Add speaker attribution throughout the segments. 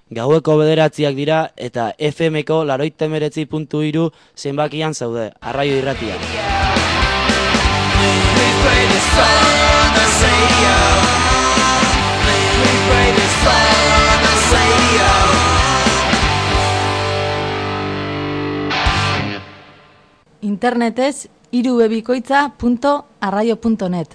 Speaker 1: Gaueko 9:00 dira eta FM-ko 89.3 zenbakian zaude, Arraio Irratia.
Speaker 2: Internetez irubebikoitza.arraio.net.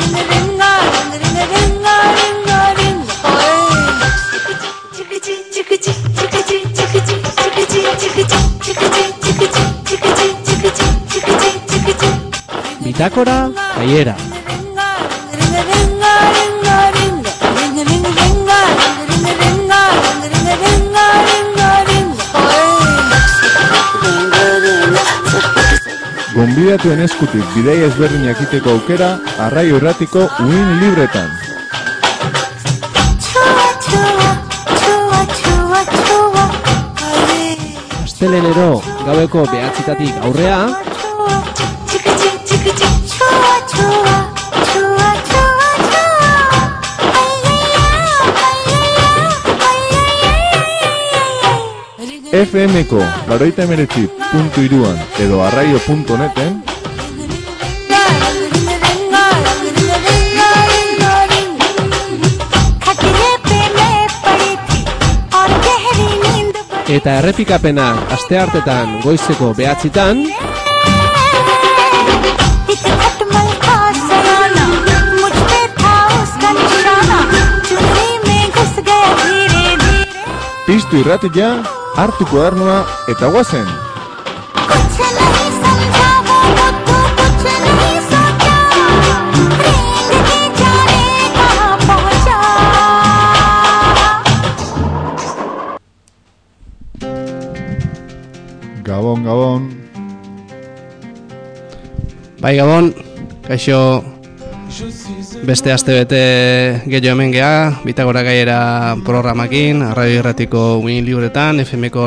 Speaker 3: Bitácora Gaiera.
Speaker 4: Gonbidatuen eskutik bidaia ezberdinak egiteko aukera Arraio Irratiko uin libretan.
Speaker 3: Astelenero gaueko 9:00 aurrea.
Speaker 4: FM-ko 89.3 edo arraio.neten
Speaker 3: eta errepikapena asteartetan goizeko 9:00
Speaker 4: Piztu irratia, hartu kuadernua eta guazen! Gabon, Gabon.
Speaker 3: Bai, Gabon, kaixo beste astebete gehiago hemen geha, Bitácora Gaiera programakin, Arraio Irratiko uin libretan, FM-ko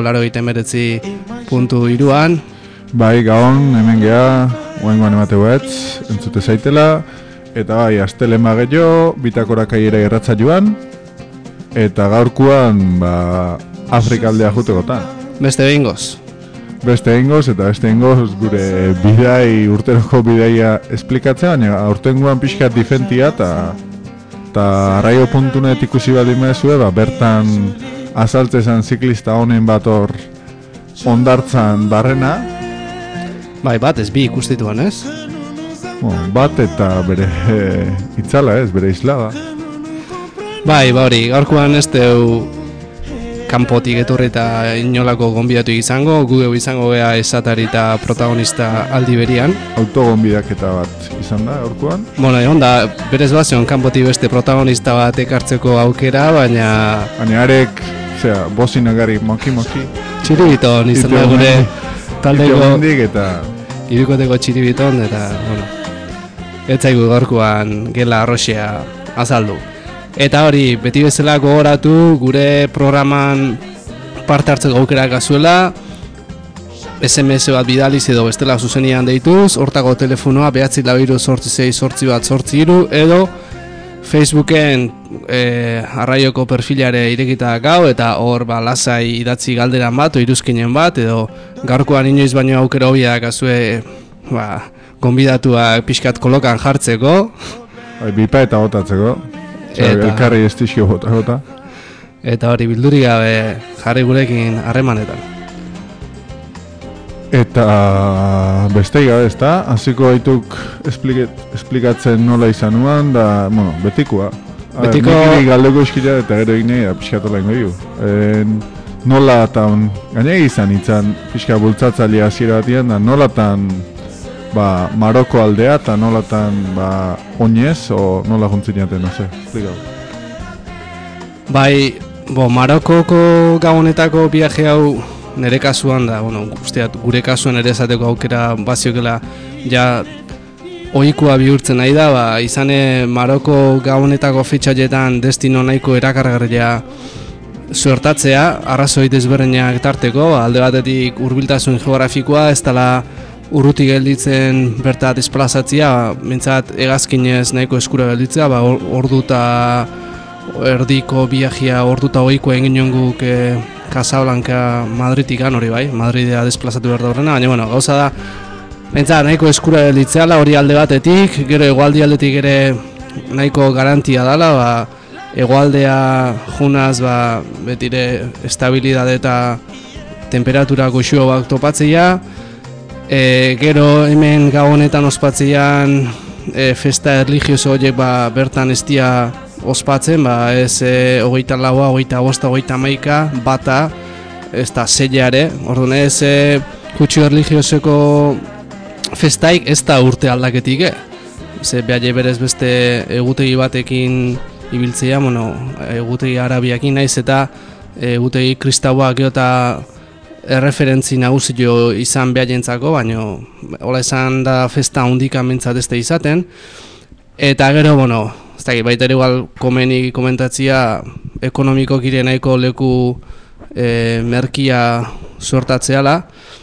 Speaker 3: 89.3an.
Speaker 4: Bai, Gabon, hemen geha, oengoan emateu etz, entzute zaitela, eta bai, astelen gehiago, Bitácora Gaiera irratza joan, eta gaurkuan, Afrikaldea jutekotan.
Speaker 3: Beste behingoz.
Speaker 4: Beste egingoz eta beste egingoz gure bidai, urteroko bidaia esplikatzea, baina aurtengoan pixkat difentia eta arraio.net ikusi baldin mezue, bertan azaltzezan ziklista honen bat hor ondartzan barrena.
Speaker 3: Bai, bat ez bi ikustituan, ez?
Speaker 4: Bat eta bere itzala, ez, bere islada.
Speaker 3: Bai, hori, gaurkoan ez deu kanpotik etorri eta inolako gonbidatu izango, gu izango gea esatari eta protagonista aldi berian.
Speaker 4: Autogonbidaketa bat izan da, aurkoan?
Speaker 3: Bueno, egon da, berez bazion kanpotik beste protagonista bat ekartzeko aukera, baina...
Speaker 4: Baina arek, bozinagari moki-moki.
Speaker 3: Txiribiton izan da gure taldeko...
Speaker 4: eta...
Speaker 3: Irukoteko txiribiton, eta, bueno... etzaigu gaurkoan gela arroxea azaldu. Eta hori, beti bezala gogoratu, gure programan parte hartzeko aukera gazuela, SMS bat bidaliz edo bestela zuzenian deituz, hortako telefonoa 942-868-843 edo Facebooken Arraioko perfilare irekita gau, eta hor lasai idatzi galderan bat, o iruzkinen bat, edo gaurkoan inoiz baino aukera hobia gazue gonbidatua pixkat kolokan jartzeko.
Speaker 4: Bipa eta botatzeko. Elkarri estizio bota.
Speaker 3: Eta hori bilduri gabe jarri gurekin harremanetan.
Speaker 4: Eta bestei gabe, ezta? Hasiko gaituk esplikatzen nola izan nuan, da, betikoa.
Speaker 3: Betiko...
Speaker 4: Nekiri galdeko eskila eta gero eginei pixkatola ingo du. Nola tan, gainegi izan pixka bultzatzailea hasiera batian, da nolatan Maroko aldea eta nolatan oinez o nola juntzinaten, no sé, explikau.
Speaker 3: Bai, Marokoko gabonetako viaje hau nere kasuan da, usteat, gure kasuan ere esateko aukera baziokela ja ohikoa bihurtzen nahi da, izane Maroko gabonetako fitxaietan destino nahiko erakargarria suertatzea, arrazoi desberdinak tarteko, alde batetik hurbiltasun geografikoa, ez dela urruti gelditzen berta desplazatzea, mintzat hegazkinez nahiko eskura gelditzea, ordu eta erdiko viajea orduta hogeiko egin nion guk Casablanca Madridikan hori bai, Madridea desplazatu behar da horrena, baina bueno, gauza da, pentsa nahiko eskura litzeala hori alde batetik, gero hegoaldi aldetik ere nahiko garantia dela, ba, hegoaldea junaz ba, betire estabilidade eta temperatura goxua bak topatzea, gero hemen gabonetan ospatzean festa erligioso horiek ba, bertan ez dia ospatzen, ba, ez 24, 25, 31, bata, ez da zeiare, orduan ez kutsu erligioseko festaik ez da urte aldaketik, ze behar berez beste egutegi batekin ibiltzea, bueno, egutegi arabiakin naiz eta egutegi kristauak eta erreferentzi nagusio izan behajentzako, baina hola esan da festa hundikan mentzat ez da izaten. Eta gero, bueno, ez da, baita ere igual komentatzia ekonomiko kire nahiko leku merkia sortatzeala.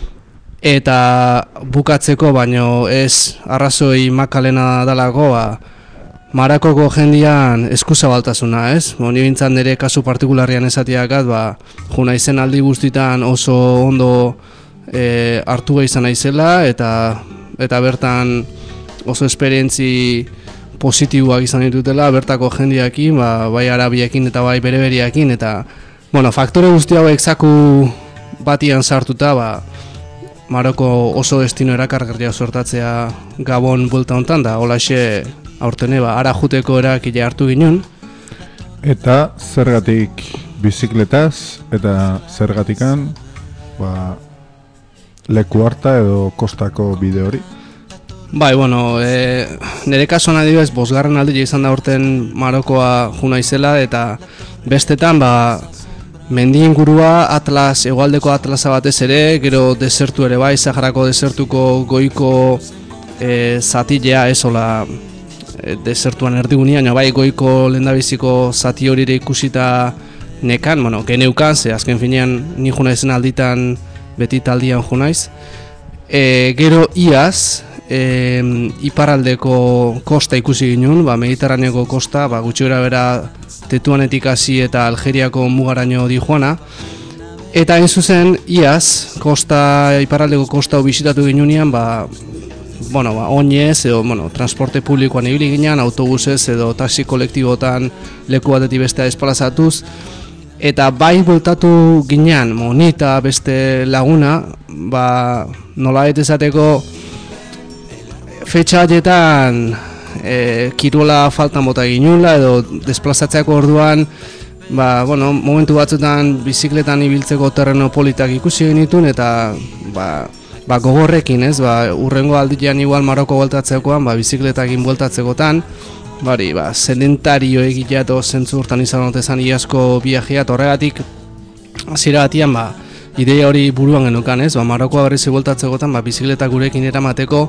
Speaker 3: Eta bukatzeko, baino ez arrazoi makalena dalako, ba, Marakoko jendian eskuzabaltasuna, ez? Ni bintzat nire kasu partikularrian esatiakat, ba, juna izen aldi guztitan oso ondo hartu izan naizela eta bertan oso esperientzi positiboak izan ditutela bertako jendiakin, ba, bai arabiekin eta bai bereberiakin, eta bueno, faktore guzti hauek zaku batian sartuta, ba, Maroko oso destino erakargarria sortatzea Gabon buelta hontan da, holaxe aurtene ba, ara juteko erakile hartu ginen.
Speaker 4: Eta zergatik bizikletaz eta zergatikan ba, leku harta edo kostako bide hori?
Speaker 3: Bai, bueno, nire kasuan adibidez, 5. aldia izan da urten Marokoa juna izela, eta bestetan, ba, mendi ingurua Atlas, hegoaldeko Atlasa batez ere, gero desertu ere bai, Saharako desertuko goiko zatilea, ez hola desertuan erdigunean, bai goiko lehendabiziko zati hori ere ikusita nekan, bueno, geneukan, ze azken finean ni juna izen alditan beti taldian junaiz. Gero iaz, iparraldeko kosta ikusi ginen, ba, Mediterraneoko kosta, ba, gutxi bera Tetuanetik hasi eta Algeriako mugaraino di joana. Eta hain zuzen, iaz, iparraldeko kosta bisitatu ginean, ba, bueno, ba, oinez edo, bueno, transporte publikoan ibili ginen, autobusez edo taxi kolektibotan leku batetik bestea esplazatuz. Eta bai bultatu ginean, ni eta beste laguna, ba, nola ezateko fetxa haietan kirola faltan bota ginula edo desplazatzeako orduan, ba, bueno, momentu batzutan bizikletan ibiltzeko terreno politak ikusi genitun eta ba, gogorrekin, ez, ba, urrengo aldian igual Maroko bueltatzekoan, ba, bizikletakin bueltatzekotan, bari, ba, sedentario egitea edo zentzu urtan izan dutezan iazko viajea, horregatik hasiera batian, ba, ideia hori buruan genukan, ez, ba, Marokoa berriz bueltatzekotan, ba, bizikleta gurekin eramateko,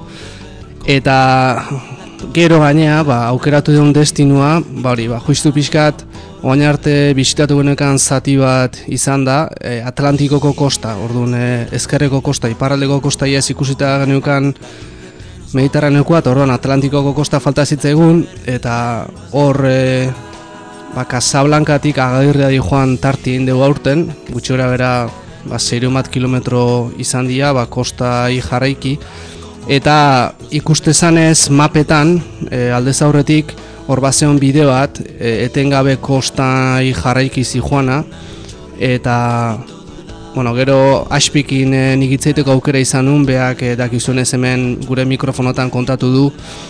Speaker 3: eta gero gainea, ba, aukeratu duen destinua, bari, ba, justu pixkat, oain arte bisitatu genekan zati bat izan da, Atlantikoko kosta, orduan ezkerreko kosta, iparraldeko kosta iaz ikusita geneukan Mediterraneokoa, eta orduan Atlantikoko kosta falta zitzaigun, eta hor ba, Casablancatik Agadirrea di joan tarti egin dugu aurten, gutxi bera ba, 6 kilometro izan dira, ba, kostai jarraiki, eta ikustezanez mapetan, aldez aurretik, hor bazeon bideo bat, etengabe kostai jarraiki zijoana, eta bueno, gero aspikin nik hitzaiteko aukera izan nun, beak dakizunez hemen gure mikrofonotan kontatu du,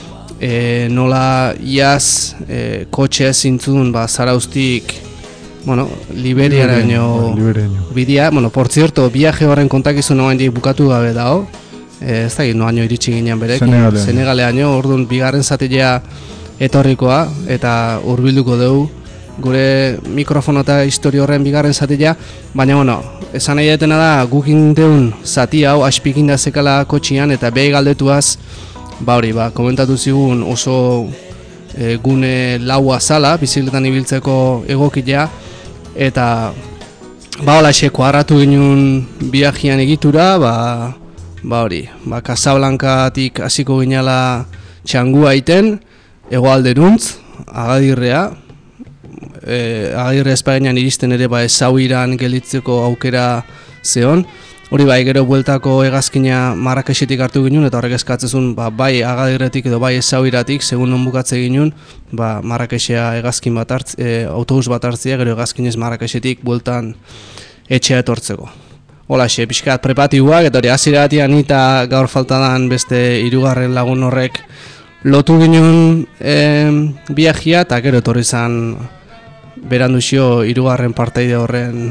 Speaker 3: nola iaz kotxe zintzun ba, Zarauztik, bueno, Liberiaraino bidea, bueno, por cierto, viaje horren kontakizun oraindik bukatu gabe dago, ez dakit noaino iritsi ginean berekin, Senegaleaino, orduan bigarren zatilea etorrikoa, eta hurbilduko dugu gure mikrofono eta historia horren bigarren zatilea, baina, bueno, esan nahi detena da, gukin deun zati hau aspikin da zekala kotxian, eta behi galdetuaz, ba hori, ba, komentatu zigun oso gune laua zala, bizikletan ibiltzeko egokilea, eta ba hola kuadratu ginen viajean egitura, ba hori, ba Casablancatik hasiko ginala txangua iten, hegoalderuntz, Agadirrea, agirre ezpaginan iristen ere Ezauiran gelitzeko aukera zeon. Hori gero bueltako hegazkina Marrakesetik hartu ginen, eta horrek eskatzezun bai Agagirretik edo bai Ezauiratik, segun non bukatze ginen, Marrakesea hegazkin bat autobus bat hartzea, gero hegazkinez Marrakesetik bueltan etxea etortzeko. Holaxe, pixkat prepatiboak, eta hori hasieratik eta gaur faltadan beste 3. lagun horrek lotu ginen biajia, eta gero etorri izan beranduzio 3. parteide horren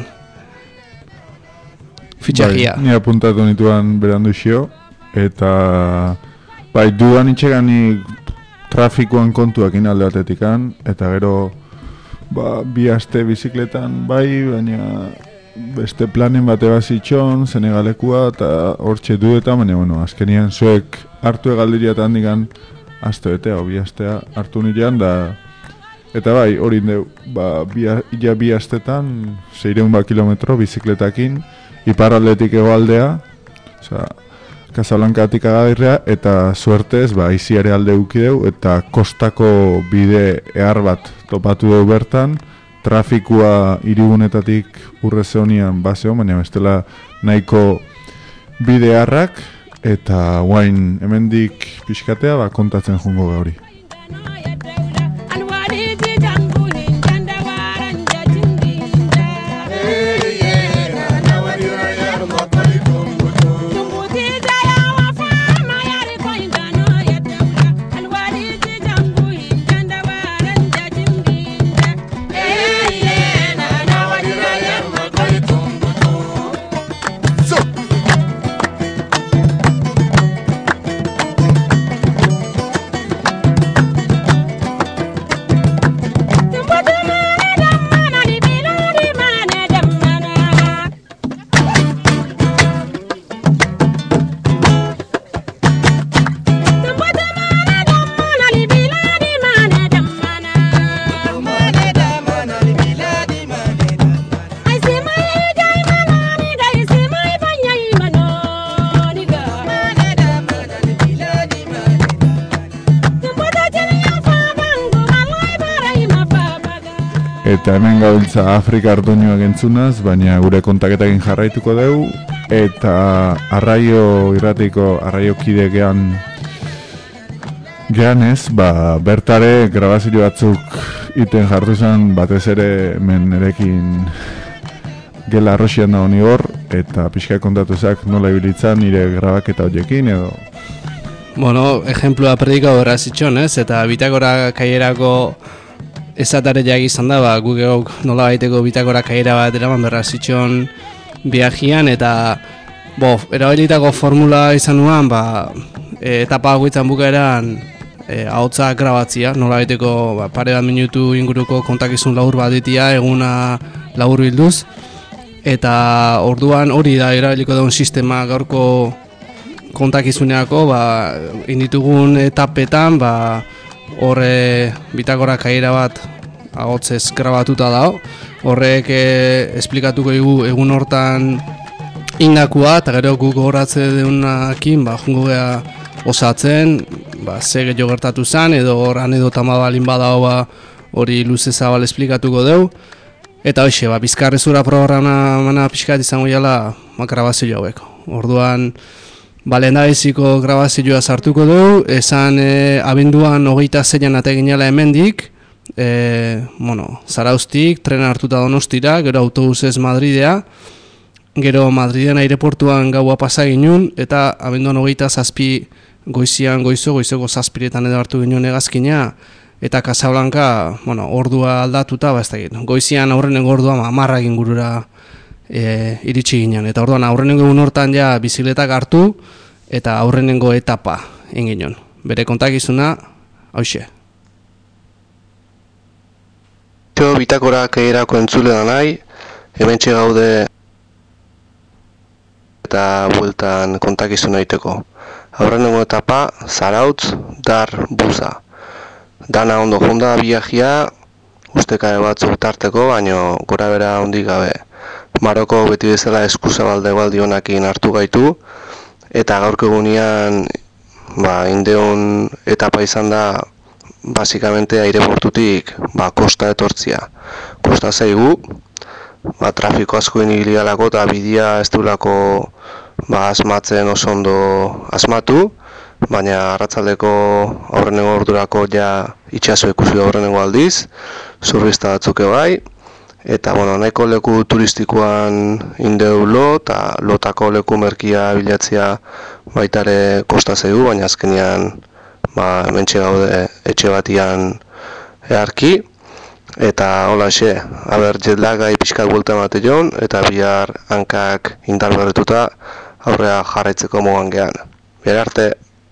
Speaker 3: fitxagia.
Speaker 4: Ni apuntatu nituan beranduzio, eta duan itxegani trafikoan kontuakin alde batetikan, eta gero 2 aste bizikletan baina beste planen bate bazitxon, Senegalekua, eta hortxe du eta, baina, azkenian zuek hartu egaldiria eta handikan aste betea, 2 astea hartu nirean, eta hori indeu, 2 astetan 600 kilometro bizikletakin, iparraldetik hegoaldea, Casablancatik Agagirrea, eta suertez, iziare alde ukideu, eta kostako bide ehar bat topatu dugu bertan, trafikua hirigunetatik urrezonian baseo, baina bestela nahiko bidearrak, eta guain hemendik pixkatea kontatzen jungo gauri. Eta hemen gabiltza Afrikar doinuak entzunaz, baina gure kontaketakin jarraituko dugu, eta Arraio irratiko arraiokidegean geanez, bertare grabazio batzuk iten jartu zen, batez ere hemen erekin gela arroxian da honi hor, eta pixka kontatuzak nola ibilitzan nire grabaketa horiekin edo.
Speaker 3: Bueno, ejemplua predika horra zitxon, eta bitakora kaierako ezatare jagi izan da, guk nola baiteko bitakora kaiera bat eraman berra zitxon biajian, eta erabilitako formula izan nuan, etapa guitzan bukaeran ahotsak grabatzia, nola baiteko pare bat minutu inguruko kontakizun labur bat ditia, eguna labur bilduz, eta orduan hori da erabiliko daun sistema gaurko kontakizuneako, inditugun etapetan, horre bitakora kaiera bat ahotzez grabatuta dago. Horrek esplikatuko dugu egun hortan indakua, eta gero guk horatze deunakin jungo geha osatzen, ze gehiago gertatu zen, edo hor anedota balin badago hori luze zabal esplikatuko dugu. Eta hoxe, bizkarrezura programa pixkat izango jala grabazio hauek. Orduan, lehendabiziko grabazioa sartuko dugu, esan abenduan 26an ateginela hemendik, Zarauztik, trena hartuta Donostira, gero autobusez Madridea, gero Madriden aireportuan gaua pasa ginen, eta abenduan 27 goizoko 7etan edo hartu ginen hegazkina, eta Casablanca, ordua aldatuta, ez dakit, goizian aurrenengo ordua 10 ingurura iritsi ginen, eta orduan aurrenengo egun hortan ja bizikletak hartu, eta aurrenengo etapa egin. Bere kontakizuna, hauxe.
Speaker 2: Bitakora kaierako entzule da nahi, hementxe gaude eta bueltan kontakizuna egiteko. Aurrenengo etapa, Zarautz, Dar, Buza. Dana ondo jonda biajia, ustekabe batzuk tarteko, baino gora bera hondik gabe. Maroko beti bezala eskuzabalde baldionakin hartu gaitu, eta gaurko egunean indeon etapa izan da basikamente aireportutik kosta etortzia. Kosta zaigu, trafiko asko inibilialako eta bidea ez duelako asmatzen oso ondo asmatu, baina arratsaldeko aurrenengo ordurako ja itsaso ikusi aurrenengo aldiz, zurbista batzuk bai, eta nahiko leku turistikoan indeu lo, eta lotako leku merkia bilatzea baitare kosta zaigu, baina azkenean hementxe gaude etxe batian eharki, eta hola xe, jetlagai pixkat buelta emate joan, eta bihar hankak indar berretuta aurrea jarraitzeko mogan gehan. Bihar arte.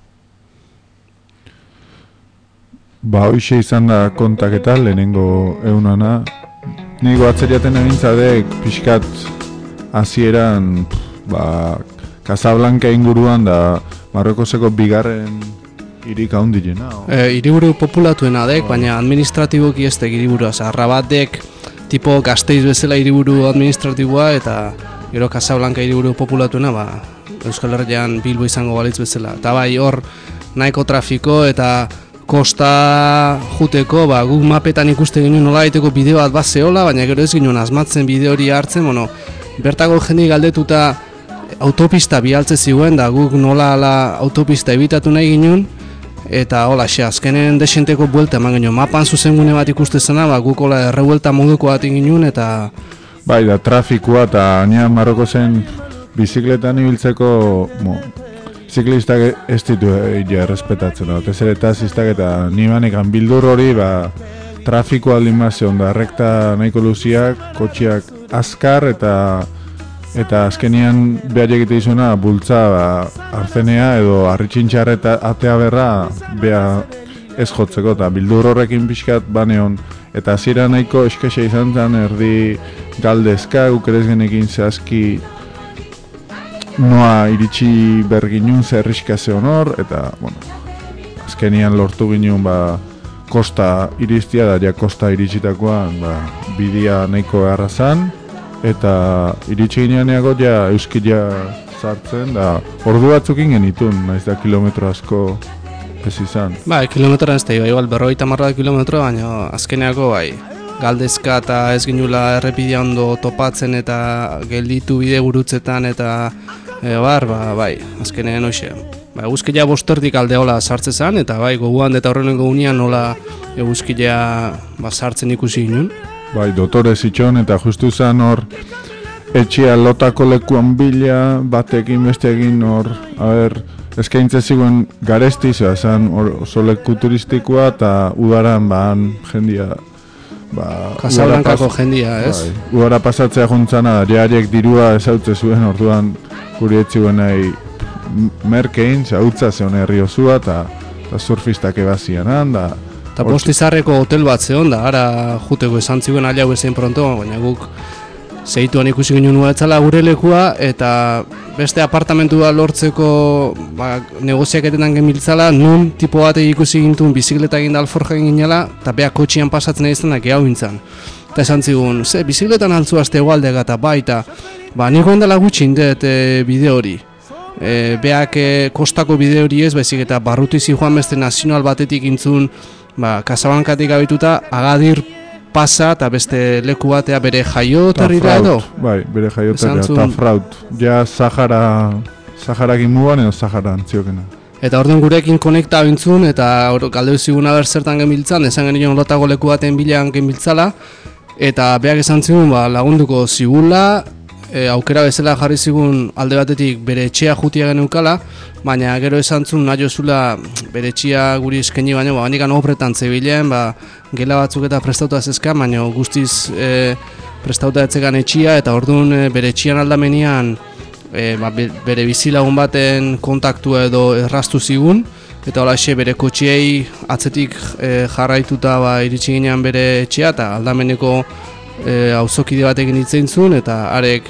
Speaker 4: Hoxe izan da kontaketa lehenengo egunana. Nigo atzeriaten egintzadek pixkat hasieran Casablanca inguruan da Marrokoseko bigarren hirik handiena.
Speaker 3: Hiriburu populatuena dek, baina administratiboki ez dek hiriburua. Rabat dek tipo Gasteiz bezala hiriburu administratiboa eta gero Casablanca hiriburu populatuena Euskal Herrian Bilbo izango balitz bezala. Eta bai hor nahiko trafiko eta kosta juteko, guk mapetan ikuste ginen nola daiteko bideo bat zehola, baina gero ez ginen asmatzen bideo hori hartzen, bertako jendik galdetuta autopista bialtze ziguen, da guk nola autopista ebitatu nahi ginen, eta hola xe, azkenen desenteko buelta eman ginen, mapan zuzengune bat ikuste zena, guk hola errebuelta moduko bat ginen, eta...
Speaker 4: Bai, da trafikoa eta nea Marroko zen bizikletan ibiltzeko... Ziklistak ez ditu errespetatzen, ez ere taxistak eta nibanekan bildur hori, trafiko aldin bazion da, rekta nahiko luziak, kotxiak azkar eta azkenian behar egite izuna bultza arzenea edo arritxintxarra eta atea berra beha ez jotzeko eta bildur horrekin pixkat baneon eta zira nahiko eskesa izan zen erdi galdezka, gukerez genekin zehazki noa iritsi berginun zerriska zeon hor, eta, azkenian lortu ginen, kosta iriztia da, ja kosta iritsitakoan, bidia nahiko errazan, eta iritsi gineaneago, ja, euskila sartzen, da, ordu batzukin genitun, naiz da kilometro asko ez izan.
Speaker 3: Kilometro ez da, igual 50 kilometro, baina azkeneako, galdezka eta ez ginula errepidea ondo topatzen eta gelditu bide gurutzetan eta azkenean hoxe. Eguzkilea bosterdik aldeola sartzezan eta goguan eta horrenengo unian nola eguzkilea sartzen ikusi ginen.
Speaker 4: Dotore zitxon eta justu zen hor etxea lotako lekuan bila batekin besteekin hor, eskaintze ziguen garesti, zen oso leku turistikoa eta udaran jendia
Speaker 3: Casablancako jendia, ez?
Speaker 4: Udara pasatzea juntzana, jariek dirua ezautze zuen, orduan guri etxiguen nahi merkein, zautza zeon herriozua eta surfistak ebazianan, da...
Speaker 3: Eta postizarreko hotel bat zeon, da, ara juteko esan ziguen aliau ezein pronto, baina guk zeituan ikusi ginen etzala gure lekua, eta beste apartamentua lortzeko negoziaketetan gemiltzala, nun tipo bat ikusi gintuen bizikleta egin da alforja egin ginela, eta beha kotxian pasatzen egizten da gehiago gintzen. Eta esan zigun, bizikletan altzu azte egualdega eta baita, niko handela gutxi indet bideo hori. Beak kostako bideo hori ez, baizik eta barrutizi joan beste nazional batetik intzun, Casablancatik abituta, Agadir pasa eta beste leku batea bere jaioterrira edo?
Speaker 4: Bere jaioterrira, eta fraut. Ja Saharakin mugan edo Sahara antziokena.
Speaker 3: Eta orduan gurekin konekta bintzun, eta galdeu ziguna zertan gemiltzan, esan genion lotako leku baten bilean gemiltzala, eta beak esan zigun lagunduko zigula, aukera bezala jarri zigun alde batetik bere etxea jutia geneukala, baina gero esan zuen nahi zula bere etxea guri eskaini baino, banikan obretan zebilen, gela batzuk eta prestauta zezkan, baina guztiz prestauta etzekan etxia, eta orduan bere etxian aldamenean bere bizilagun baten kontaktua edo erraztu zigun, eta holaxe bere kotxiei atzetik jarraituta iritsi ginean bere etxea, eta aldameneko auzokide batekin hitzein zuen, eta arek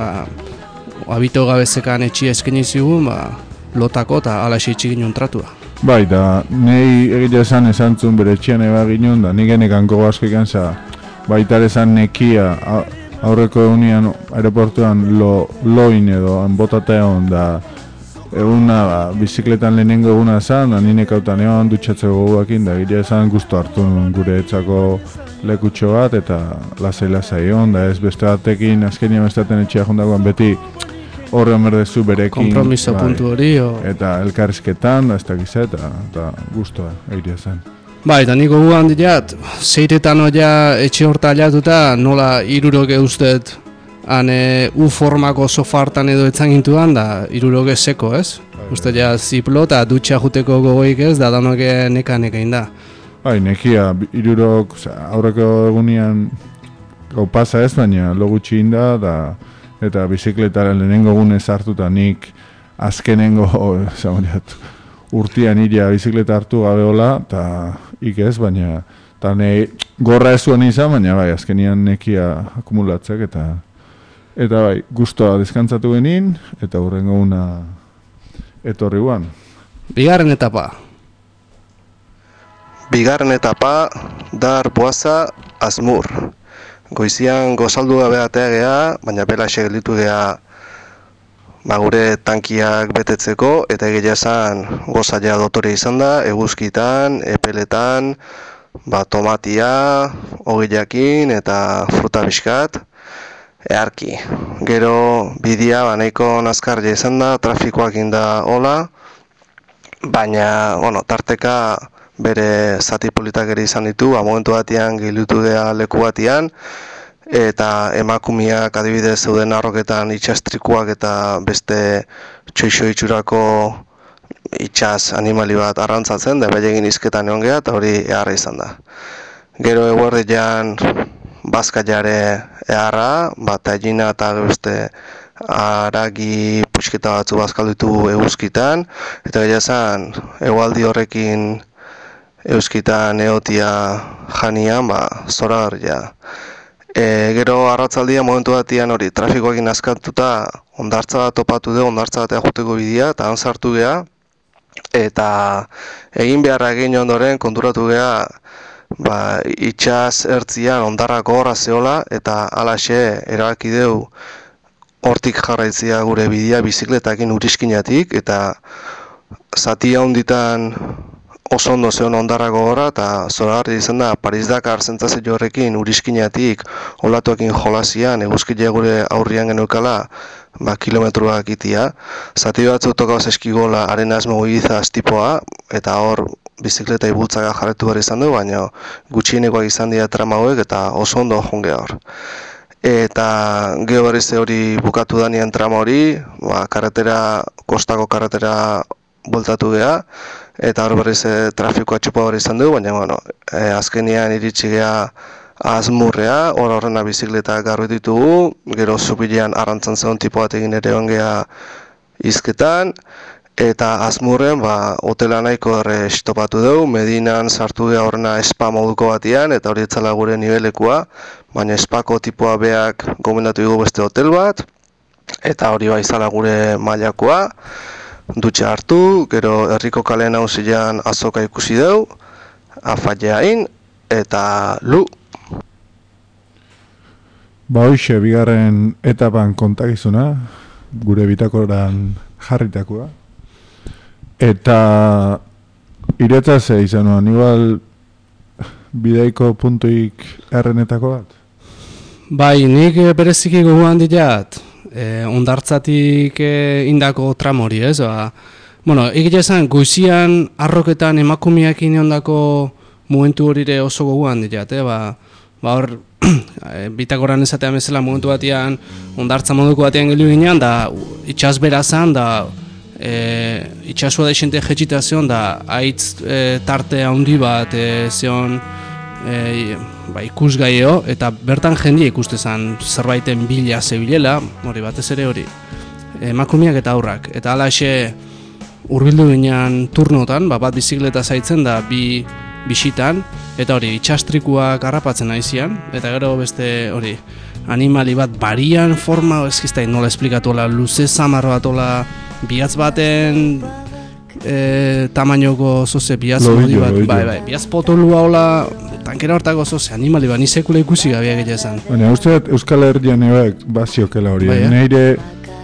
Speaker 3: abito gabezekan etxia eskaini zigun, lotako eta halaxe itxi ginen tratua.
Speaker 4: Da, nahi egitea esan zuen bere etxian eba ginen, da nik enekanko asko ikan baita esan nekia aurreko egunean aeroportuan loin edo botatean da eguna, bizikletan lehenengo eguna zen, da nire kautan egon dutxatzeko goguakin, da gira esan guztu hartu nuen gure etzako lekutxo bat, eta lasai egon, da ez beste batekin, azkenia bestaten etxea jondagoan beti horre berdezu berekin.
Speaker 3: Kompromiso puntu hori,
Speaker 4: eta elkarrizketan, da ez dakiz eta guztua egitea zen.
Speaker 3: Bai, eta niko guan diat, zeiretan oia etxe horta alatuta, nola iruroke ustet han U-formako sofartan edo etzagintuan, da iruroke seko, ez? Uste ja ziplo eta dutxa juteko gogoik ez, da danoke neka-nekain da.
Speaker 4: Bai, nekia, irurok, aurreko egunean gau pasa ez, baina logutxi inda, eta bizikletaren lehenengo gunez hartuta nik azkenengo, urtian iria bizikleta hartu gabe hola, eta ez, baina gorra ez zuen izan, baina bai, azkenian nekia akumulatzek, eta bai, guztua deskantzatu genin, eta hurrengo una etorri guan.
Speaker 3: Bigarren etapa.
Speaker 2: Bigarren etapa, dar boaza Azmur. Goizian gozaldu gabe atea gea, baina belaxe gelditu gea gure tankiak betetzeko, eta egia esan gozaia dotore izan da, eguzkitan, epeletan, tomatia, ogilakin eta fruta bizkat, earki. Gero bidea nahiko nazkarria izan da, trafikoak inda hola, baina, tarteka bere zati politak ere izan ditu, momentu batean gildutu gea leku batean, eta emakumiak adibidez zeuden arroketan itxastrikuak eta beste txoixo itxurako itxas animali bat arrantzatzen, da baiegin izketan egon geha, eta hori eharra izan da. Gero eguerdian bazkaiare eharra, egina eta beste aragi puxketa batzu bazkalditu eguzkitan, eta gero esan egualdi horrekin euskitan eotia janian, zoragarria. Gero arratzaldia momentu batian hori trafikoekin askatuta hondartza bat topatu dugu, hondartza batea joteko bidea, eta han sartu geha, eta egin beharra egin ondoren konturatu geha itxas ertzian hondarrako horra zehola, eta alaxe erabaki dugu hortik jarraitzia gure bidea bizikletakin uriskinatik, eta zati handitan oso ondo zeon hondarrako gora, eta zoragarri izan da Paris-Dakar zentzazio horrekin uriskinatik olatuekin jolasian eguzkile gure aurrian genuekala kilometroak itia. Zati batzu tokau zeskigola arena esmogu izaz tipoa, eta hor bizikleta ibultzaka jarretu behar izan du, baina gutxienekoak izan dira trama hauek eta oso ondo jonge hor. Eta gero berriz hori bukatu danean trama hori, kostako karretera bueltatu geha, eta hor berriz trafikoa txupa hori izan du, baina azkenean iritsi geha Azmurrea, horrena bizikletak garru ditugu, gero zubilean arrantzan zegoen tipo batekin ere ongea izketan, eta Azmurren hotela nahiko erre estopatu dugu, Medinan sartu geha horrena spa moduko batean, eta hori etzala gure nibelekua, baina spako tipoa beak gomendatu dugu beste hotel bat, eta hori izala gure mailakoa, dutxa hartu, gero herriko kale nagusian azoka ikusi dugu, afaileain, eta lu.
Speaker 4: Hoxe, bigarren etapan kontakizuna, gure bitakoran jarritakoa. Eta iretzaz izan nuen, igual bidaiko puntuik errenetako bat?
Speaker 3: Bai, nik bereziki gogoan diat, ondartzatik indako tramori, ez? Egitea esan, goizian arroketan emakumiakin ondako momentu horire oso gogoan diat, hor, bitakoran ezatea bezala momentu batean, ondartza moduko batean geliu ginean, da itxas berazan, da itxasua da isente jetxita zion, da haitz tarte handi bat zion ikusgaio, eta bertan jendia ikuste zen zerbaiten bila zebilela, hori batez ere hori, emakumiak eta aurrak, eta hala urbildu ginean turnotan, bat bizikleta zaitzen da bi bisitan, eta hori itxastrikuak harrapatzen aizian, eta gero beste hori animali bat barian forma, ezkiztain nola esplikatuela, luze zamar bat ola, bihatz baten tamainoko zoze bihatz modi bat, bai, bihatz potolua ola, tankera hortako zoze animali bat, nizekula ikusi gabiak egia esan.
Speaker 4: Baina, uste Euskal Herrian ebek baziokela hori, neire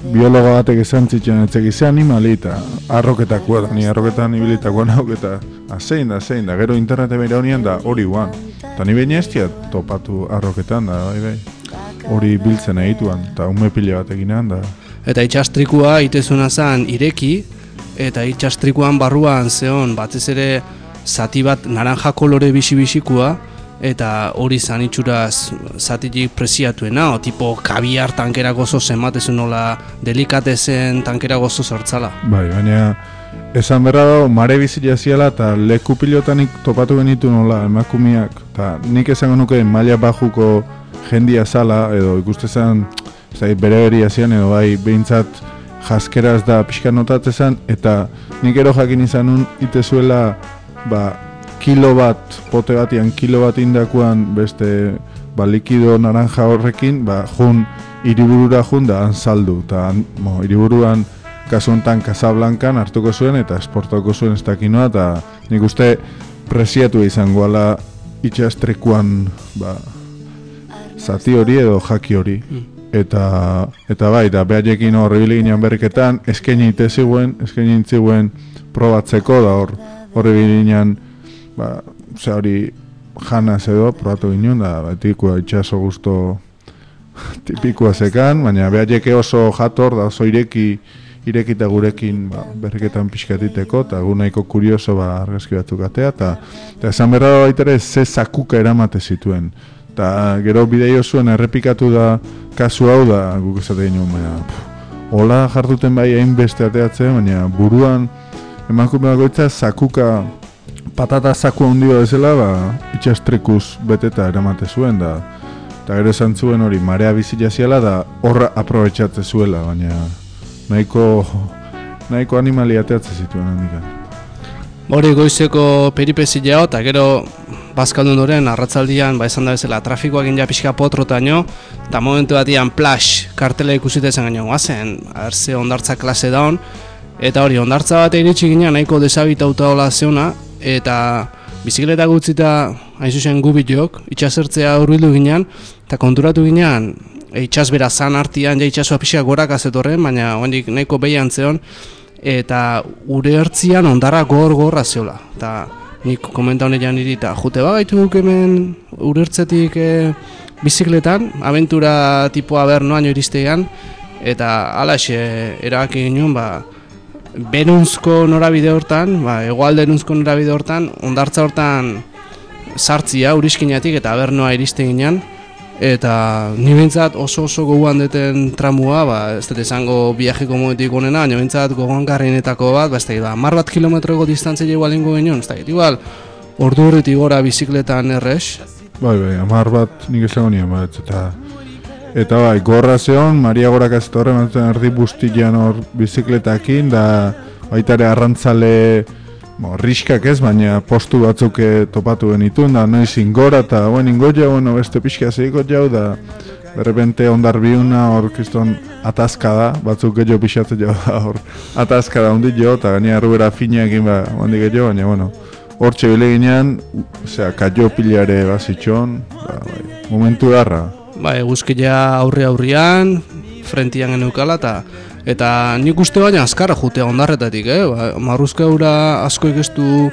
Speaker 4: biologo batek esan zitzen etzeki ze animali eta arroketakoa da, ni arroketan ibilitakoa nauk eta zein da, gero internete behira honean da hori guan. Eta ni behin ez topatu arroketan da, bai, hori biltzen egituan, eta ume pila bat eginean da.
Speaker 3: Eta itxastrikua itezuna zen ireki, eta itxastrikuan barruan zeon batez ere zati bat naranja kolore bisi-bisikoa, eta hori zan itxuraz zatitik preziatuena, o tipo kabiar tankera gozo zenbatezun nola delikatezen tankera gozo sortzala.
Speaker 4: Bai, baina esan berra dago mare bizila ziala eta leku pilotanik topatu genitu nola emakumiak, eta nik esango nuke maila bajuko jendia zala, edo ikuste zen bere beria zian, edo bai behintzat jaskeraz da pixka notatzezan, eta nik ero jakin izan nun itezuela kilo bat, pote batian kilo bat indakuan beste likido naranja horrekin, jun hiriburura jun da anzaldu, eta hiriburuan kasu honetan Casablancan hartuko zuen eta esportauko zuen ez dakinoa, eta nik uste preziatu izango ala itxastrikuan zati hori edo jaki hori. Eta bai, da behaiekin horribili ginean berriketan, eskaini intziguen probatzeko, da horribili ginean, hori janaz edo, probatu ginen, da betikoa itxaso guzto tipikoa zekan, baina behaieke oso jator, da oso irekita gurekin berriketan pixkatiteko, eta gu nahiko kurioso argazki batzuk atea, eta esan berra baitere ze zakuka eramate zituen. Eta gero bideo zuen errepikatu da kasu hau da guk esate ginen, hola jartuten bai hainbeste ateatzen, baina buruan emakume bakoitza zakuka patata zaku handi bezala itxastrikuz beteta eramate zuen da. Eta gero esan zuen hori marea bizila ziala da horra aprobetxatze zuela, baina nahiko animali ateatzen zituen handikan.
Speaker 3: Hori goizeko peripezilea eta gero bazkaldun doren arratzaldian esan da bezala trafikoak ja pixka potrotaino, eta momentu batian plash kartela ikusita esan gaino guazen, ze ondartza klase daun, eta hori ondartza bat iritsi ginen nahiko desabitauta hola zeuna, eta bizikleta gutzita hain zuzen gubitok, itxasertzea hurbildu ginen, eta konturatu ginen itxasbera zan artian, itxasua pixka gorak azetorren, baina hondik nahiko behian zeon, eta ure hartzian ondarra gor-gorra zeola. Eta nik komenta honetan niri, eta jute bagaitu guk hemen ure hartzetik bizikletan, abentura tipoa noaino iristean, eta alaxe erabaki ginen, benunzko norabide hortan, hegoaldenunzko norabide hortan, ondartza hortan sartzia uriskinatik eta abernoa iriste ginen, eta ni behintzat oso gogoan deten tramua, ez dut esango biajeko momentik onena, baina behintzat gogoan garrinetako bat, ez da, 10 kilometroko distantzia igual ingo genion, ez da, igual, ordu horretik gora bizikletan errez.
Speaker 4: Bai, 10 bat nik esango nien, eta bai, gorra zeon, Maria Gorak ez torre, erdi bustilean hor bizikletakin, da baitare arrantzale, riskak ez, baina postu batzuk topatu genituen, da noizin gora, eta ingo jau, beste pixka zegiko jau, da berrepente ondar biuna hor kiston atazka da, batzuk gehiago pixatzen jau da hor atazka da ondit jo, eta gani arrubera fineakin ondik gehiago, baina hor txebile ginean, kaio pilare bazitxon, momentu darra.
Speaker 3: Eguzkia aurrian, frentian geneukala, eta nik uste baina azkarra jutea ondarretatik, marruzka eura asko ikestu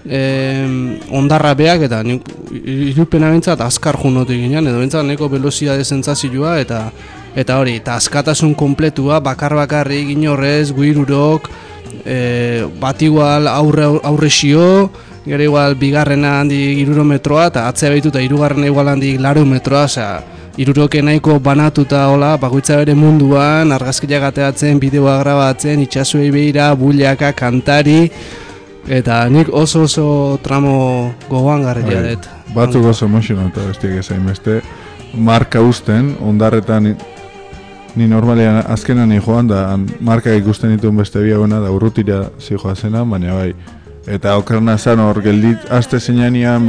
Speaker 3: ondarra beak, eta irupena bintzat azkar junotik ginen, edo bintzat neko velozidade zentzazioa, eta hori, eta askatasun kompletua, bakar-bakarri egin horrez, guirurok, bat igual aurresio, gero igual bigarrena handik 3 metroa, eta atzea behitu eta hirugarrena igual handik 4 metroa, iruroke nahiko banatuta hola, bakoitza bere munduan, argazkiak ateatzen, bideoa grabatzen, itxasuei behira, buliaka, kantari, eta nik oso tramo gogoan garria dut.
Speaker 4: Batzuk oso emozionatu bestiak ezain beste, marka usten, ondarretan ni normalean azkenan joan da, marka ikusten dituen beste biagona da urrutira zijoa zena, baina bai, eta okerna zan hor azte zeinan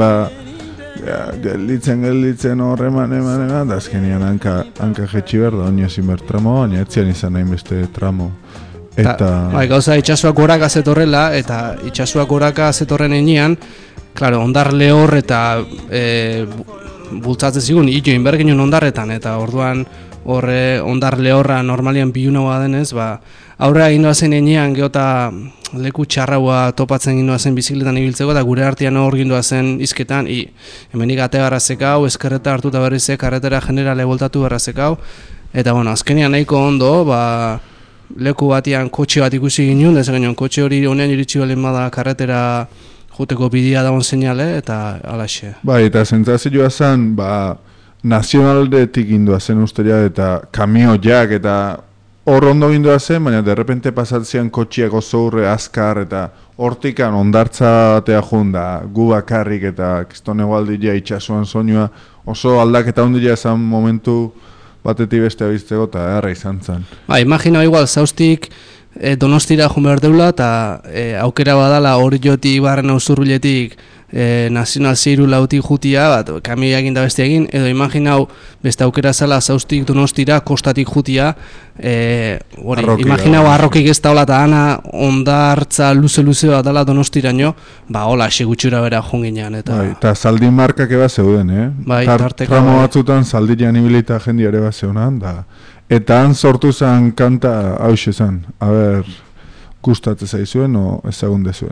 Speaker 4: gelditzen horreman da azkenian hanka jetxi behar da, onio zinber tramo, baina etzian izan nahin beste tramo.
Speaker 3: Gauza, itxasuak goraka zetorrela, eta itxasuak goraka zetorren enean, klaro, ondar lehor eta bultzatzen zigun, ito inberginen ondarretan, eta orduan horre ondar lehorra normalian bilunagoa denez, aurrera gindoa zen enean geota leku txarraua topatzen gindoa zen bizikletan ibiltzeko, eta gure artean hor gindoa zen izketan, hemenik ate garrazekau, eskerreta hartuta berrizek, karretera generale voltatu garrazekau, eta azkenean nahiko ondo, leku batian kotxe bat ikusi ginen, da ez kotxe hori honean iritsi balen bada karretera juteko bidea dagoen seinale, eta alaxe.
Speaker 4: Eta sentsazioa zen, nazionaldetik indua zen usteria, eta kamioak, eta hor ondo gindua zen, baina derrepente pasatzean kotxiak oso urre azkar, eta hortikan ondartzatea junda, gu bakarrik, eta kiston egualdia itxasuan soinua, oso aldaketa ondila esan momentu batetik beste abizteko, eta erra izan zen.
Speaker 3: Imagina igual, zaustik Donostira joan behar deula, eta aukera badala hori joti Ibarren Auzurbiletik Nazional Zeiru lautik jutia, kamioak egin da beste egin, edo imaginau beste aukera zala zaustik Donostira kostatik jutia, imaginau arrokik ez daula eta ana ondartza luze bat dala Donostiraino, hola, segutxura bera jonginean.
Speaker 4: Eta zaldi markak eba zeuden, tramo batzutan zaldian ibilita jendia ere bat zeunan, eta han sortu zen kanta hause zen, gustatzen zaizuen o ezagun dezuen.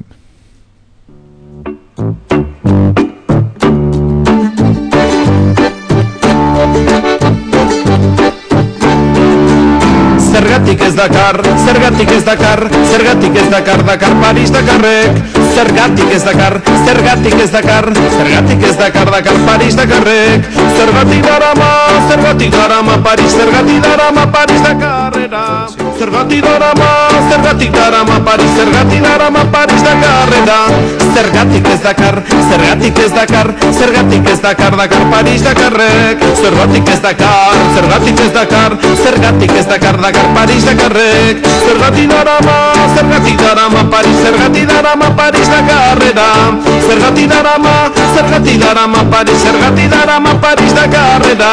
Speaker 5: Zergatik ez Dakar, zergatik ez Dakar, zergatik ez Dakar, Dakar Paris Dakarrek. Zergatik ez Dakar, zergatik ez Dakar, zergatik ez Dakar, Dakar Paris Dakarrek. Zergatik darama Paris, zergatik darama Paris Dakarrera. Zergatik darama Paris, zergatik darama Paris Dakarrera. Zergatik ez Dakar, zergatik ez Dakar, zergatik ez Dakar, Dakar Paris Dakarrek. Zergatik ez Dakar, zergatik ez Dakar, zergatik ez Dakar, Dakar Paris Dakarrek. Zergatik darama Paris, zergatik darama Paris Dakarrera. Zergatik darama Paris, zergatik darama Paris Dakarrera.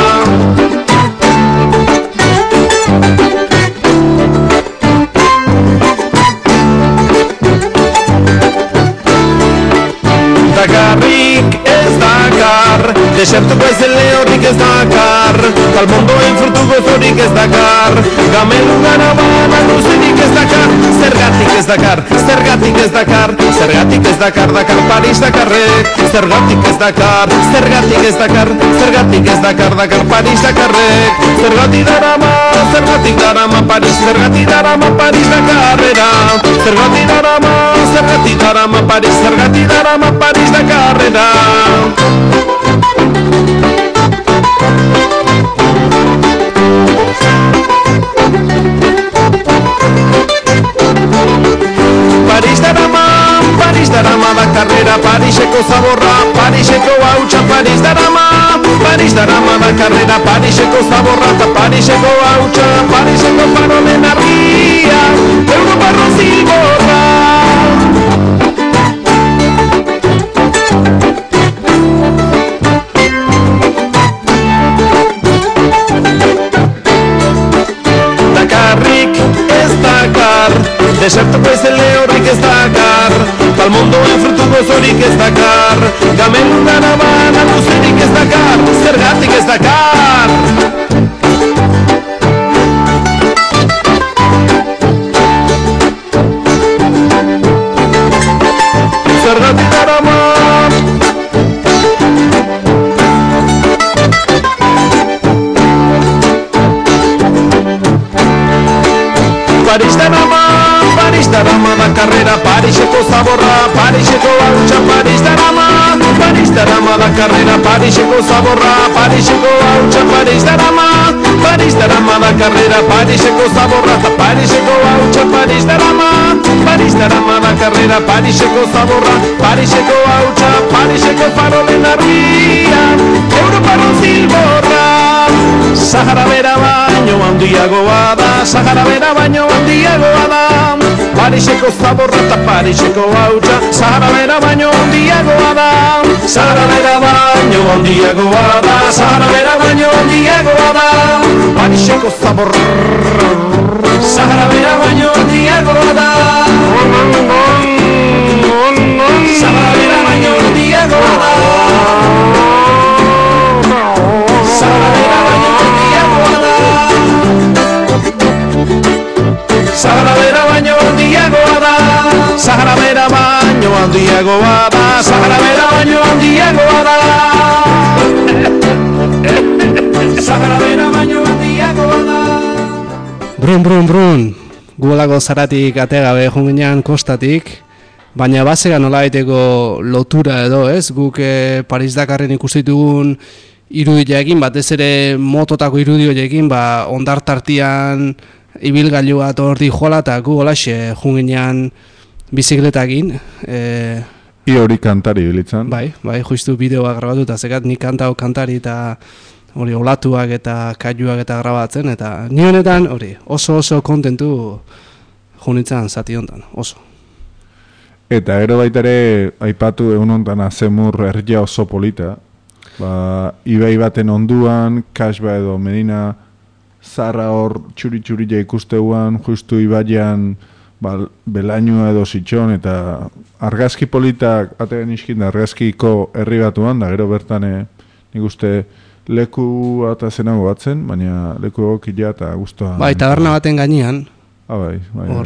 Speaker 5: Dakarrik ez Dakar, desertuko ez lehorrik ez Dakar, kalmondoen frutu gozorik ez Dakar, gamelu garabana luzerik ez Dakar. Zergatik ez Dakar, zergatik ez Dakar, zergatik ez Dakar, Dakar Paris Dakarrek. Zergatik ez Dakar, zergatik ez Dakar, zergatik ez Dakar, Dakar Paris Dakarrek. Zergatik darama Paris, zergatik darama Paris Dakarrera. Zergatik darama Paris, zergatik darama Paris Dakarrera. Paris darama Dakarrera, Pariseko zaborra, Pariseko hautsa. Paris darama Dakarrera, Pariseko zaborra eta Pariseko hautsa. Pariseko farolen argia, Europarro zilborra. Dakarrik ez Dakar, desertuko ez lehorrik ez Dakar, palmondoen frutu gozorik ez Dakar, gamelu garabana luzerik ez Dakar. Zergatik ez Dakar. Zergatik darama Paris darama Dakarrera, Pariseko zaborra, Pariseko hautsa. Paris darama Dakarrera, Pariseko zaborra, Pariseko hautsa. Paris darama Dakarrera, Pariseko zaborra eta Pariseko hautsa. Paris darama Dakarrera, Pariseko zaborra, Pariseko hautsa. Pariseko farolen argia, Europarro zilborra. Sahara bera baino handiagoa da, Sahara bera baino handiagoa da. Pariseko zaborra eta Pariseko hautsa. Sahara bera baino handiagoa da, Sahara bera baino handiagoa da, Sahara bera baino handiagoa da. Pariseko zaborra, Sahara bera baino handiagoa da, Sahara bera baino handiagoa da, Sahara bera baino handiagoa da. handiagoa da, Sahara bera baino handiagoa da. Sahara bera baino handiagoa da.
Speaker 3: Brun, brun, brun, guolako zaratik ategabe junginean kostatik, baina bazega nola daiteko lotura edo, ez? Guk Paris Dakarren ikustitugun irudioekin, batez ere mototako irudioekin, ondartartian ibilgailu bat horti joala eta gu holaxe junginean bizikletakin.
Speaker 4: I hori kantari bilitzen.
Speaker 3: Bai, justu bideoa grabatu eta zekat nik kantari eta hori olatuak eta kaiuak eta grabatzen, eta ni honetan hori oso kontentu junitzen zati honetan, oso.
Speaker 4: Eta gero baita ere aipatu egun honetan Azemur herria oso polita. Ibai baten onduan, Kasba edo Medina zarra hor txuri-txurila ikusteuan, justu ibaian belainua edo sitxon, eta argazki politak ategen iskin da argazkiko herri batuan, da gero bertan nik uste leku eta zenago batzen, baina leku egokila eta guztua.
Speaker 3: Bai, taberna baten gainean.
Speaker 4: Bai.
Speaker 3: Hor,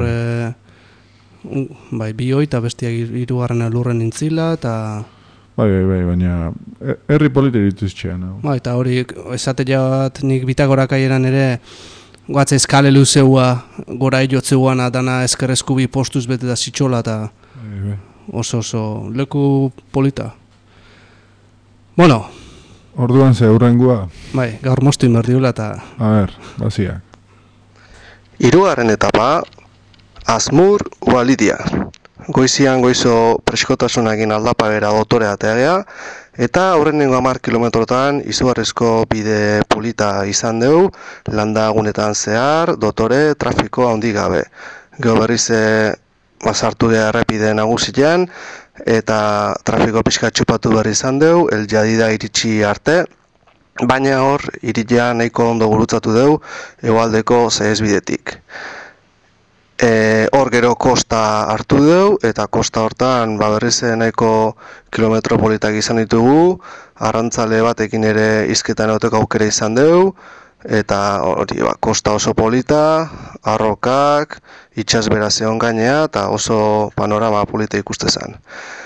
Speaker 3: bioi eta bestiak hirugarren lurren intzila, eta...
Speaker 4: Bai, baina herri polita dituztxean.
Speaker 3: Bai, eta hori esatea bat nik Bitagorakairan ere guatze eskale luzeua gora jotzeuan dana eskerrezkubi postuz bete da zitxola eta oso leku polita. Bueno.
Speaker 4: Orduan ze hurrengua.
Speaker 3: Bai, gaur moztu inberdiula eta...
Speaker 4: A ber, baziak.
Speaker 2: Hirugarren etapa, Azmur Ualidia. Goizian goizo preskotasunakin aldapagera dotorea teagea, eta aurrenengo 10 kilometrotan izugarrizko bide polita izan dugu, landagunetan zehar, dotore, trafiko handi gabe. Gero berriz sartu geha errepide nagusian, eta trafiko pixka txupatu berri izan dugu, El Jadida iritsi arte, baina hor, iritia nahiko ondo gurutzatu dugu, hegoaldeko zehezbidetik. Hor gero kosta hartu dugu, eta kosta hortan berriz nahiko kilometro politak izan ditugu, arrantzale batekin ere izketan egoteko aukera izan dugu, eta hori kosta oso polita, arrokak, itxasbera zeon gainea, eta oso panorama polita ikustezan.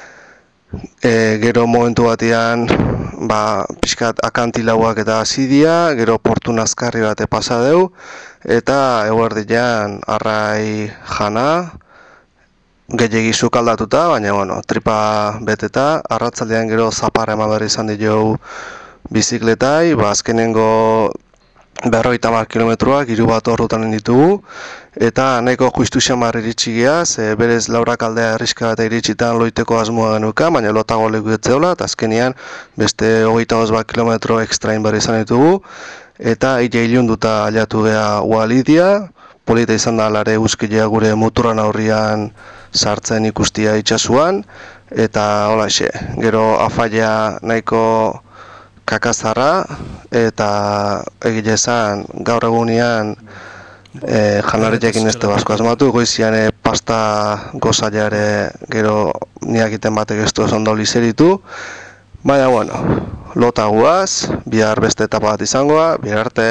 Speaker 2: Gero momentu batean pixkat akantilauak eta azidia, gero portu nazkarri bate pasa dugu, eta eguerdian arrai jana, gehiagizu kaldatuta, baina tripa beteta, arratzaldean gero zaparra eman berri izan ditugu bizikletai, azkenengo 50 kilometroak 3 bat horretan ditugu, eta nahiko justu xamar iritsi geaz, berez Laurak aldea herriska eta iritsitan loiteko asmoa genuka, baina lotago leku etzeola, eta azkenean beste 25 bat kilometro ekstrain berri izan ditugu, eta ila ilunduta aliatu geha Ualidia, polita izan da alare guzkilea gure muturran aurrian sartzen ikustia itxasuan, eta holaxe, gero afaia nahiko kakazarra, eta egile esan gaur egunean janarriakin ez basko asmatu, goizian pasta gozaila ere gero niakiten batek ez du esan dauli zeritu, baina lota guaz, bihar beste etapa bat izangoa, bihar arte.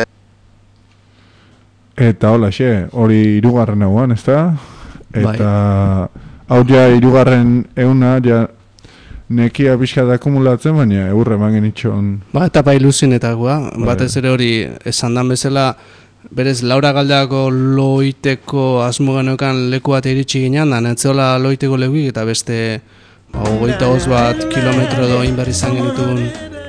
Speaker 4: Eta holaxe, hori 3. eguan, ez da? Eta hau ja 3. eguna, ja nekia pixkat akumulatzen, baina eurre eman genitxon.
Speaker 3: Etapa ilusinetakoa, batez ere hori esan dan bezala, berez Laura galdeako loiteko asmo genuekan leku bat iritsi ginean, da netzeola loiteko lekuik, eta beste 25 bat kilometro edo inberri izan genituen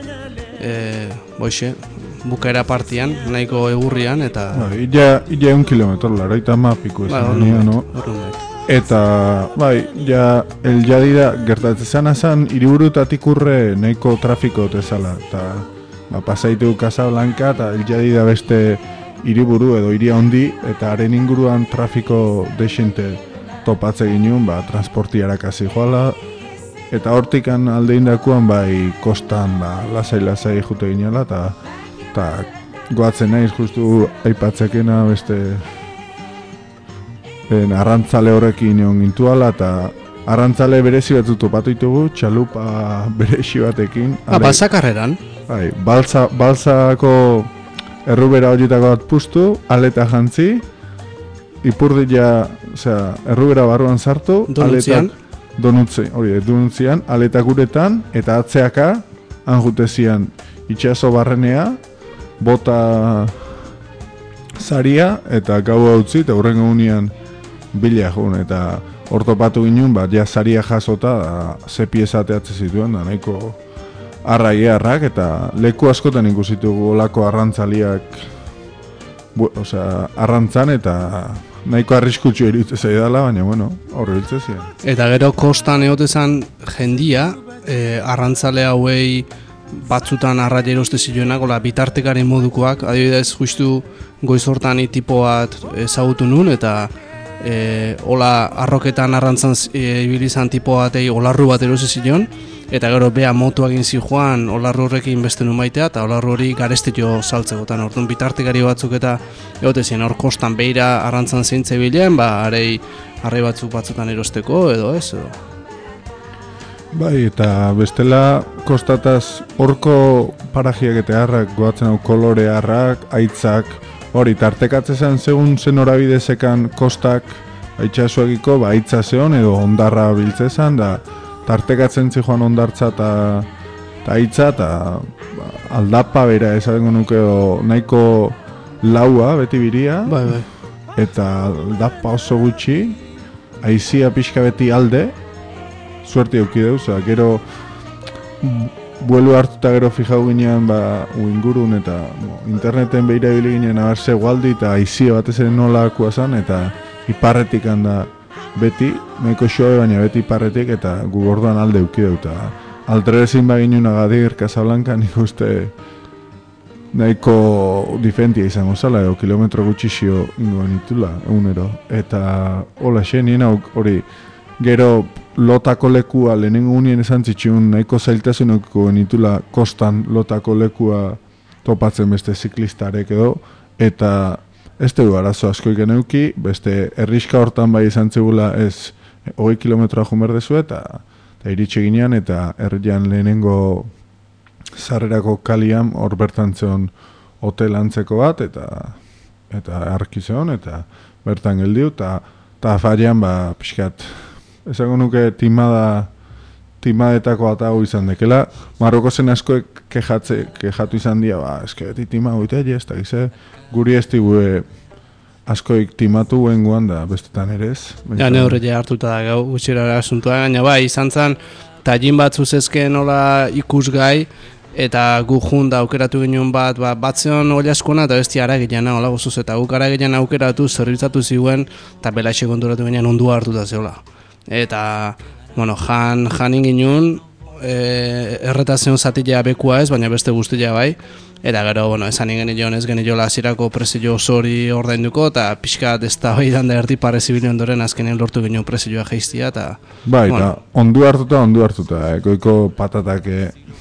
Speaker 3: bukaera partian, nahiko egurrian, eta...
Speaker 4: Illa 1 kilometro, laroita mapiko esan no? Eta, ja, El Jadida gertatzen zan, hiriburutatik urre nahiko trafiko tezala, eta pasaitu Casablanca eta El Jadida beste hiriburu edo hiria handi, eta haren inguruan trafiko desente topatze ginen, transportiarakasi joala, eta hortikan aldeindakuan kostan lasai jute ginela, eta goatzen naiz justu aipatzekena beste arrantzale horrekin egon gintuala, eta arrantzale berezi batzu topatu ditugu, txalupa berezi batekin.
Speaker 3: Balsakarreran?
Speaker 4: Bai, balsako errubera horietako bat puztu, aleta jantzi, ipurdila, errubera barruan sartu,
Speaker 3: Donutzian?
Speaker 4: Donuntzian, aletak guretan, eta atzeaka, han jutezian itxaso barrenea, bota zaria, eta gau utzi, eta hurrengo unian bila joan, eta ortopatu ginen, ja zaria jasota, ze pieza ateatze zituen, da nahiko arraiarrak, eta leku askotan ikusitugu olako arrantzaliak, arrantzan, eta nahiko arriskutsu iruditzen zaidala, baina, bueno, horre biltzen ziren.
Speaker 3: Eta gero kostan egotezan jendia, arrantzale hauei batzutan arraia eroste ziluenak, bitartekaren modukoak, adibidez, justu goiz hortan tipo bat ezagutu nun, eta hola arroketan arrantzan ibilizan tipo batei olarru bat erosi zion, eta gero bea motuak inzi joan olarru horrekin beste nun maitea, eta olarru hori garestitio saltzegotan. Orduan bitartekari batzuk eta egotezien hor kostan beira arrantzan zeintze bilen, arrei batzutan erosteko edo ez, edo.
Speaker 4: Bai, eta bestela kostataz horko parajiak eta harrak, goatzen hau kolore harrak, aitzak, hori tartekatzen segun zen horabidezekan kostak aitxasuagiko, aitza zeon edo ondarra biltzezan, da tartekatzen zijoan ondartza eta aitza, eta aldapa bera esatengo nuke nahiko laua, beti biria,
Speaker 3: bai.
Speaker 4: Eta aldapa oso gutxi, aizia pixka beti alde, suerte euki deuz, gero buelu hartuta gero fijau ginean ingurun eta interneten behira bile ginen abarze gualdi eta aizio batez ere nolakua zan, eta iparretik handa beti, nahiko xoe baina beti iparretik, eta gu gordoan alde euki deu, eta altrerezin baginun Agadir, Casablanca, nik uste nahiko diferentia izango zala, edo kilometro gutxixio ingoen itula, egunero, eta hola xenien hori, gero lotako lekua lehenengo unien esan zitxun nahiko zailtasuneko genitula kostan lotako lekua topatzen beste ziklistarek edo, eta ez dugu arazo asko ikeneuki, beste erriska hortan bai izan zegula ez 20 kilometroa jumerdezu eta iritsi ginean, eta errian lehenengo sarrerako kalian hor bertan zeon hotel antzeko bat, eta arki zeon, eta bertan geldiu, eta afarian pixkat esango nuke timadetako atago izan dekela. Marroko zen askoek kejatu izan dira, eske beti timago ite, ez da gize, guri ez digue askoik timatu guenguan da, bestetan ere ez.
Speaker 3: Ja, ne horre hartuta da gau gutxera asuntua, gaina izan zen, tallin bat zuzezken nola ikusgai, eta gu junda aukeratu ginen batzeon oliaskona eta besti aragilean hola gozuz, eta guk aragilean aukeratu zerbitzatu ziguen, eta belaxe konturatu ginen ondua hartuta zeola. Eta, janin ginen, erretazion zatilea bekua ez, baina beste guztia bai. Eta gero, esan ingenion ez geniola azirako prezio osori ordainduko, eta pixka ez da hori da erdi pare zibilio ondoren azkenean lortu ginen prezioa geiztia.
Speaker 4: Bai, eta ondu hartuta, goiko patatak,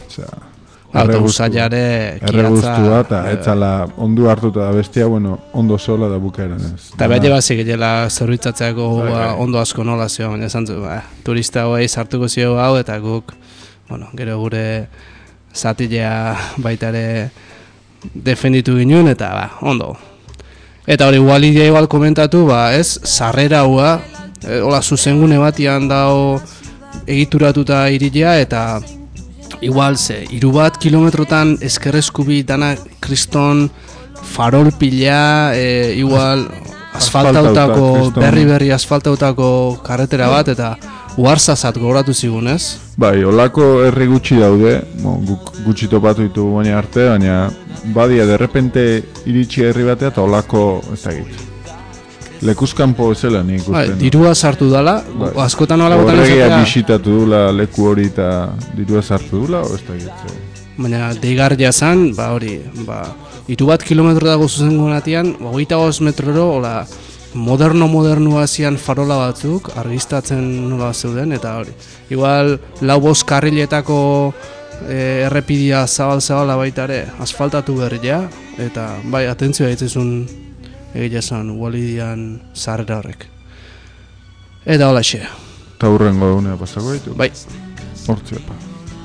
Speaker 4: erregustua, eta etzala ondu hartuta da bestia, ondo sola da bukaeran ez.
Speaker 3: Eta behar jebazik egela zerbitzatzeko ondo asko nola zio, baina esan zu, turista hoi sartuko zio hau, eta guk, gero gure zatilea baita ere defenditu ginen, eta ondo. Eta hori Walidea igual komentatu, ez, sarrera hua, hola zuzengune batian dao egituratuta irilea, eta igual ze, 3 kilometrotan eskerrezkubi dana kriston farol pila, igual asfaltautako, berri asfaltautako karretera bat, eta uarzazat gogoratu zigun, ez?
Speaker 4: Bai, olako herri gutxi daude, gutxi topatu ditu baina arte, baina badia, derrepente iritsi herri batea, eta olako, ez da git. Lekuzkanpo ezela nik uste.
Speaker 3: Dirua sartu dala, askotan nola botan ezatea.
Speaker 4: Horregia bisitatu dula leku hori eta dirua sartu dula, o ez da git.
Speaker 3: Baina deigarria zan, hori, 3 kilometro dago zuzengunatian, 25 metroro, hola, moderno zian farola batzuk, argiztatzen nola zeuden, eta hori. Igual, 4-5 karriletako errepidia zabal-zabala baita ere, asfaltatu berria, eta bai, atentzioa ditzezun egia zan, Walidian zarrera horrek. Eta hola xe.
Speaker 4: Eta hurrengo egunea pasako ditu?
Speaker 3: Bai.
Speaker 4: Hortzea pa.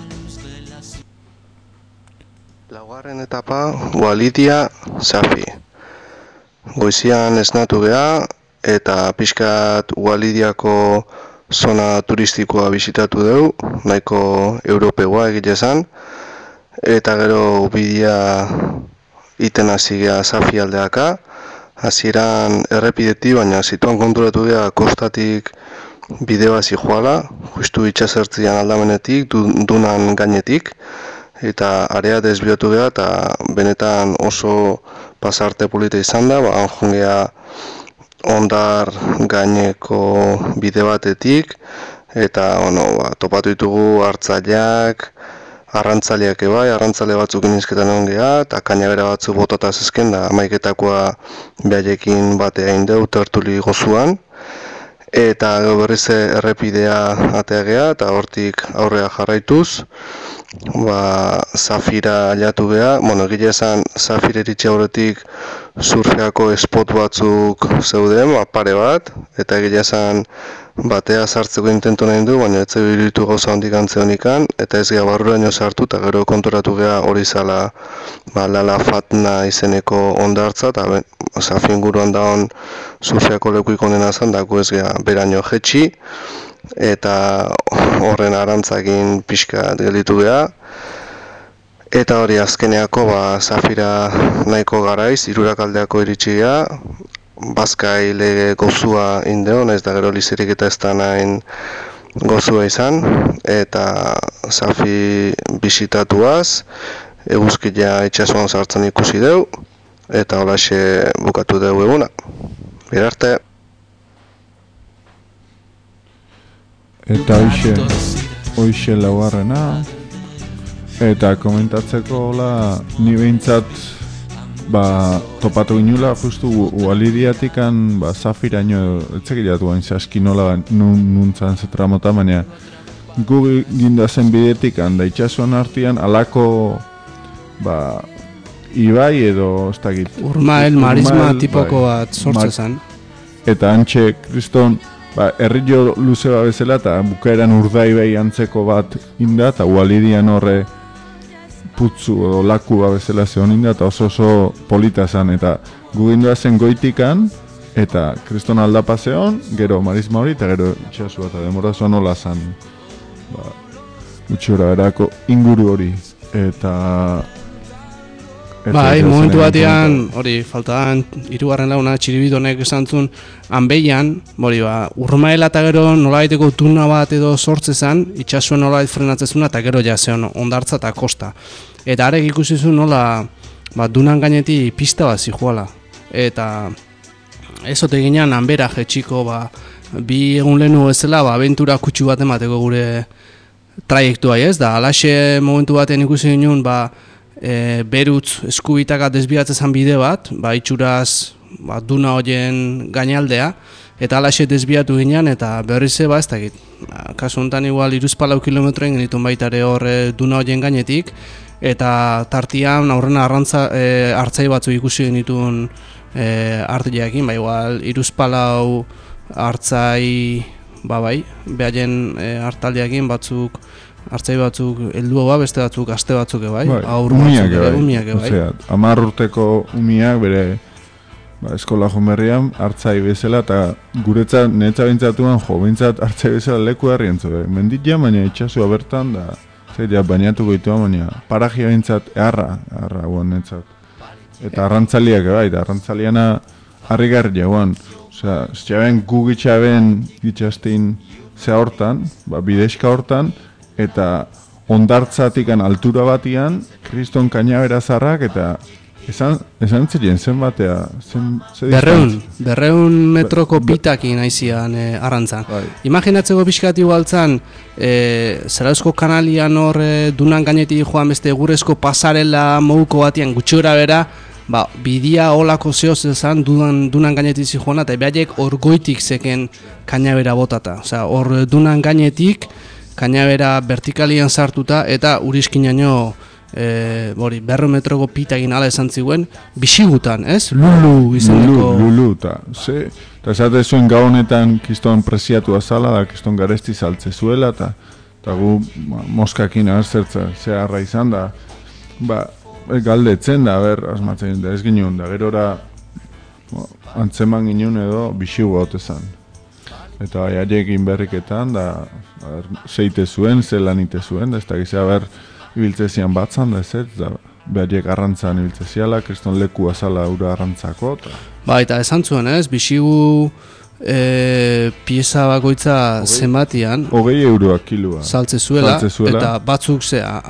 Speaker 2: Laugarren etapa, Walidia Safi. Goizian esnatu geha, eta pixkat Walidiako zona turistikoa bisitatu dugu, nahiko europegoa egite esan, eta gero bidea iten hasi gea Safi aldeaka, hasieran errepideti, baina zituan konturatu gea kostatik bideo hasi joala, justu itxasertzian aldamenetik, dunan gainetik, eta area desbiatu gea, eta benetan oso pasarte polita izan da, anjungea ondar gaineko bide batetik, eta topatu ditugu hartzaileak, arrantzaleak ebai, arrantzale batzuk inizketan egon geha, eta kainabera batzuk botata zezken, da amaiketakoa behaiekin batea indeu tertuli gozuan, eta berriz errepidea atea geha, eta hortik aurrea jarraituz, Zafira jatu geha, egia esan Zafira iritsi aurretik surfeako spot batzuk zeuden, pare bat, eta egia esan batea sartzeko intentu nahi du, baina ez zeu iritu gauza hondik antzeonikan, eta ez geha barruraino sartu, eta gero konturatu geha hori zala Lala Fatna izeneko ondartza, eta Zafi inguruan daun surfeako lekuik onena zan, dako ez geha beraino jetxi, eta horren arantzakin pixka gelditu geha. Eta hori azkeneako Zafira nahiko garaiz, Irurakaldeako iritsi geha, Bazkai lege gozua indeo, naiz da gero lizerik eta ez da nahin gozua izan, eta Zafi bisitatuaz, eguzkia itxasuan sartzen ikusi deu, eta holaxe bukatu deu eguna. Birarte!
Speaker 4: Eta hoxe laugarrena, eta komentatzeko ni behintzat topatu ginula, justu ualiriatikan Zafiraino etzekilatu hain zaski nola nuntzan zetramota, baina gu gindazen bidetikan da itxasuan artian alako ibai edo ez dakit
Speaker 3: Urmael, marisma tipoko bat sortzezan.
Speaker 4: Eta antxe kriston herrio luze bat bezala eta bukaeran urdaibai antzeko bat inda eta ualirian horre putzu edo laku bat bezala zehon inda eta oso polita zan eta gugindoa zen goitikan eta kriston aldapa zehon, gero marisma hori eta gero itxasua eta demora zoan hola zan utxora erako inguru hori eta
Speaker 3: momentu batean, hori, faltadan, 3. launa, txiribidonek esan zuen, hanbeian, urmaela eta gero nolabaiteko tuna bat edo sortzezan, itxasuen nolabait frenatzezuna, eta gero jazeon ondartza eta kosta. Eta arek ikusi zuen nola, dunan gaineti pista bat zijoala. Eta ezote ginean, hanbera jetxiko, bi egun lehenu ezela, abentura kutsu bat emateko gure traiektua, ez? Da, alaxe momentu batean ikusi ginen, berutz eskubitaka desbiatzezan bide bat, itxuraz duna horien gainaldea, eta alaxe desbiatu ginean, eta berrize ez dakit. Kasu honetan igual 3-4 kilometroen genitun baitare hor duna horien gainetik, eta tartian aurrena hartzai batzu ikusi genitun artileakin, igual 3-4 hartzai, behaien hartaldeakin batzuk, hartzai batzuk heldu beste batzuk, aste batzuk bai.
Speaker 4: Umiak bai. 10 urteko umiak bere eskola jomerrian hartzai bezala eta guretzat netza bintzatuan bintzat hartzai bezala leku herrien zure. Menditia, baina itxasua bertan da zeitea bainatuko dituan, baina parajia bintzat eharra guan netzat. Eta arrantzaliak bai, eta arrantzaliana harrigarria guan. Osea, zitxaben gugitxaben gitxastin zea hortan, bidezka hortan, eta ondartzatikan altura batian, kriston kainabera zarrak, eta esan zirien zen batea,
Speaker 3: Berreun metroko pitakin aizian arrantzan. Imaginatzeko pixkat igualtzan, Zarauzko kanalian hor dunan gainetik joan beste gurezko pasarela moduko batian gutxura bera, bidia olako zehoz ezan dunan gainetik zijoana, eta behaiek hor goitik zeken kainabera botata. Osea, hor dunan gainetik, kainabera vertikalian sartuta eta uriskinaino 100 metroko pitagin ala esan ziguen bisigutan, ez? Lulu izeneko...
Speaker 4: Lulu, eta esate zuen gau honetan kiston preziatu azala, da kiston garesti saltze zuela, eta gu moskakin abertzertza zeharra izan da, galdetzen da, asmatzen da ez ginen, da gerora antzeman ginen edo bisigu haute zan. Eta bai, haiekin berriketan, da, zeite zuen, zelan ite zuen, da, ez da gizea ber, ibiltzezian batzan, da ez, da, behariek arrantzan ibiltzeziala, kriston leku azala ura arrantzako, eta...
Speaker 3: Ba, eta esan zuen, ez, bixigu pieza bakoitza zenbatian...
Speaker 4: 20 euroak kilua.
Speaker 3: Saltze zuela, eta batzuk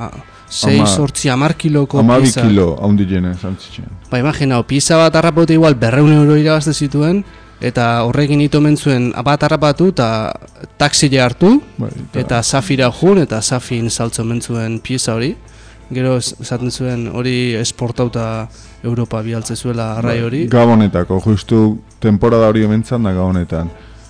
Speaker 3: 6-10 kiloko pieza.
Speaker 4: 12 kilo, haundi jene, zantzitxean.
Speaker 3: Ba, imaginau, pieza bat harrapote igual 200 euro irabazte zituen, eta horrekin itomen zuen bat harrapatu eta taxile hartu, eta Zafira jun, eta Zafin saltzen mentzuen pieza hori. Gero esaten zuen hori esportauta Europa bialtze zuela arrai hori.
Speaker 4: Gabonetako, justu temporada hori omentzan da Gabonetan.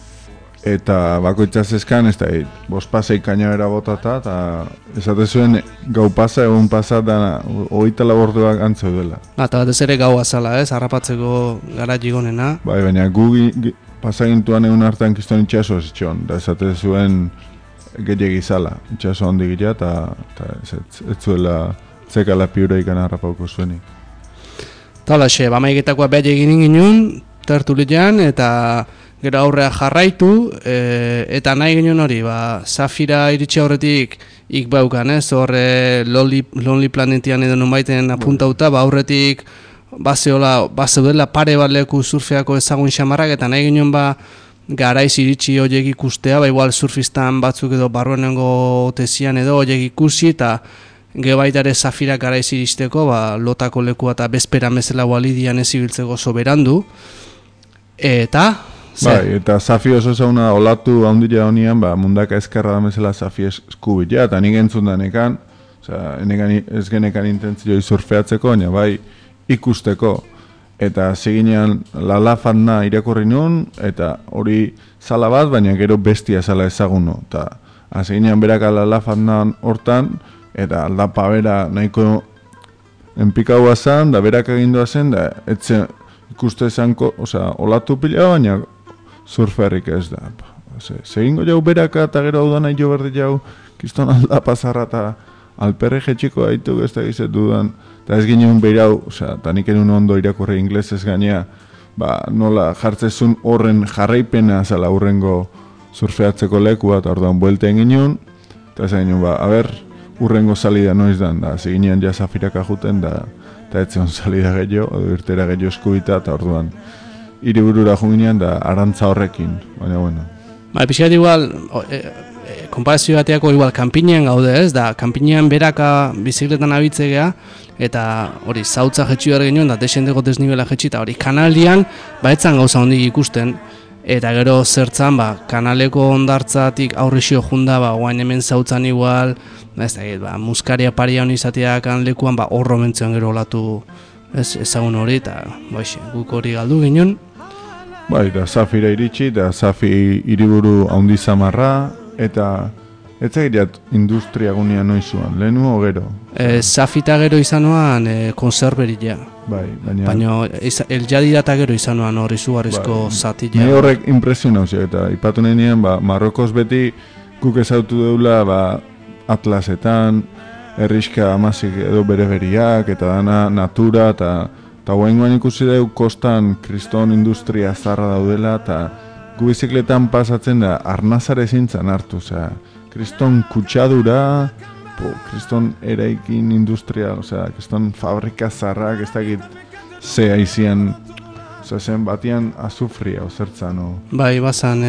Speaker 4: Eta bakoitzaz eskan, ez da, bospasei kainabera botata, eta esaten zuen gau pasa, egun pasa, da 24 orduak antzo duela.
Speaker 3: Eta batez ere gau azala, ez, harrapatzeko gara jigonena.
Speaker 4: Bai, baina pasagintuan egun hartan kiston itxaso ez txon, da esaten zuen gehiagizala, itxaso handi gira, eta ez zuela zekala piura ikan harrapauko zuenik.
Speaker 3: Eta hola, bamaiketakoa behar egin ginen, tertulian, eta gero aurrea jarraitu, eta nahi ginen hori, Zafira iritsi aurretik baukan, ez, horre Lonely Planetian edo nonbaiten apuntauta, aurretik bazeudela pare bat leku surfeako ezagun xamarrak, eta nahi ginen garaiz iritsi horiek ikustea, igual surfistan batzuk edo barruenengo tezian edo horiek ikusi, eta gero baita ere Zafira garaiz iristeko, lotako lekua eta bezperan bezala walidian ez ibiltzeko soberandu, eta...
Speaker 4: Bai, eta Zafi oso zauna olatu haundila honian, mundaka ezkerra da mesela Zafi eskubila, eta nik entzun da nekan, ez genekan intentzioi surfeatzeko, baina bai ikusteko. Eta seginean lalafana irakurri nun, eta hori zala bat, baina gero bestia zala ezaguno. Eta seginean beraka lalafana hortan, eta aldapa bera nahiko enpikaua zan, da berak egindua zen, da etzen ikuste zanko, olatu pila, baina surferrik ez da. Segingo jau beraka eta gero hau da nahi jo berdi jau, kiston aldapa zarra eta alperre jetxiko haitu ez da gizet dudan. Eta ez ginen behirau, eta nik enun ondo irakurri inglesez gainea, nola jartzezun horren jarraipena zala urrengo surfeatzeko lekua, eta orduan buelten ginen, eta ez ginen, urrengo salida noiz dan, da, seginean ja Zafiraka juten, da, eta etzen salida gehiago, edo irtera gehiago eskubita, eta orduan hiriburura junginean da arantza horrekin, baina bueno.
Speaker 3: Pixkat igual, konparazio bateako igual kanpinean gaude ez, da kanpinean beraka bizikletan abitzegea, eta hori zautza jetxi behar genuen, da desendeko desnibela jetxi, eta hori kanaldian, etzan gauza hondik ikusten, eta gero zertzan, kanaleko ondartzatik aurrexio junda, guain hemen zautzan igual, ez da, muskaria paria honi izateak lekuan, horro mentzean gero olatu ezagun hori, eta guk hori galdu ginen.
Speaker 4: Bai, da Zafira iritsi, da Zafi hiriburu haundi zamarra, eta ez egirat industria gunean noizuan, lehenu o gero?
Speaker 3: Zafita gero izanuan konserberia.
Speaker 4: Bai,
Speaker 3: baina eljadira eta gero izanuan hori zugarrizko zatila.
Speaker 4: Ni horrek impresionau ziak, eta ipatu nenean, Marrokoz beti guk ezautu deula, atlasetan, herriska amazik edo bere-beriak, eta dana natura, eta guaingoan ikusi dugu kostan kriston industria zarra daudela, eta gu bizikletan pasatzen da arnazare zintzan hartu, kriston kutsadura, kriston eraikin industria, kriston fabrika zarrak, ez dakit ze aizian, zen batian azufria, ozertzan,
Speaker 3: Bai, bazan,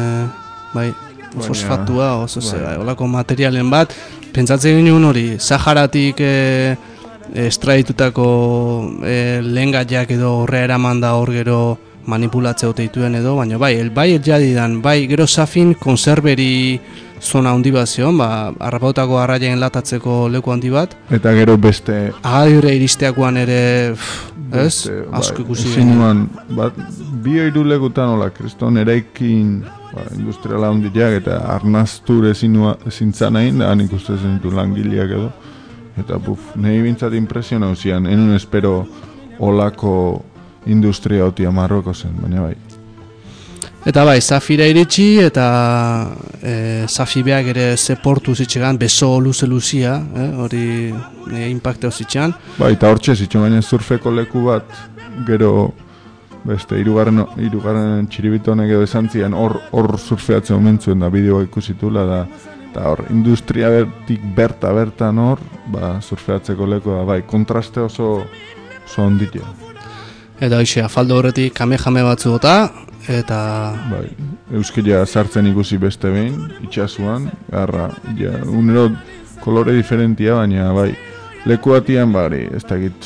Speaker 3: fosfatua, olako materialen bat, pentsatzen ginen hori, Saharatik estraitutako lehengaiak edo horre eraman da hor gero manipulatzea oteituen edo, baina bai eljadidan, gero Zafin konserberi zona handi bat zion, harrapautako arraien latatzeko leku handi bat.
Speaker 4: Eta gero beste...
Speaker 3: Agadiure iristeakoan ere, ez? Asko ikusi
Speaker 4: ginen. Bi oiru lekutan, kriston eraikin industriala handiak eta arnazture zintzan hain, da han ikuste zenitu langileak edo. Eta nahi bintzat impresionau zian, enun espero olako industria otia Marroko zen, baina bai.
Speaker 3: Eta Zafira iritsi eta Zafibeak ere ze portu zitxegan, beso luze-luzia, hori impacteo zitxean.
Speaker 4: Eta hortxe zitxon gainen surfeko leku bat, gero beste hirugarren txiribitonek edo esan zian hor surfeatzen omentzuen da bideoa ikusitula da, eta hor industria bertan hor surfeatzeko lekoa, bai, kontraste oso onditia.
Speaker 3: Eta hoxe, afaldo horretik kamejame batzu gota, eta...
Speaker 4: Bai, euskila sartzen ikusi beste behin, itxasuan, garra, ja, unero kolore diferentia, baina bai, leku batian, bari, ez dakit,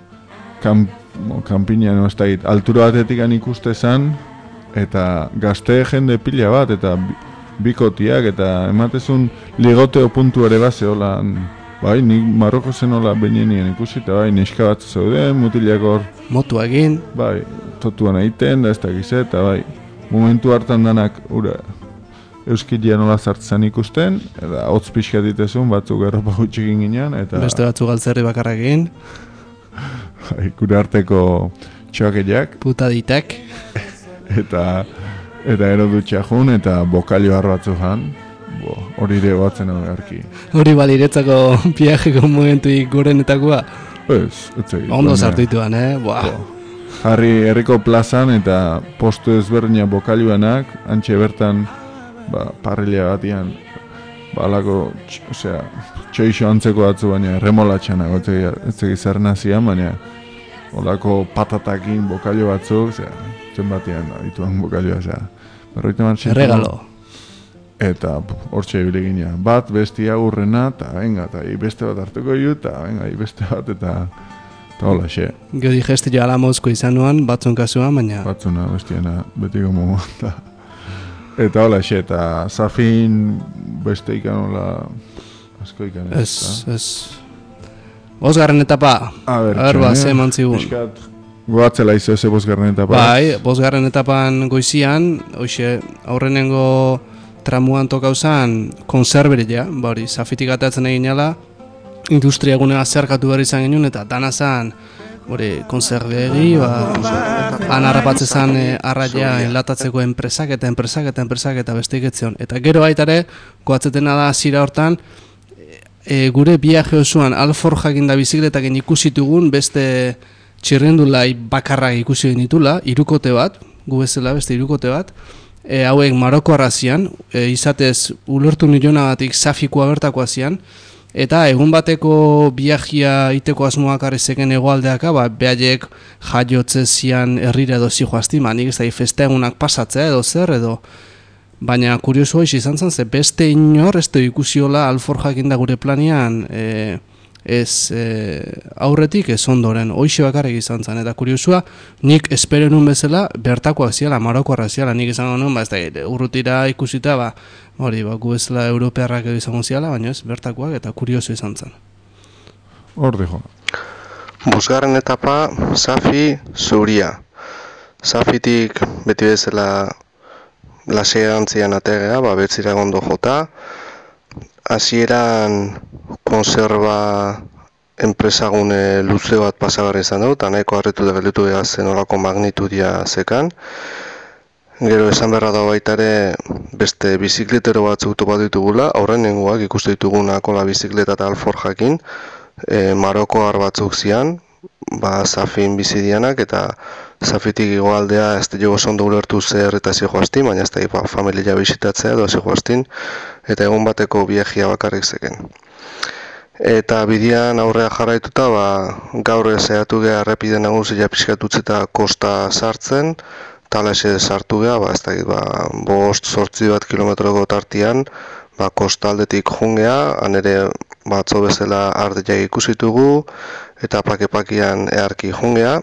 Speaker 4: kanpinean, ez dakit, altura batetik ikuste zan, eta gazte jende pila bat, eta bikotiak, eta ematezun ligoteo puntu ere base, holan, bai, nik Marroko zen hola benenien ikusi, eta bai, neska bat zeuden, mutilak hor...
Speaker 3: Motu egin.
Speaker 4: Bai, totuan egiten, da ez dakize, eta bai, momentu hartan danak, ura, euskilia nola zartzen ikusten, eta hotz pixka ditezun, batzuk erropa gutxikin ginen, eta...
Speaker 3: Beste batzuk galtzerri bakarrak egin.
Speaker 4: Bai, gure arteko txoakeiak.
Speaker 3: Putaditek.
Speaker 4: Eta ero dutxajun, eta bokalio harro batzu jan. Hori ere batzen hau garki.
Speaker 3: Hori badiretzako viajeko momentuik gorenetakoa?
Speaker 4: Ez egin.
Speaker 3: Ondo sartuituan,
Speaker 4: Jarri herriko plazan eta postu ezberdina bokalioanak, antxe bertan parrilla batian, balako, txoixo antzeko batzu, baina remolatxanak, ez zer nazian, baina olako patatakin bokalio batzuk, zen batian dituan bokalioa,
Speaker 3: erregalo.
Speaker 4: Eta hortxe ibili gina, bat bestia urrena, eta venga, eta beste bat hartuko ju, eta venga, beste bat, eta hola, xe.
Speaker 3: Gio digestio alamozko izan nuan, batzun kasuan, baina...
Speaker 4: Batzuna, bestiana, betiko momo, eta hola, xe, eta zafin beste ikan hola, asko ikan
Speaker 3: ez. Bosgarren etapa, ze eman zigun.
Speaker 4: Goatzela izo ze bosgarren etapa.
Speaker 3: Bai, bosgarren etapan goizian, hoxe, aurrenengo tramuan tokauzan konserberia, bari, zafitik atatzen egin ala, industria gunea zerkatu behar izan genuen, eta dana zan, bari, konserberi, han harrapatze zan arraia enlatatzeko enpresak eta besteik etzion. Eta gero baitare, goatzetena da zira hortan, gure viaje osoan alforjakin da bizikletak ikusitugun, beste txirrendulai bakarrak ikusi genitula, irukote bat, gu bezala beste irukote bat, hauek Maroko arrazian, izatez ulertu nilonagatik zafikoa bertakoa zian, eta egun bateko viajia iteko asmoak arrizeken egoaldeaka, behaiek jaiotze zian herrira edo zijoazti, nik ez da festa egunak pasatzea edo zer edo, baina kurioso hoiz izan zen, ze beste inor ez da ikusiola alforjakin da gure planian, ez aurretik ez ondoren, hoixe bakarrik izan zen, eta kuriosua, nik espero nun bezala, bertakoak ziala, Marokoarrak ziala, nik izango nun, ez da, urrutira ikusita, hori, gu bezala europearrak edo izango ziala, baina ez, bertakoak, eta kurioso izan zen.
Speaker 4: Hor dijo.
Speaker 2: Bosgarren etapa, Safi Zuria. Safitik beti bezala laseantzian ategea, betzira gondo jota, hasieran konserba enpresagune luze bat pasagarri izan dut, eta nahiko harritu da gelditu behar zen olako magnitudia zekan. Gero esan beharra da baitare beste bizikletero batzuk topa ditugula, aurrenengoak ikuste ditugunak ola bizikleta eta alforjakin, Marokoar batzuk zian, Zafin bizidianak, eta Zafitik igualdea ez da jogo zondo ulertu zer eta zijoaztin, baina ez da familia bisitatzea edo zijoaztin, eta egun bateko viajia bakarrik zeken. Eta bidean aurrea jarraituta, gaur ezaiatu geha errepide naguzia pixkatutzeta kosta sartzen, talaxe sartu geha, ez da, 5-8 kilometroko tartian, kosta aldetik jungea, han ere batzo bezala ardeak ikusitugu, eta pakepakian earki jungea,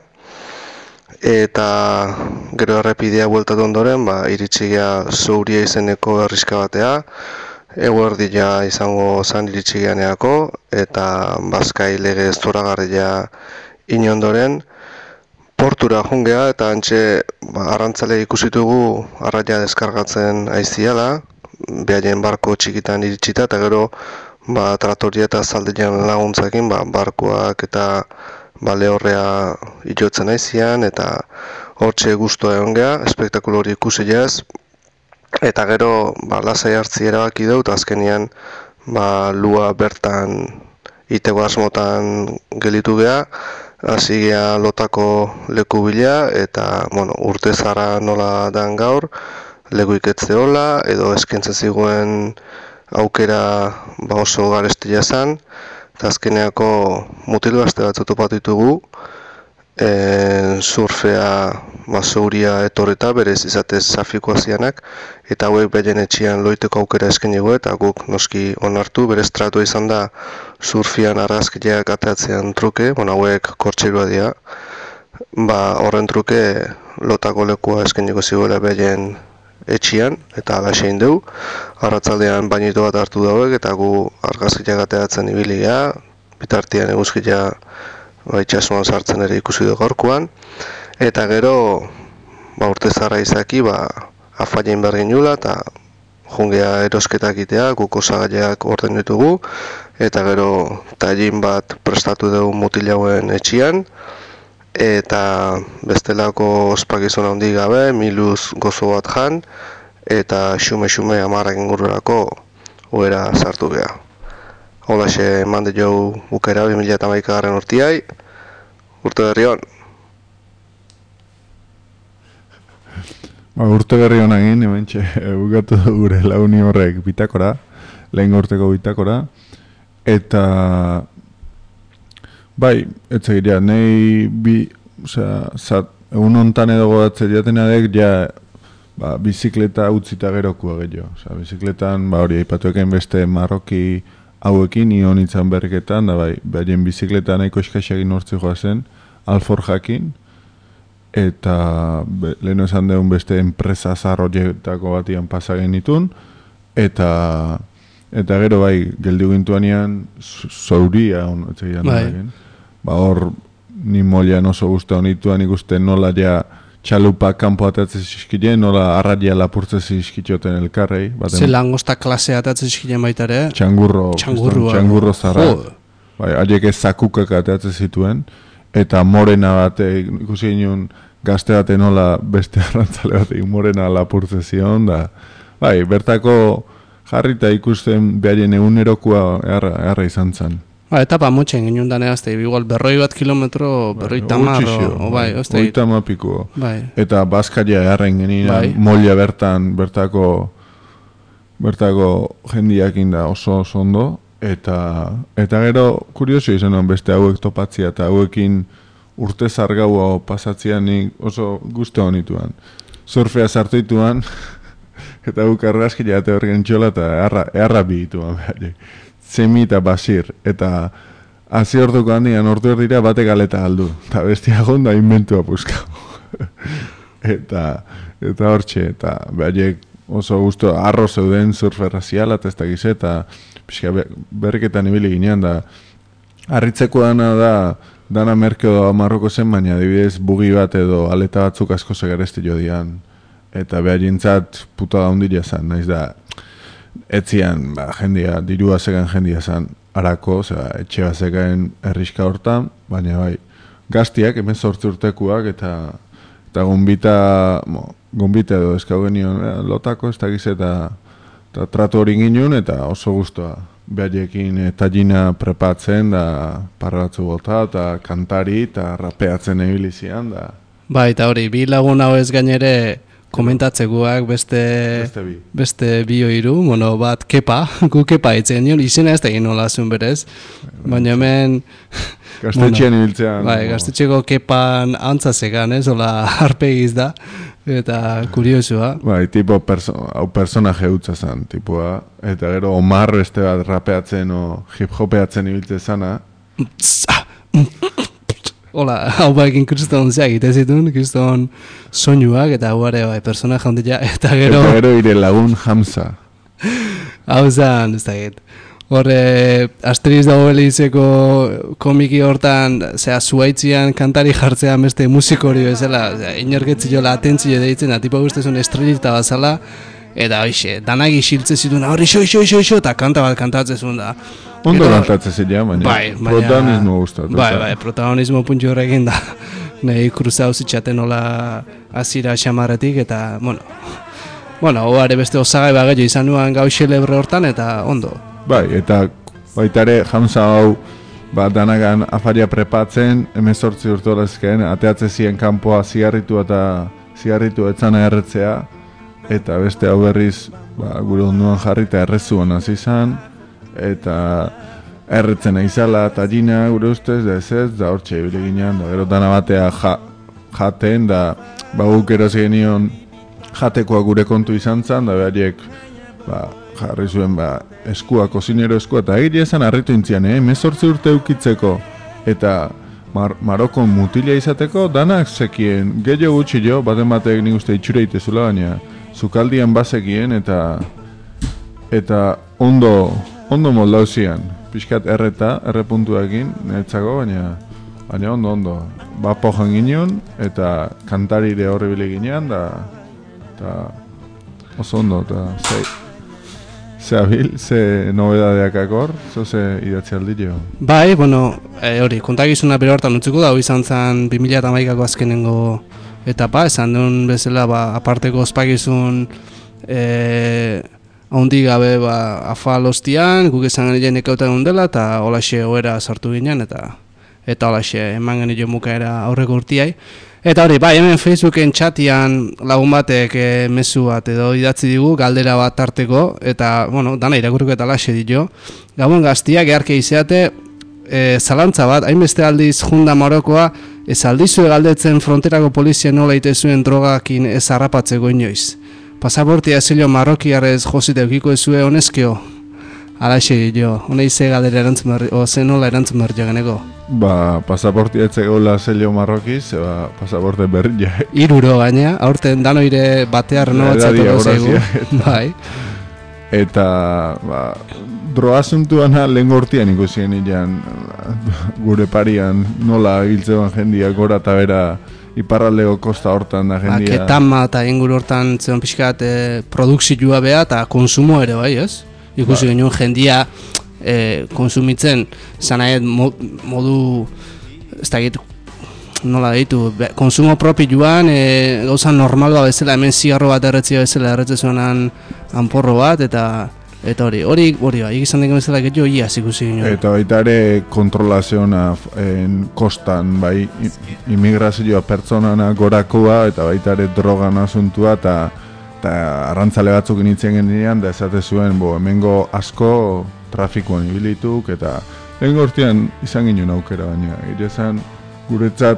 Speaker 2: eta gero errepidea bueltatu ondoren, iritsi geha Zuria izeneko herriska batea, eguerdia izango zan iritsi geaneako, eta Bazkai lege zoragarria inondoren, portura jungea, eta antxe arrantzale ikusitugu arraia deskargatzen aiziala, behaien barko txikitan iritsita, eta gero tratoria eta zaldean laguntzakin barkoak eta lehorrea itotzen aizian, eta hortxe guztua egon geha, espektakulo hori ikusi jaz, eta gero lasai hartzi erabaki dut, azkenian lua bertan iteko asmotan gelitu geha, hasi gea lotako leku bila, eta, urte zara nola dan gaur, leku iketzeola, edo eskentzen ziguen aukera oso garestia zan, eta azkeneako mutil gazte batzu topatu ditugu, surfea zauria etorreta, berez izatez safikoa zianak, eta hauek beren etxian loiteko aukera eskenegu, eta guk noski onartu, berez tratu izan da surfian argazkiak ateatzean truke, hauek kortxeirua dira, horren truke lotako lekua eskeneko ziguela beren etxian, eta alaxein deu, arratzaldean bainito bat hartu dauek, eta gu argazkiak ateatzen ibilia, bitartian eguzkia itxasuan sartzen ere ikusi du gaurkoan, eta gero urte zarra izaki afailein behar ginula, eta jungea erosketak itea, guk osagaiak orden ditugu, eta gero tailin bat prestatu dugu mutilauen etxian, eta bestelako ospakizun handi gabe, miluz gozo bat jan, eta xume-xume 10 ingururako oera sartu geha. Holaxe eman jo bukera 2011 urtiai, urte berri hon.
Speaker 4: Urte berri hon egin, hementxe, bukatu gure launi horrek bitakora, lehen urteko bitakora, eta bai, etzegiria, nahi egun hontan edo godatzen jatenadek, bizikleta utzita gerokua gehiago. Bizikletan, hori, aipatueken beste marroki hauekin, ion itzan berriketan, da behaien bizikleta nahiko eskaxekin hortzi joazen, alforjakin, eta leheno esan deun beste enpresa zarroietako batian pasagen ditun, eta gero geldi gintuanean zauria etzegian. Hor, ni molian oso guzti honituan ikusten nola ja txalupak kanpo atatzen zizkile, nola arraia lapurtzen zizkitxoten elkarrei.
Speaker 3: Ze langosta klasea atatzen zizkile baitare?
Speaker 4: Txangurro zarra. Haiek ez zakukak atatzen zituen, eta morena bat ikusi ginen gazte bate nola beste arrantzale bat morena lapurtzen zion, bertako jarrita ikusten beharien egunerokoa erra izan zen.
Speaker 3: Etapa motxen ginen dane azte, igual 100 kilometro,
Speaker 4: 30 piko. Eta Baskaria erren genien, molia bertako jendiakin da oso ondo, eta gero kuriosio izan beste hauek topatzia, eta hauekin urte zargaua pasatzean nik oso guzti honituan. Surfea sartu dituan, eta guk argazkia eta horren txola, eta erra bihituan behar. Zemi eta Basir, eta hazi orduko handian ordu erdira batek aleta aldu, eta bestia gonda inventua puzkau. eta hortxe, eta behariek oso guztu arro zeuden surferraziala, eta ez da gize, eta berriketan ibili ginean, da harritzeko dana merkeo Marroko zen, baina adibidez bugi bat edo aleta batzuk asko segarezti jo dian, eta beharintzat puta da hundila zen, naiz da, etzian, jendia, dirua zegan jendia zen arako, etxe bat zegaen erriska hortan, baina gaztiak, hemen 8 urtekuak, eta gombita edo eskau genion lotako, ez da gize, eta tratu hori ginen, eta oso guztua, behariekin tallina prepatzen, da parra batzu bota, eta kantari, eta rapeatzen ebilizian, da.
Speaker 3: Eta hori, bi lagun hau ez gainere, komentatzekoak beste bi oiru, bat Kepa, gu Kepa itzen nion, izena ez da egin nola zuen berez, baina hemen...
Speaker 4: Gaztetxean ibiltzean.
Speaker 3: Gaztetxeko Kepan antzazekan, hola harpegiz da, eta kuriosua.
Speaker 4: Tipo personaje utza zen, tipoa, eta gero Omar beste bat rapeatzen o hip-hopeatzen ibiltze zana.
Speaker 3: Hola, hau baekin kriston zeak itezitun, kriston soinuak, eta hau are persona jaundia, eta gero
Speaker 4: ire lagun Hamza.
Speaker 3: Hau zan, ez da git. Horre, Asterix dago belizeko komiki hortan, zuaitzian kantari jartzean beste musikori bezala, inorketzi jola atentzio deitzen, da tipa guztezun estrellita bazala, eta hoxe, danak isiltze zituen, horri xo, eta kanta bat kantatzen zuen da.
Speaker 4: Ondo kantatzen zilean, baina protagonismo gustatu.
Speaker 3: Protagonismo puntxo horrekin da. Nahi kruzau zitxaten hola azira xamarretik, eta, hoare beste osagai bagello izan nuan gau xelebre hortan, eta ondo.
Speaker 4: Eta baitare Hamza hau danagan afaria prepatzen, 18 urte olezken, ateatze ziren kanpoa zigarritu etzana erretzea, eta beste hau berriz, gure onduan jarri eta errezuan hasi izan, eta erretzen aizala eta gina gure ustez, da ez, da hortxe ibile ginean, da gero dana batea jaten, da guk eroz genion jatekoa gure kontu izan zen, da behariek jarri zuen eskua, kozinero eskua, eta egitea esan harritu intzian, 18 urte eukitzeko, eta Marokon mutila izateko, danak zekien, gehiago gutxi jo, baten batek nik uste itxura itezula, baina zukaldian bazekien, eta ondo moldauzian, pixkat errepuntuakin, netzako, baina ondo. Pojan ginen, eta kantarire horribile ginean, eta oso ondo, eta ze nobedadeak akor, ze idatzi aldi jo.
Speaker 3: Bai, hori, kontakizuna bere hortan utziko da, izan zen 2008ko azkenengo etapa, esan duen bezala, aparteko ospakizun haundi gabe afal hostian, guk esan genien ekautan dela, eta holaxe oera sartu ginen, eta holaxe eman genio mukaera aurreko urtiai. Eta hori, hemen Facebooken txatian lagun batek mezu bat edo idatzi digu, galdera bat tarteko, eta, dana irakurriko eta laxe dio. Gabon gaztiak eharke izeate, zalantza bat, hainbeste aldiz junda Marokoa, ez aldizue galdetzen fronterako polizia nola itezuen drogakin ez harrapatzeko inoiz. Pasaportia ezelo marrokiarrez josite eukiko ezue honezkeo? Alaxe dio, honei ze galdera erantzun berri, ze nola erantzun berri jageneko?
Speaker 4: Pasaportia etzegoela zelio marrokiz, pasaporte berri ja.
Speaker 3: 3 euro gaina, aurten danoire batea renovatzatuko zaigu. Bai.
Speaker 4: Eta, droga asuntuana lehen gortian ikusien ilan gure parian nola hiltzean jendia gora eta bera iparraldeko kosta hortan da jendia.
Speaker 3: Ketama eta inguru hortan zeon pixkat produkzioa beha eta konsumo ere bai, ez? Ikusi genuen jendia konsumitzen, zanaet modu, ez da gitu, nola deitu, konsumo propi joan, gauza normalua bezala, hemen zigarro bat erretzia bezala erretze zuenan anporro bat, eta hori egizan deken bezala getio iaz ikusi genuen.
Speaker 4: Eta baita ere kontrolazioa kostan, bai, imigrazioa pertsonana gorakoa, eta baita ere drogan asuntua, eta arrantzale batzuk initzen gendenean, da esate zuen, hemengo asko trafikoan ibilituk, eta lehen gortian izan ginen aukera, baina ire zan guretzat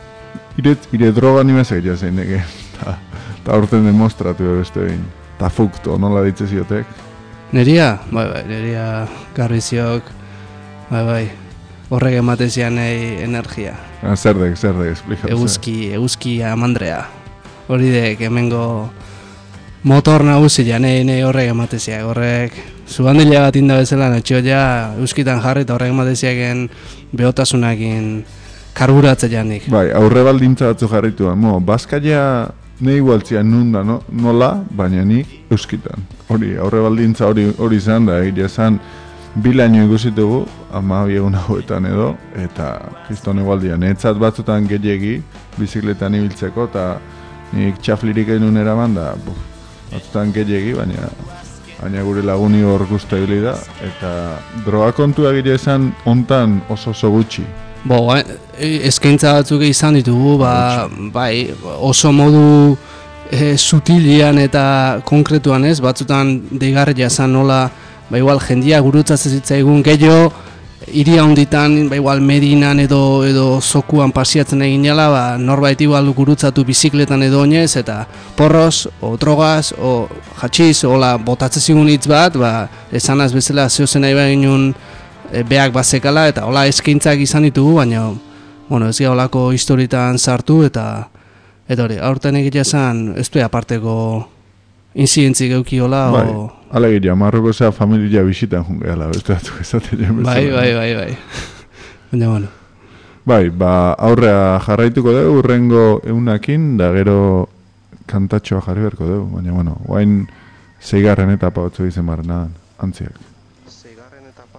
Speaker 4: ire droga nimez egitea zein deke, eta horten demostratu beste behin. Ta fukto, nola ditze ziotek?
Speaker 3: Neria? Bai, neria garbiziok, bai, horrek ematezian energia.
Speaker 4: Zerdek, esplikatu.
Speaker 3: Eguzki amandrea. Hori dek, hemengo motor nagusia, nahi horrek emateziak, horrek zubandila bat inda bezala, natxio ja euskitan jarri eta horrek emateziaken behotasunakin karburatzea janik.
Speaker 4: Bai, aurre baldintza batzu jarrituan, Baskaia nahi igualtzian nunda, nola, baina nik euskitan. Hori, aurre baldintza hori izan da, egia esan, 2 laino ikusitugu, 12 egun hauetan edo, eta kriston igualdian, etzat batzutan gehiegi, bizikletan ibiltzeko, eta nik txaflirik egin eraman da, batzutan gehiegi, baina gure laguni hor guzta hili da, eta droga kontua egia esan ontan oso gutxi.
Speaker 3: Eskaintza batzuk izan ditugu, bai, oso modu sutilian eta konkretuan ez, batzutan deigarria zan nola, igual jendia gurutzatzen zitzaigun gehiago, iria honditan, igual Medinan edo zokuan pasiatzen egin jala, norbait igual gurutzatu bizikletan edo oinez, eta porros, o drogaz, o jatxiz, ola botatzen zigun hitz bat, esanaz bezala zehozen nahi behin beak bazekala, eta hola eskaintzak izan ditugu, baina, ez gara holako historietan sartu, eta hori, aurten egitea zen, ez du aparteko inzidentzik euki hola,
Speaker 4: alegiria, Marroko zea familia bisitan jungeala, beste batzuk esaten
Speaker 3: bai. Baina,
Speaker 4: Bai, aurrea jarraituko dugu, urrengo eunakin, da gero kantatxoa jarri berko dugu, baina, guain 6. etapa batzu izan barrenan, antziak.
Speaker 2: 6. etapa,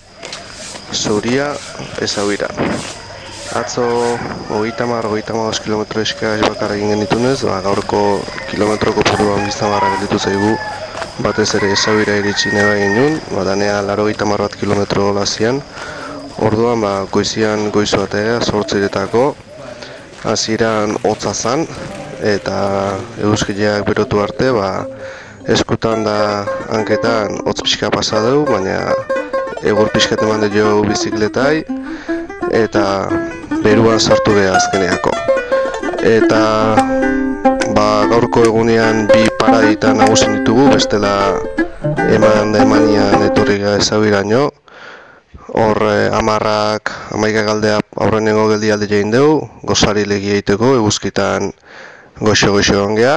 Speaker 2: Zuria Ezauira. Atzo 30-32 kilometro eskaz bakarra egin genitunez, gaurko kilometroko purua biztamarra gelditu zaigu, batez ere Ezauira iritsi neba egin nun, danea 80 kilometro lazian, Orduan, goizian goizu batea, 8:00 hasieran hotza zan, eta eguzkileak berotu arte, eskutan da hanketan hotz pixka pasa dugu, baina egur pixkat eman jo bizikletai, eta beruan sartu beha azkeneako. Eta gaurko egunean bi paradita nagusi ditugu, bestela emanian etorri gara ezagiraino. Hor 11 galdea aurrenengo geldialde jain dugu, gozari legi egiteko, eguzkitan goxo ongea.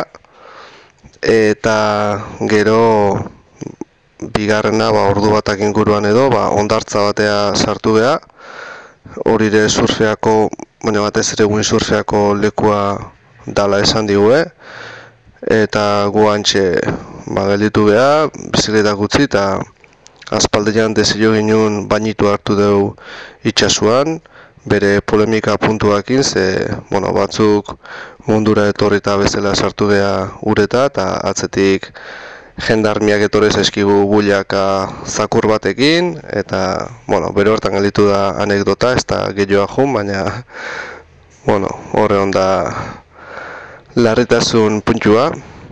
Speaker 2: Eta gero bigarrena ordu batak inguruan edo, ondartza batea sartu beha. Hori ere surfeako, batez ere windsurfeako lekua dala esan digue. Eta gu antxe gelditu beha, bizikletak utzi eta aspaldean desio ginen bainitu hartu dugu itxasuan, bere polemika puntuakin, batzuk mundura etorri eta bezala sartu beha ureta, eta atzetik jendarmiak etorri zaizkigu builaka zakur batekin, eta, bere hortan gelditu da anekdota, ez da gehiago jun, baina, horre onda larritasun puntua,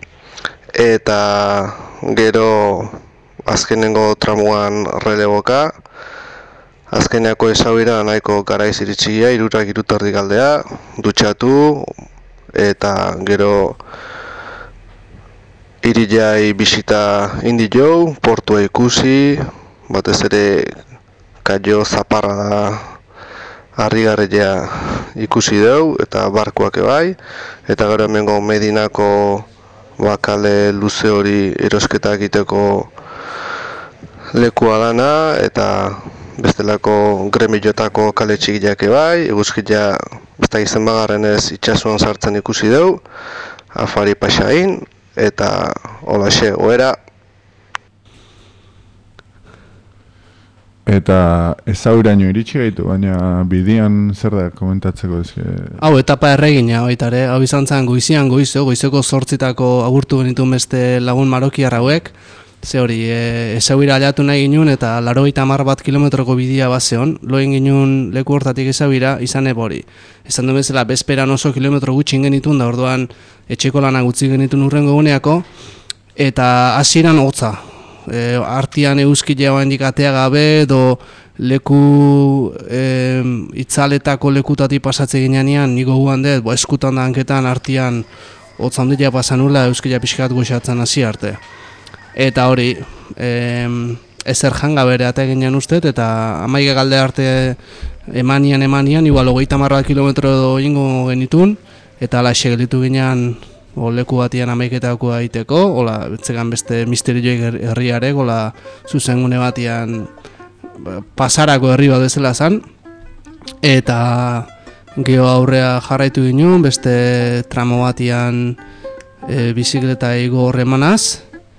Speaker 2: eta gero azkenengo tramuan releboka, azkeneako ezauira nahiko garaiz iritsigia, 3:30 galdea, dutxatu, eta gero irilai bisita indi jau, portua ikusi, batez ere kaio zaparra da harrigarria ikusi dugu, eta barkuak ebai, eta gero hemengo Medinako bakale luze hori erosketa egiteko lekua dana, eta bestelako gremilotako kale txikiak ebai, eguzkia besta izen bagarrenez itxasuan sartzen ikusi dugu, afari pasain, eta holaxe, oera.
Speaker 4: Eta ezauraino iritsi gaitu, baina bidian zer da komentatzeko ezke?
Speaker 3: Hau, etapa erregina, baitare, hau izan zen goizeko 8:00 agurtu genituen beste lagun marokiar hauek, ze hori, ezauira aliatu nahi ginen eta 90 kilometroko bidia bazeon, loen ginen leku hortatik ezauira, izan ebori. Ezan duen bezala, bezperan oso kilometro gutxin genitun, da orduan etxeko lanak utzi genitun urrengo eguneako, eta hasieran hotza. Artian eguzkilea handik atea gabe, edo leku itzaletako lekutatik pasatze ginean, niko guan dut, eskutan da hanketan artian hotza handia pasanula, eguzkilea pixkat goxatzen hasi arte. Eta hori, ezer janga bere ate ginean ustez, eta 11 galde arte emanian, igual 30 kilometro edo ingo genitun, eta alaxe gelditu ginean leku batian 11 egiteko, hola, betzegan beste misterioik herriarek, hola, zuzengune batian pasarako herri bat bezala zan, eta geho aurrea jarraitu ginen, beste tramo batian bizikleta igo horremanaz,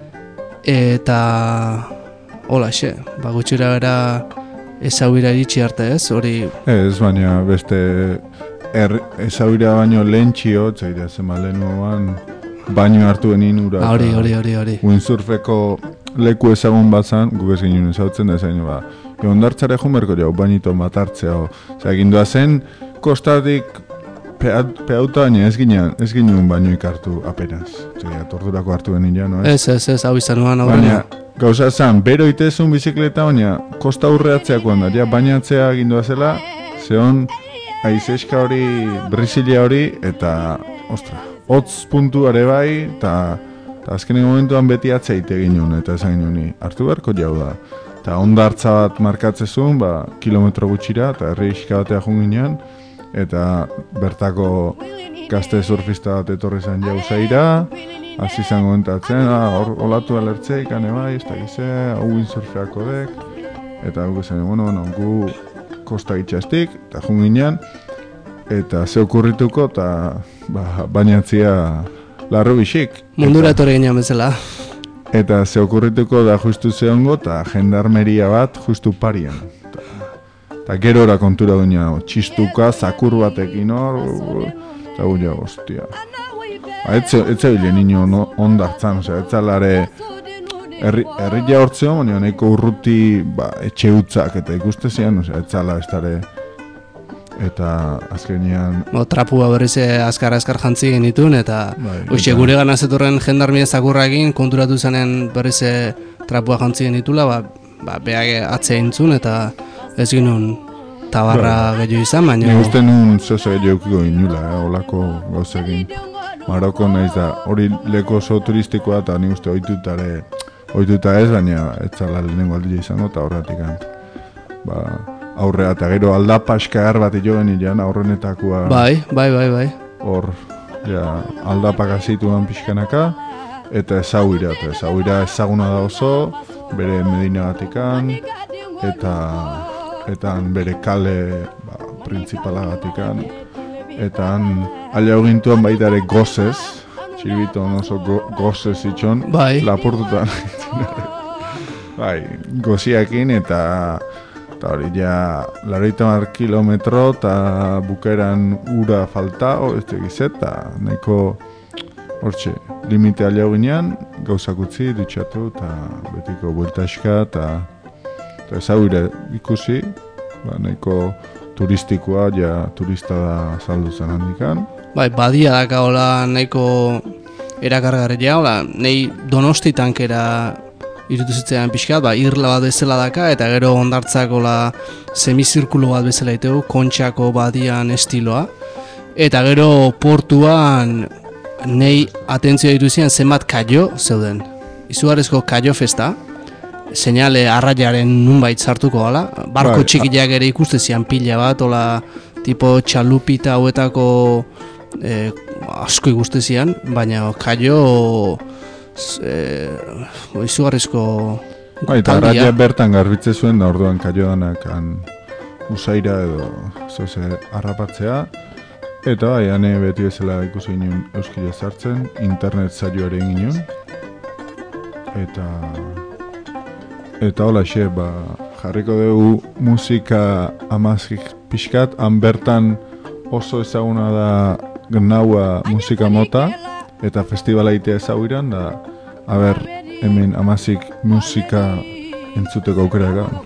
Speaker 3: eta hola xe, gutxira bera ezauira iritsi arte ez, hori...
Speaker 4: Ez, baina beste ezauira baino lehen txio, zaira zema lehenuan baino hartu benin ura.
Speaker 3: Hori.
Speaker 4: Windsurfeko leku ezagun bat zan, guk ez ginen ezautzen da zaino ondartzare jumerko jau, bainito bat hartzea. Egindoa zen, kostatik peauta baina ez ginen bainoik hartu apenas. Tordurako hartu benin ja, no ez?
Speaker 3: Ez, hau izan nuan.
Speaker 4: Baina, gauza zan, bero itezun bizikleta, baina kosta urreatzeakoan da, bainatzea egindoa zela, zehon aizeska hori, brisilia hori, eta, hotz puntuare bai, eta azkenen momentuan beti atzeite ginen, eta esan ginen, hartu beharko jau da. Eta ondartza bat markatzezun, kilometro gutxira, eta herriiska batea junginean, eta bertako gazte surfista bat etorri zen jau zaira, hasi izango entatzen, olatu alertzea ikane bai, ez da gizea, hau windsurfeako dek, eta gu zen, gu kosta itxastik, eta junginean, eta ze okurrituko, eta bainatzia larru bisik.
Speaker 3: Mundura etorri ginean bezala.
Speaker 4: Eta ze okurrituko da justu zehongo, eta jendarmeria bat justu parian. Eta gero ora kontura duena, txistuka, zakur batekin hor, eta guia, hostia. Etze bile nino ondartzan, ez zalare herria hortzeo, baina nahiko urruti etxe hutzak eta ikuste zian, etzala ez dara. Eta azkenean...
Speaker 3: Trapua berriz azkar jantzi genitun, eta gure gana zetorren jendarmia zakurrakin konturatu zanen berriz trapua jantzi genitula, beak atzea intzun, eta ez ginen tabarra gehiago izan, baina...
Speaker 4: Nik uste nun zoze gehiago eukiko inula, holako gauzekin. Maroko nahiz da, hori leko oso turistikoa, eta nik uste ohituta ez, baina ez zala lehenengo aldia izango, eta horretik aurrea, eta gero aldapa eskagar bat joan ilan, aurrenetakoa...
Speaker 3: Bai.
Speaker 4: Hor, aldapak azituan pixkanaka, eta ezauira ezaguna da oso, bere Medina batikan, eta bere kale printzipala batikan, eta alia gintuan baita ere gozez, txiribiton oso gozez itxon, lapurtutan. Goziakin eta hori ja 80 kilometro eta bukaeran ura falta, ez tegizet, eta nahiko hortxe, limite alia ginean, gauzak utzi, dutxatu, eta betiko buelta eska, eta ezaguire ikusi, nahiko turistikoa, turista da saldu zen handikan.
Speaker 3: Badia daka hola nahiko erakargarria, hola, nahi Donosti tankera irutu zitzean pixkat, irla bat bezala daka, eta gero ondartzak hola semizirkulo bat bezala itegu, kontxako badian estiloa. Eta gero portuan nahi atentzioa iruzian zenbat kaio zeuden. Izugarrizko kaio festa, seinale arraiaren nunbait sartuko gala, barko txikiak ere ikuste zian pila bat, hola tipo txalupita hauetako asko ikuste zian, baina kaio izugarrizko
Speaker 4: eta arraia bertan garbitze zuen da orduan kaio danak usaira edo harrapatzea, eta hane beti bezala ikusi ginen euskila sartzen, internet saioare egin ginen, eta hola xe, jarriko dugu musika amazik pixkat, han bertan oso ezaguna da gnaua musika mota, eta festivala itea ezaguiran, da, hemen amazik musika entzuteko aukera egan.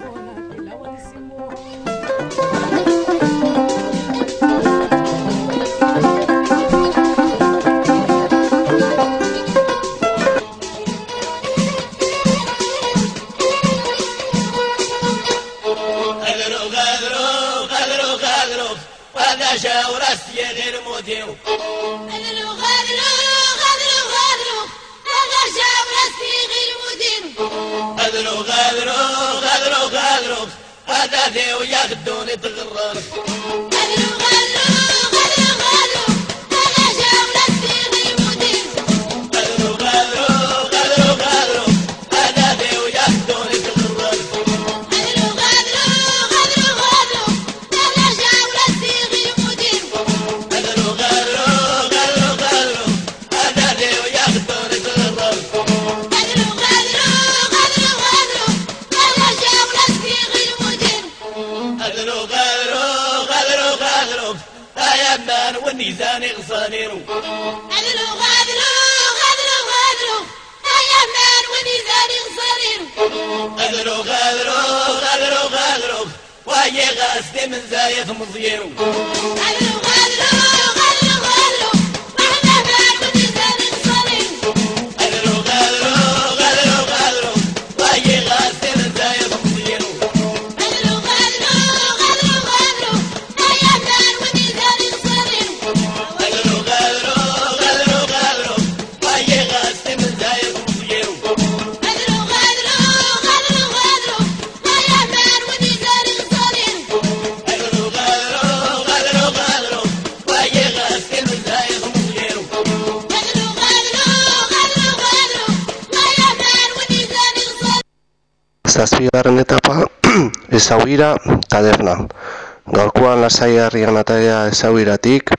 Speaker 2: Zazpigarren etapa, Ezaugira eta Defna. Gaurkoan lasai harrian ataia Ezaugiratik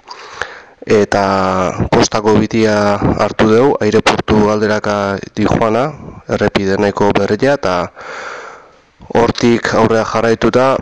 Speaker 2: eta kostako bitia hartu dugu, aireportu alderaka Tijuana, errepideneko berria, eta hortik aurrea jarraituta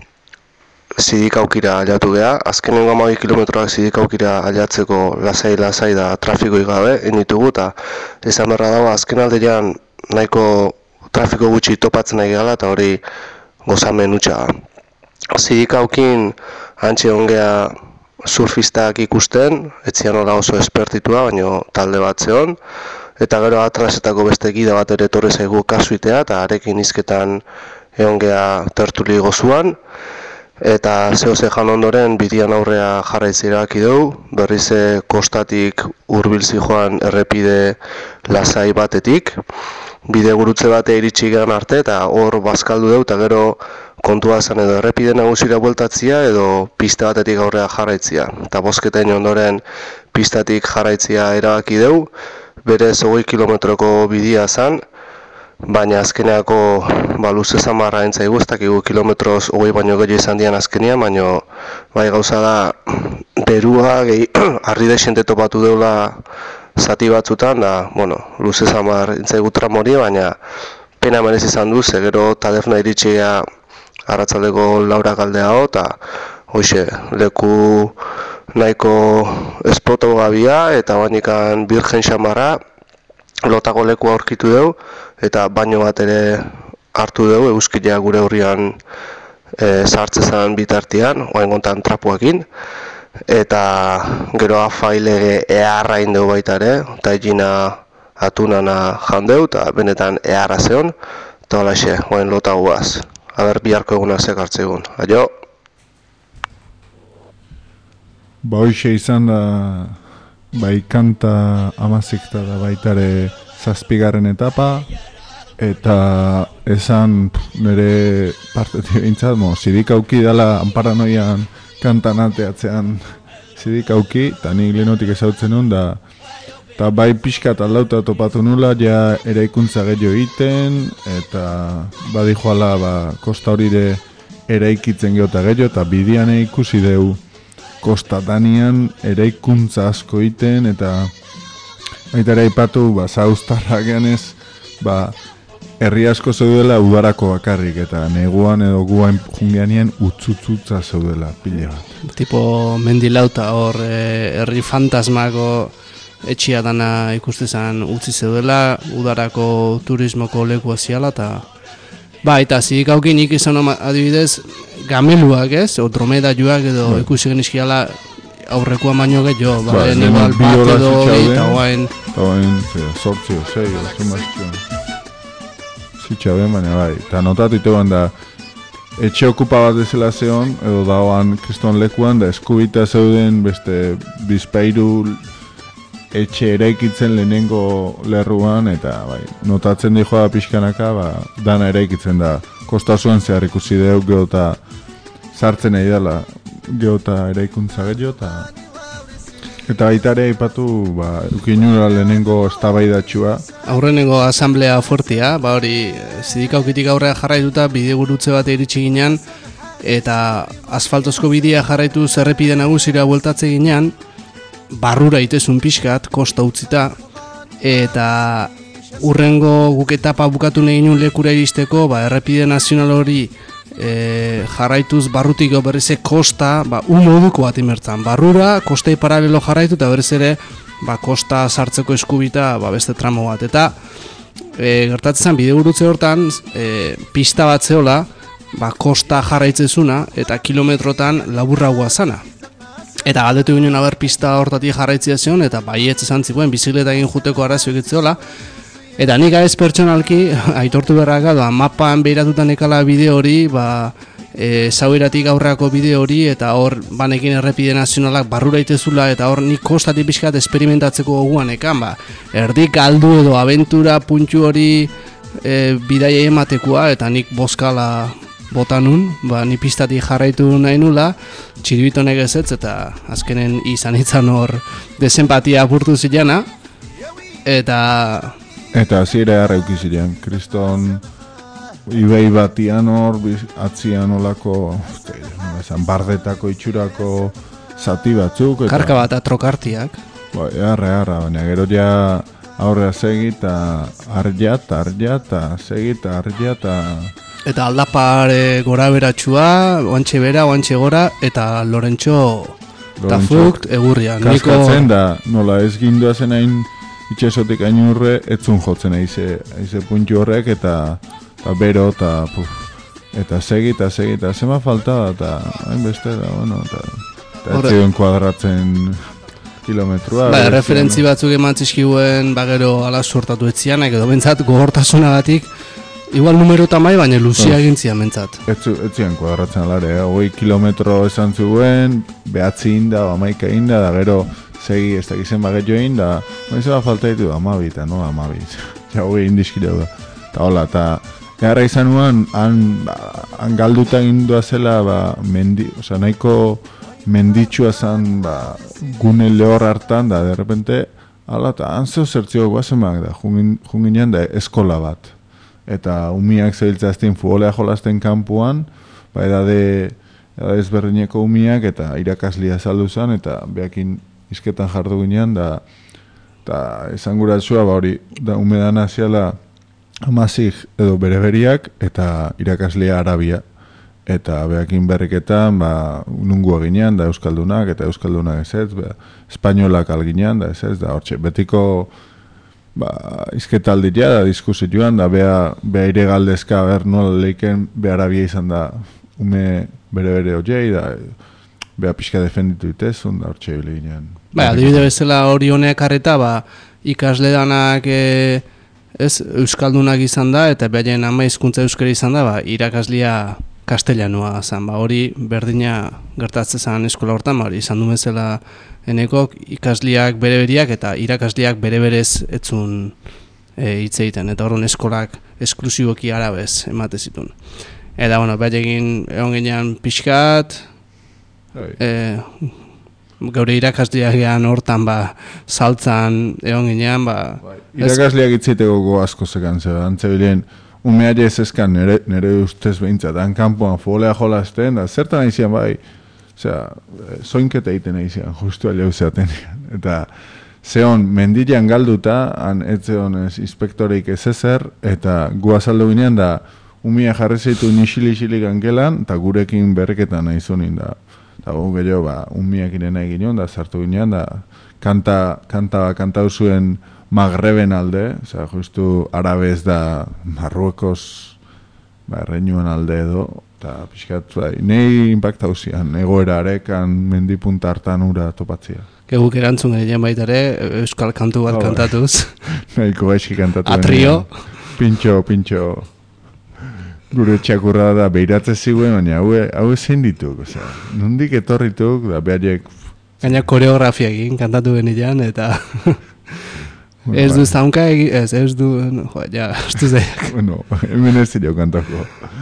Speaker 2: Zidikaukira aliatu geha. Azkenengo 12 kilometroak Zidikaukira aliatzeko lasai da trafikoik gabe, enitugu, eta esan berra dago azken aldean nahiko trafiko gutxi topatzen nahi gala eta hori gozamen hutsa. Zidikaukin hantxe ongea surfistak ikusten, etzian hola oso espertitua, baina talde bat zeon, eta gero Atrasetako beste gida bat ere etorri zaigu kasuitea, eta arekin hizketan egon gea tertuli gozuan, eta zehose jan ondoren bidian aurrea jarraitzea erabaki dugu, berriz kostatik hurbilzi joan errepide lasai batetik, bide gurutze bate iritsi gehan arte, eta hor bazkaldu dugu, eta gero kontua zen edo errepide nagusira bueltatzia edo pista batetik aurrea jarraitzia. Eta bozketen ondoren pistatik jarraitzia erabaki dugu, berez 20 kilometroko bidia zen, baina azkeneako luze zamarra entzaigu, ez dakigu kilometroz 20 baino gehiago izan dian azkenean, baina bai gauza da berua harri desente topatu deula zati batzutan, da, luze zamar entzaigu tramori, baina pena merez izan du, gero Tadefna iritsia arratzaldeko 4 aldea eta hoxe, leku nahiko espoto gabia eta bainikan Virgen Xamarra lotako leku aurkitu dugu eta baino bat ere hartu dugu euskila gure hurrian sartzezan bitartian, oain gontan trapuakin eta gero afailege eharra indeu baita ere eta egina atunana jandeu eta benetan eharra zeon eta holaxe, oain lotaguaz. Aber biharko eguna zekartze egun. Aio!
Speaker 4: Hoxe izan da, kanta amazikta da baitare 7. etapa, eta esan nire partetik bintzat, zidikauki dela anparanoian kantan ateatzean zidikauki, eta nik lehenotik ezautzen nun, eta bai pixkat aldauta topatu nula, ja eraikuntza gehiago egiten, eta badi joala kosta horire eraikitzen geota gehiago, eta bidian ikusi deu kosta danian eraikuntza asko egiten, eta baita ere aipatu, zauztarra geanez, herri asko zeudela udarako bakarrik, eta neguan edo guain jungianien utzutzutza zeudela pile bat.
Speaker 3: Tipo mendilauta hor herri fantasmako etxia dana ikustezan utzi zeudela, udarako turismoko leku aziala, eta zidikauki nik izan adibidez gameluak ez, o dromedaioak edo ikusi genizkiala aurrekoa baino gehiago, igual bat edo eta oain
Speaker 4: sortzio, zitxaben, baina eta notatu iteban da etxe okupa bat ezela zeon, edo daoan kriston lekuan, da eskubita zeuden beste bizpairu etxe eraikitzen lehenengo lerruan, eta notatzen di joa pixkanaka, dana eraikitzen da. Kosta zuen zehar ikusi deu, geota sartzen nahi dela, geota eraikuntza gehiago, eta baita ere aipatu, eukinura lehenengo eztabaidatxua.
Speaker 3: Aurrenengo asamblea fuertia, hori zidikaukitik aurrea jarraituta bide gurutze bat iritsi ginean, eta asfaltozko bidea jarraitu zerrepide nagusira bueltatze ginean, barrura itezun pixkat, kosta utzita, eta urrengo guk etapa bukatu nahi nuen lekura iristeko, errepide nazional hori jarraituz barrutik berrize kosta, moduko bat imertzan. Barrura, kostei paralelo jarraitu, eta berriz ere, kosta sartzeko eskubita beste tramo bat. Eta gertatzen bide gurutze hortan, pista bat zeola, kosta jarraitzezuna, eta kilometrotan laburragoa zana. Eta galdetu ginen pista hortatik jarraitzia zion, eta baietz esan zikuen, bizikleta egin juteko arrazio egitzeola. Eta nik ez pertsonalki, aitortu berraka, mapan behiratutan ekala bide hori, zaueratik aurreako bide hori, eta hor banekin errepide nazionalak barrura itezula, eta hor nik kostatik pixkat esperimentatzeko goguan ekan, erdik galdu edo abentura puntu hori bidaia ematekoa, eta nik bozkala botanun, ni pistatik jarraitu nahi nula, txiribitonek ezetz, eta azkenen izan hor desempatia apurtu zilana,
Speaker 4: eta zire harreuki ziren, kriston ibei batian hor, atzian olako, bardetako itxurako zati batzuk.
Speaker 3: Karka bat atrokartiak.
Speaker 4: Arra, baina gero ja aurrea segita arjata, segita arjata.
Speaker 3: Eta aldapar gora beratxua, oantxe bera, oantxe gora, eta Lorentxo tafukt egurria.
Speaker 4: Kaskatzen da, nola ez gindua zen hain itxasotik ainurre etzun jotzen eize puntu horrek eta bero eta segi eta zema falta eta hainbeste da, bueno, eta etzion kuadratzen kilometrua.
Speaker 3: Ba, referentzi batzuk emantzizkiguen bagero ala sortatu etzianak edo bentsat gogortasunagatik igual numero tamai, baina luzia egintzia mentzat.
Speaker 4: Etzian kuadratzen alare, 20 kilometro esan zuen, behatzi inda, 11 inda, da gero segi ez dakizen baget join, da zeba falta ditu, 12, eta no 12. Ja, hoi indiskireu da. Eta hola, eta gara izan nuen, han galduta indua zela, nahiko menditsua zen, gune lehor hartan, da, derrepente, hala, eta han zeu zertzio guazemak, da, junginean, da, eskola bat. Eta umiak zebiltzazten futbolea jolazten kanpuan, edade ezberdineko umiak, eta irakaslia saldu zen, eta behakin izketan jardu ginean, da esan guratzua, hori, da umedan aziala, amazik edo bereberiak eta irakaslia arabia. Eta behakin berriketan, nungua ginean, da euskaldunak eta euskaldunak ez, espainolak alginean, da ez, da hortxe, betiko izketalditia da diskusitioan, da beha ire galdezka nola leiken beha arabia izan da ume bere horiei, da beha pixka defenditu itezun, da hortxe hile ginean.
Speaker 3: Adibide bezala hori honek arreta, ikasle danak euskaldunak izan da, eta behaien ama hizkuntza euskara izan da, irakaslia kastellanua zen, hori berdina gertatzen zen eskola hortan, hori izan du bezala enekok ikasliak bereberiak eta irakasliak bereberez etzun hitz egiten, eta horren eskolak esklusiboki arabez emate zituen. Eta, behaiekin egon ginean pixkat, gaur irakasliak gehan hortan saltzan egon ginean
Speaker 4: irakasliak itzeiteko go asko zekan zera, antzebilen umeari ez ezkan nire ustez behintzat, han kanpoan futbolea jolazten, da zertan aizian zoinketa egiten aizian, justu alia uzeaten. Eta zehon mendilean galduta, han ez zehon inspektoreik ez ezer, eta gu azaldu ginean da umia jarri zeitu nixili-xilik angelan, eta gurekin berreketan nahi zunin da. Eta gehiago, umiak irena egin da sartu ginean, da kantau zuen Magreben alde, justu arabez da Marruekos erreinuan alde edo, eta pixkat, nahi impactau zian, egoera arekan mendipunta hartan ura topatzia.
Speaker 3: Guk erantzun egin baitare, euskal kantu bat kantatuz.
Speaker 4: Nahiko gaizki kantatu.
Speaker 3: Atrio.
Speaker 4: Pintxo. Gure txakurra da behiratze ziguen, baina hau ezin dituk, nondik etorrituk, da behariek...
Speaker 3: Gaina koreografia egin, kantatu genidean, eta... Ez du zaunka ez du... ez du zeiak.
Speaker 4: Hemen ez zirio kantako.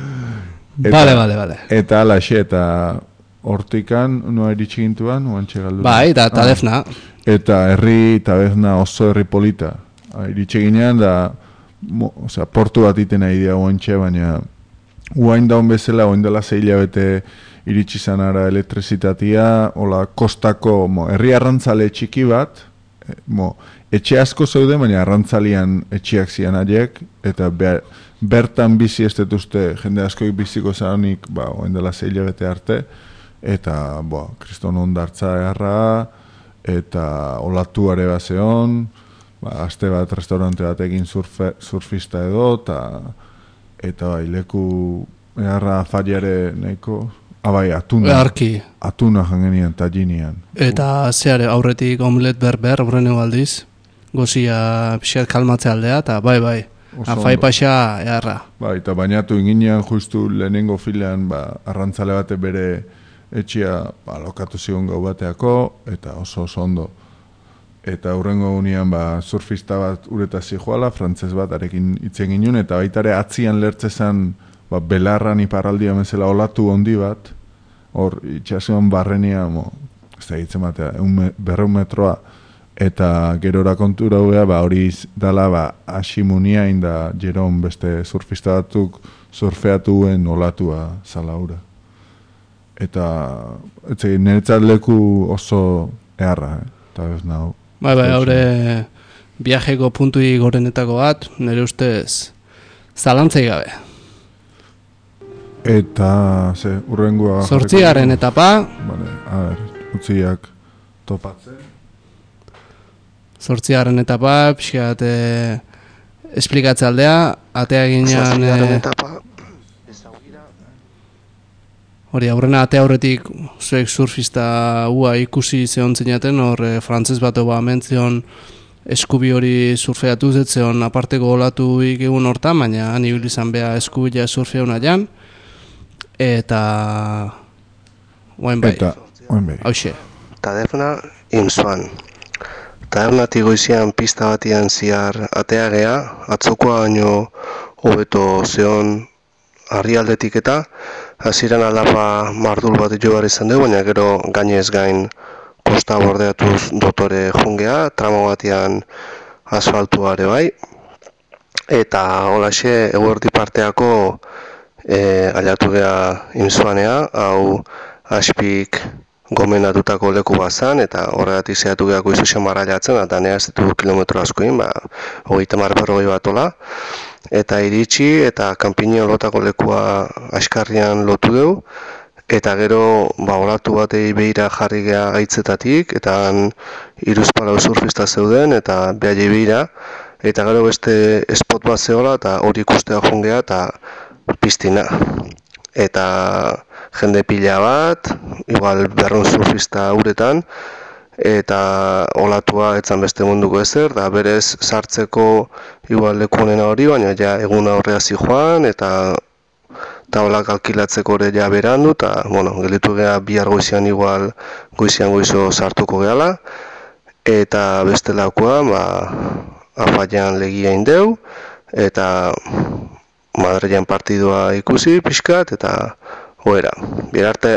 Speaker 3: Bale.
Speaker 4: Eta alaxe, eta hortikan, noa iritsi gintuan, oantxe galdu.
Speaker 3: Eta Tabefna.
Speaker 4: Eta Tabefna oso herri polita. Iritsi ginean, da... portu bat iten nahi dira oantxe, baina... Uain daun bezala, oain dela 6 hilabete iritsi zanara elektrizitatea, hola, kostako, herri arrantzale txiki bat, etxe asko zeuden, baina arrantzalian etxeak zian haiek, eta bertan bizi ez detuzte jende askoik biziko zanik, oain dela 6 hilabete arte, eta, kriston ondartza eharra, eta olatuare bazeon, aste bat restaurante bat egin surfista edo, eta leku eharra fariare nahiko, atuna.
Speaker 3: Arki.
Speaker 4: Atuna jangenian, tajinean.
Speaker 3: Eta zeare aurretik omlet berber, horrenu aldiz, gozia pixat kalmatzea aldea, eta bai. Afai paxa eharra.
Speaker 4: Eta bainatu inginean justu lehenengo filean, arrantzale bate bere etxia lokatu zion gau bateako, eta oso ondo. Eta hurrengo gunean surfista bat uretazi joala, frantzez bat arekin itzen ginen, eta baitare atzian lertzezan belarran iparraldia bezala olatu handi bat, hor itxasuan barrenia, ez da hitzen batea, 200 metroa, eta gerora kontura hobea, hori dala asimunia inda Jeron beste surfista batzuk surfeatuen olatua zalaura. Eta niretzat leku oso eharra, eta ez nahu.
Speaker 3: Haure viajeko puntui gorenetako bat, nire ustez zalantzei gabe.
Speaker 4: Eta, urrengoa...
Speaker 3: 8. etapa.
Speaker 4: Utziak topatzen.
Speaker 3: zortzigarren etapa, pixkat esplikatze aldea, atea ginean...
Speaker 2: Zortzigarren etapa...
Speaker 3: Hori, aurrena ate aurretik zuek surfista ikusi zehon zinaten, hor frantzez bat oba mentzion eskubi hori surfeatu zetzeon aparteko olatu egun hortan, baina han ibili izan beha eskubila surfeuna jan, eta... Oain bai. Hauxe.
Speaker 2: Taderna Imsuan. Tadernatik goizian pista batian ziar ateagea, atzokoa baino hobeto zeon harrialdetik eta hasieran aldapa mardul bat jo behar izan dugu, baina gero gainez gain kosta bordeatuz dotore jungea, tramo batian asfaltuare bai, eta holaxe eguerdi parteako aliatu geha Imsuanea, hau aspik gomendatutako leku bazan, eta horregatik zehatu gehiago izu xamarra jatzen, eta nea ez ditu kilometro askoin, 30-40 bat ola, eta iritsi, eta kanpini olotako lekua askarrian lotu dugu, eta gero olatu batei behira jarri geha gaitzetatik, eta han iruzpalau surfista zeuden, eta behai behira, eta gero beste spot bat zehola, eta hori ikustea jungea, eta piztina. Eta jende pila bat, igual 200 surfista uretan, eta olatua etzan beste munduko ezer, da berez sartzeko igual lekunena hori, baina ja eguna horrea zijoan, eta taulak alkilatzeko ere ja berandu, eta, gelitu geha bihar goizian igual goizian goizo sartuko gehala, eta bestelakoan, afaian legia indeu, eta Madrilen partidua ikusi, pixkat, eta hoera, birarte.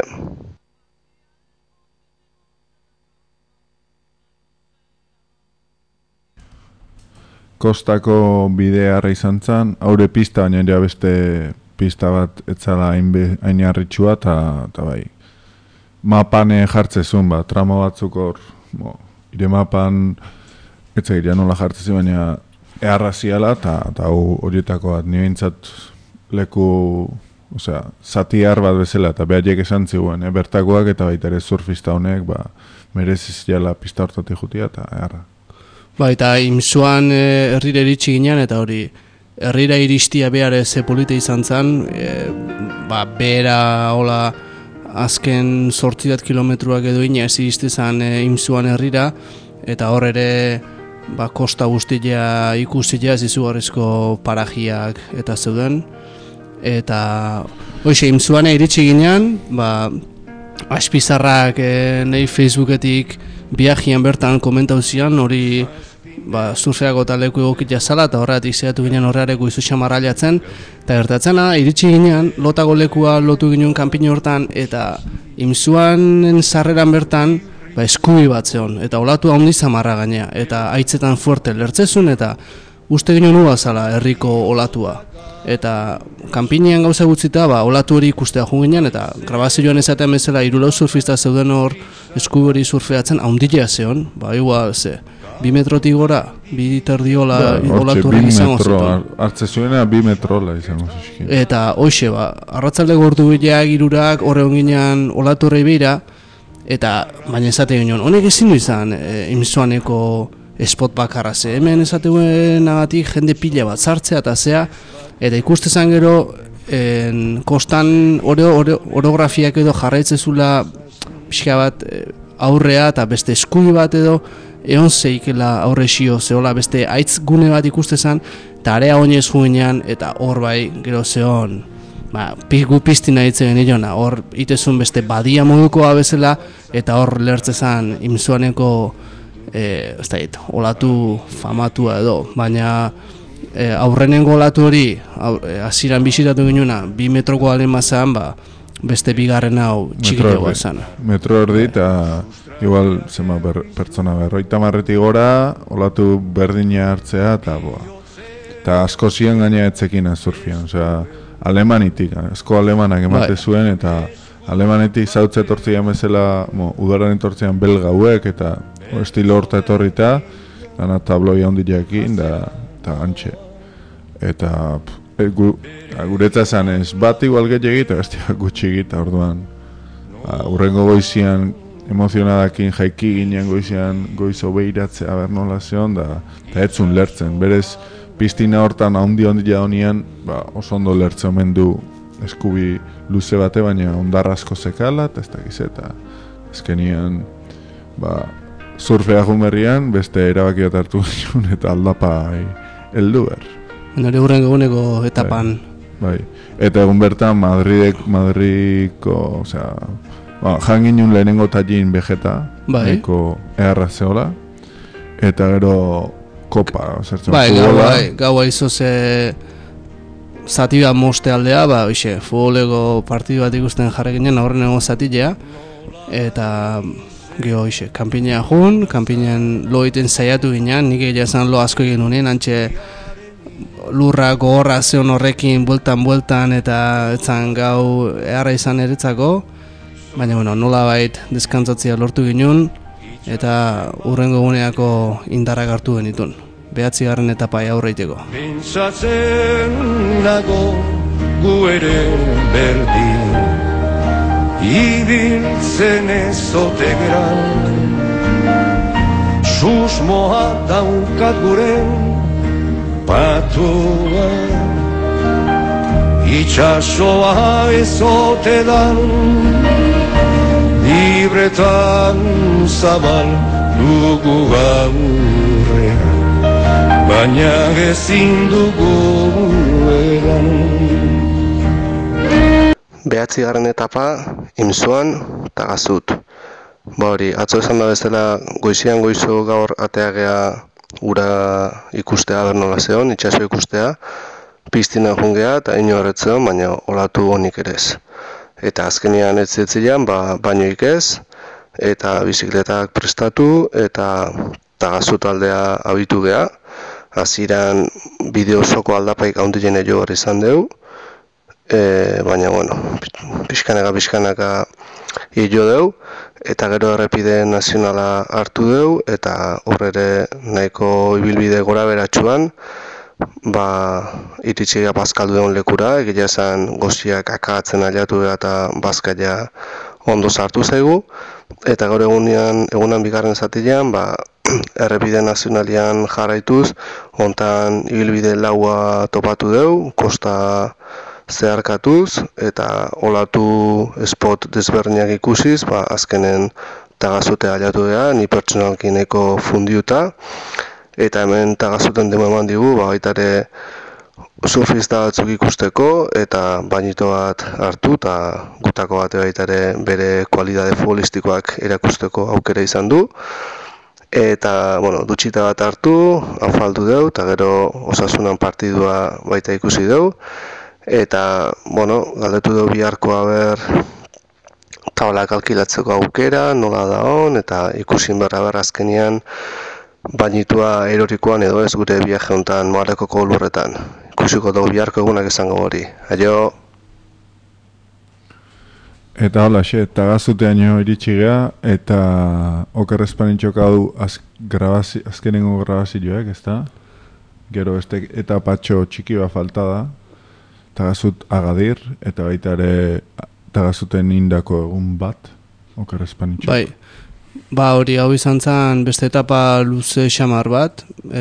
Speaker 4: Kostako bidearra izan zen, haure pista, baina ere beste pista bat etzala hain harritxua, eta bai, mapan jartzezun, tramo batzuk hor, ire mapan, etzagiria nola jartzezun, baina eharraziala, eta horietako bat, nire bintzat leku, zatiar bat bezala, eta behariek esan ziguen, bertakoak eta baita ere surfista honek, mereziz jala pista hortatik jutia, eta eharra.
Speaker 3: Eta Imsuan herrira iritsi ginean, eta hori, herrira iristia behar ze polite izan zen, behera, hola, azken 8 kilometruak edo ina ez iriste zen Imsuan herrira, eta hor ere, kosta guztia ikusia ez izugarrizko parajiak eta zeuden, eta hoxe, Imsuane iritsi ginean, aspizarrak nahi Facebooketik biajian bertan komentau zian, hori surfeako taleku egokitia zala, eta horretik zehatu ginen horreareko izu xamarra jatzen, eta gertatzena, iritsi ginean, lotako lekua lotu ginen kanpini hortan, eta Imsuanen sarreran bertan, eskubi bat zeon, eta olatu handi zamarra gainea, eta haitzetan fuerte lertzezun, eta uste ginen nua zala herriko olatua. Eta kanpinean gauza gutzita, olatu hori ikustea junginan, eta grabazioan ezaten bezala 4 surfista zeuden hor eskubi hori surfeatzen, haundilea zeon, igual, 2 metrotik gora, 2 terdiola olatu hori izango zuten.
Speaker 4: Artze zuena 2 metrola izango zuzkin.
Speaker 3: Eta hoxe, arratzalde gortu bideak, 3 horre honginan olatu horrei behira, eta baina esate ginen, honek ezin du izan Imsuaneko spot bakarra ze, hemen esateguen agatik jende pila bat sartzea eta zea, eta ikuste zan gero kostan orografiak edo jarraitzezula pixka bat aurrea eta beste eskubi bat edo egon zeikela aurre xio zehola beste aitz gune bat ikuste zan, eta area oinez juinean eta hor bai gero zehon gu piztina ditzen genioena, hor itezun beste badia modukoa bezala, eta hor lertzezan Imsuaneko olatu famatua edo, baina aurrenengo olatu hori, hasieran bisitatu ginoena, 2 metroko alen mazan, beste bigarren hau txikilegoa zan.
Speaker 4: Metro erdi eta igual pertsona 50 gora, olatu berdina hartzea, eta asko ziren gaina etzekina surfian, Alemanitik, asko alemanak emate zuen, eta alemanetik zautze etortzean bezala, udaran etortzean belga hauek, eta estilo horta etorrita, dana tabloia hondiakin, eta antxe. Eta guretza zanez, bat igual gehiagita, bestia gutxi egita, orduan. Urrengo goizian emozionadakin jaiki ginen goizo behiratzea bernola zeon, da etzun lertzen. Berez, piztina hortan handia honian, oso ondo lertzen omen du eskubi luze bate, baina ondarra asko zekala, eta ez dakiz, eta azkenian, surfea jumerrian, beste erabaki bat hartu ginen, eta aldapa heldu ber.
Speaker 3: Hori hurren eguneko etapan.
Speaker 4: Bai. Eta egun bertan Madridiko, osea, jan ginen lehenengo tallin vegeta, nahiko eharra zeola, eta gero kopa, zertzen futbola.
Speaker 3: Gaua izoz zati bat moste aldea, futboleko partidu bat ikusten jarri ginen, aurrenengo zatilea, eta geho, kanpinea jun, kanpinen lo egiten saiatu ginen, nik egia esan lo asko egin unien, antxe lurra gogorra zeon horrekin bueltan eta etzan gau eharra izan eretzako, baina nola bait deskantzatzea lortu ginen eta hurrengo eguneako indarrak hartu genitun. 9. etapai aurreiteko.
Speaker 5: Pentsatzen nago gu ere berdin, ibiltzen ez ote geran, susmoa daukat guren patua, itxasoa ez ote dan, libretan zabal dugu gaurrean, baina ezin dugu eran.
Speaker 2: 9. etapa, Imzuan eta Gazut. Hori, atzo esan da bezala goizian goizo gaur ateagea ura ikustea bernola zeon, itxaso ikustea, piztina jungea eta ino horretzeon, baina olatu honik ere ez. Eta azkenean ez zietzilean, bainoik ez, eta bizikletak prestatu, eta Gazut aldea abitu geha. Hasieran bideo osoko aldapaik haundien jo hori izan dugu, baina, pixkanaka hilo dugu, eta gero errepide nazionala hartu dugu, eta horre nahiko ibilbide gora beratxuan, iritsi gara bazkaldu dugun lekura, egia esan goziak akatzen aliatu eta bazkaia ondo sartu zaigu, eta gaur egunan bigarren zatilean, errepide nazionalian jarraituz, hontan ibilbide laua topatu dugu, kosta zeharkatuz, eta olatu spot desberdinak ikusiz, azkenen Tagazute aliatu geha, ni pertsonalki nahiko fundiuta, eta hemen Tagazuten demo eman digu, baitare surfista batzuk ikusteko, eta bainito bat hartu, eta gutako bate baitare bere kualidade futbolistikoak erakusteko aukera izan du. Eta, dutxita bat hartu, afaldu dugu, eta gero Osasunan partidua baita ikusi dugu. Eta, galdetu dugu biharkoa tablak alkilatzeko aukera, nola da hon, eta ikusin berra azkenean bainitua erorikoan edo ez gure viaje honetan Marekoko lurretan. Ikusiko dugu biharko egunak esango hori. Aio!
Speaker 4: Eta hola, Tagazuteaino iritsi geha, eta oker espanintxoka du azkenengo grabazioak, ezta? Gero beste etapatxo txiki bat falta da, Tagazut Agadir, eta baita ere Tagazuten indako egun bat, oker espanintxoka.
Speaker 3: Hori hau izan zen beste etapa luze xamar bat,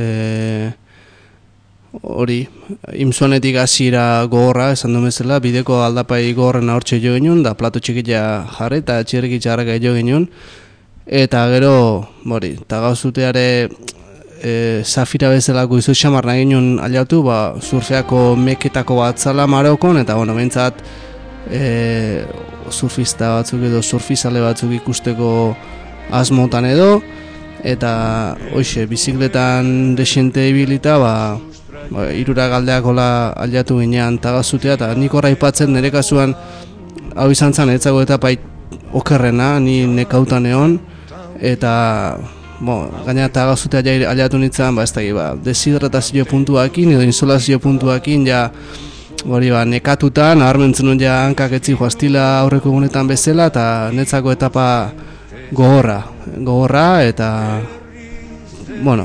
Speaker 3: hori, Imzuanetik hasiera gogorra, esan du bezala, bideko aldapai gogorren ahortxe jo genuen, da plato txikila jarri eta txirriki txarraka jo genuen, eta gero, Tagazuteare zafira bezalako izu xamar nahi genuen aliatu, surfeako meketako bat zala Marokon, eta bentsat surfista batzuk edo surfizale batzuk ikusteko asmotan edo, eta bizikletan desente ibilita, irura galdeakola aliatu ginean Tagazutea, eta nik horra ipatzen nire kasuan hau izan zen etzago etapa okerrena, ni nekautan egon, eta gaina Tagazutea aliatu nintzen, deshidratazio puntuakin edo insolazio puntuakin nekatuta, nabarmentzen nuen hankak etzi joaztila aurreko egunetan bezala, eta netzako etapa gogorra, eta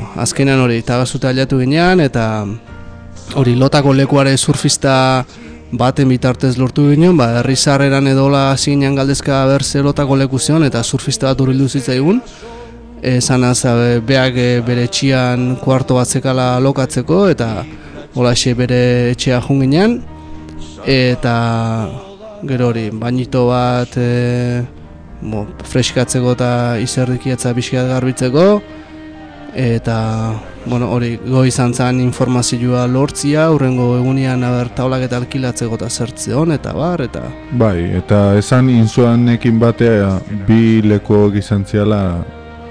Speaker 3: azkenean hori Tagazutea aliatu ginean, eta hori lotako lekuare surfista baten bitartez lortu ginen, herri zarreran edola zinean galdezka berzelotako leku zion, eta surfista bat urrildu zitzaigun, zanaz beak bere etxian kuarto bat zekala lokatzeko, eta holaxe bere etxea junginean, eta gero hori, bainito bat freskatzeko eta izerdikiatza pixkat garbitzeko, eta hori izan zen informazioa lortzia, hurrengo egunean taulak eta alkilatzeko eta zertzeon, eta bar, eta...
Speaker 4: Bai, eta esan inzuanekin batea bi lekuak izan ziala,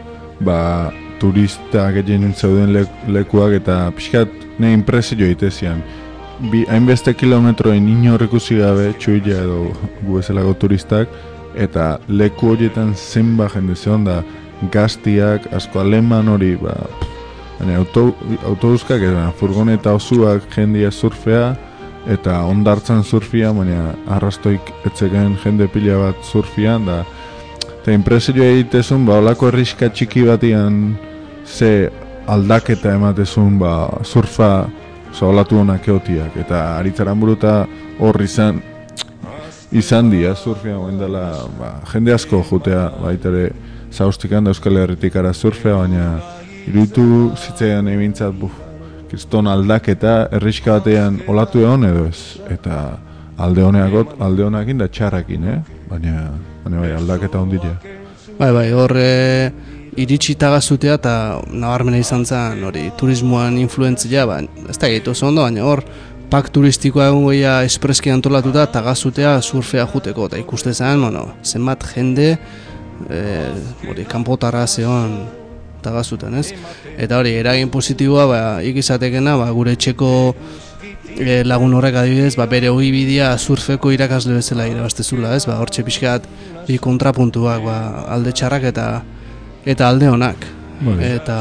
Speaker 4: turista gehien zeuden lekuak, eta pixkat ne impresio itezian. Hainbeste kilometroen inor ikusi gabe, txuila edo gu bezalako turistak, eta leku horietan zenba jende zeon da, gaztiak, asko aleman hori, autobuskak, furgoneta osuak jendia surfea, eta ondartzan surfia, baina arrastoik etzeken jende pila bat surfian, da, eta impresioa egitezun, olako erriska txiki batian ze aldaketa ematezun, surfa, olatu honak eotiak, eta aritzaran buruta horri izan dia surfia, dela, jende asko jutea, baitere, zauztikan da Euskal Herritikara surfea, baina iruditu zitzaidan ebintzat, kriston aldaketa, erriska batean olatu egon edo ez, eta alde honakin da txarrakin, baina bai, aldaketa ondila.
Speaker 3: Bai, hor iritsi tagazutea eta nabarmena izan zen hori turismoan influentzia, ez da egiten oso ondo, baina hor pak turistikoa egun goia espreski antolatuta tagazutea surfea juteko, eta ikuste zen, zenbat jende kanpotara zeon tagazuten, ez? Eta hori, eragin positiboa ikizatekena, gure etxeko lagun horrek adibidez, bere ogibidea surfeko irakasle bezala irabaztezula, ez? Hortxe pixkat bi kontrapuntuak, alde txarrak eta alde honak. Eta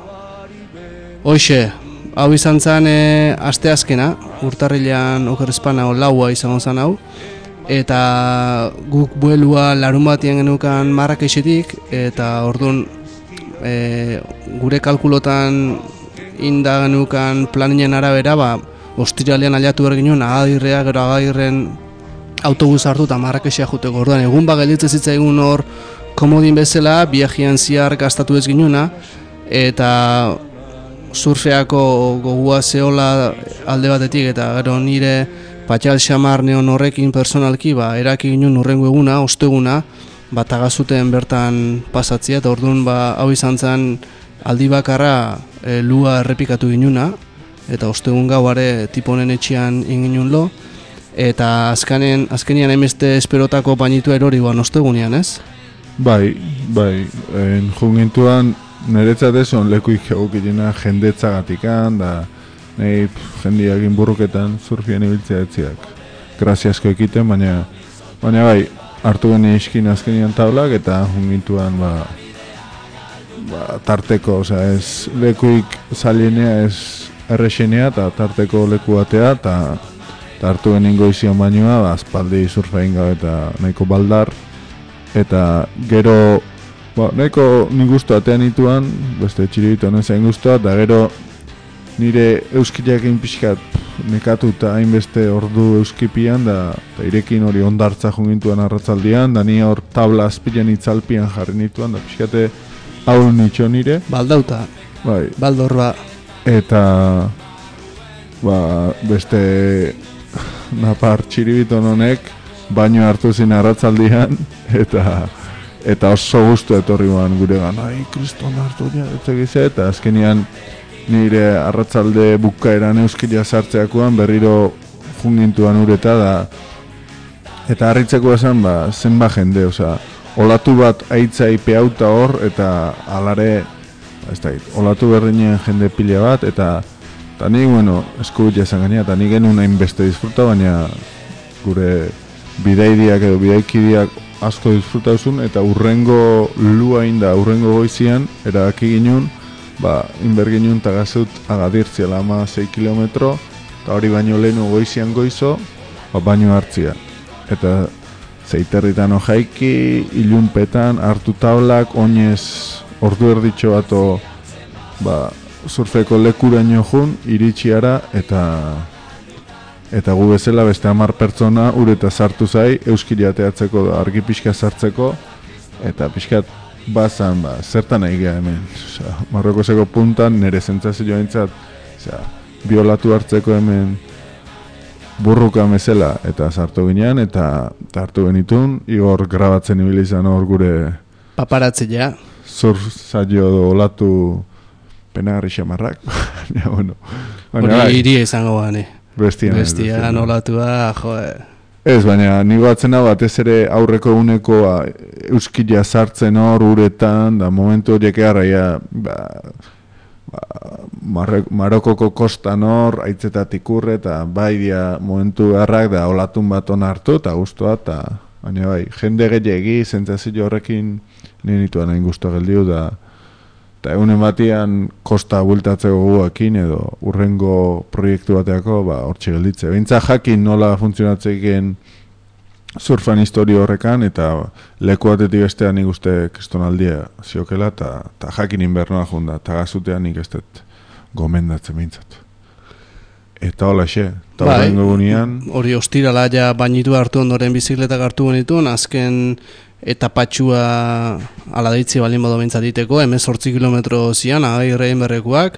Speaker 3: hoxe, hau izan zen asteazkena, urtarrilean okerrezpana laua izango zen hau, eta guk buelua larun batien genukan Marrakexetik, eta orduan gure kalkulotan inda genukan planinen arabera, ostiralean aliatu behar ginen Agadirrea, gero Agagirren autobus hartu eta Marrakexea juteko. Orduan egun gelditzen zitzaigun hor komodin bezala, biajian ziar gastatu ez ginuna, eta surfeako gogua zeola alde batetik, eta gero nire patxal xamar neon horrekin personalki, eraki ginen urrengo eguna, osteguna, tagazuten bertan pasatzea, eta orduan hau izan zen aldi bakarra lua errepikatu ginuna, eta ostegun gauare tiponen etxean inginun lo, eta azkenian emeste esperotako bainitua erori ostegunean, ez?
Speaker 4: Bai, jungintuan niretzat eson lekuik egokitena jendetzagatikan, da nahi jendiagin burruketan surfien ibiltzea etziak. Graziasko ekiten, baina bai, hartu geni iskin azkenian taulak, eta jungintuan tarteko, ez lekuik zalienea ez errexenea, eta tarteko leku batea, eta hartu genien goizion bainoa, aspaldi surfa inga eta nahiko baldar, eta gero nahiko nik guztu atean ituan, beste txiribito nezain guztua, eta gero nire euskileakin pixkat nekatu eta hainbeste ordu euskipian, da irekin hori ondartza jungintuan arratzaldian, da ni hor tabla azpilan itzalpian jarri nituan, da pixkate hau nitxo nire.
Speaker 3: Baldauta, baldor
Speaker 4: eta beste napar txiribiton honek baino hartu zin arratzaldian, eta oso guztu etorri gure ai, kriston hartu eta azkenian nire arratzalde bukaeran euskila sartzeakoan berriro jungintuan ureta da, eta harritzeko esan zenba jende, olatu bat aitzai peauta hor, eta alare olatu berdinean jende pila bat, eta ni, eskubila esan gaina, eta ni genuen hainbeste disfruta, baina gure bidaidiak edo bidaikidiak asko disfrutauzun, eta urrengo luain da, urrengo goizian, erabaki ginen, inber ginen tagazut Agadirtziela 6 kilometro, eta hori baino lehenu goizian goizo, baino hartzia. Eta zeiterritan ojaiki, ilunpetan, hartu taulak, oinez ordu erditxo bato surfeko lekuraino jun, iritsiara, eta eta gu bezala beste 10 pertsona ureta sartu zai, euskiri ateatzeko da, argi pixka sartzeko, eta pixkat bazan, zertan nahi geha hemen. Osea, Marrokoseko puntan nire zentzazioa entzat, biolatu hartzeko hemen burruka bezala, eta sartu ginean, eta hartu genitun, Igor grabatzen ibili izan hor gure
Speaker 3: paparatzea.
Speaker 4: Zur zailo olatu penagarri xamarrak. Ja, bueno.
Speaker 3: Hori iria izango gane.
Speaker 4: Bestian
Speaker 3: olatua, joe.
Speaker 4: Ez, baina nigo atzena batez ere aurreko eguneko euskila sartzen hor uretan, da momentu horiek egarraia Marokoko kostan hor, aitzetatik urre, eta bai dia momentu garrak da olatun bat on hartu, eta guztua, eta baina bai, jende gehiagi, zentzazio horrekin nire nituan hain guztua geldiu, da eta egunen batian kosta bultatzeko guakin edo urrengo proiektu bateako hortxe gelditze. Bintza jakin nola funtzionatzeken surfan historio horrekan eta leku batetik bestean nik uste kristonaldia ziokela eta jakin inbernoa junda eta gazutean nik ez dut gomendatzen bintzat. Eta hola xe, eta horrengo gunean...
Speaker 3: Hori ostirala ja bainitu hartu ondoren bizikletak hartu genituen, azken etapatxua ala deitzi balin bado bintzatiteko, 18 kilometro zian, agirrein berrekuak,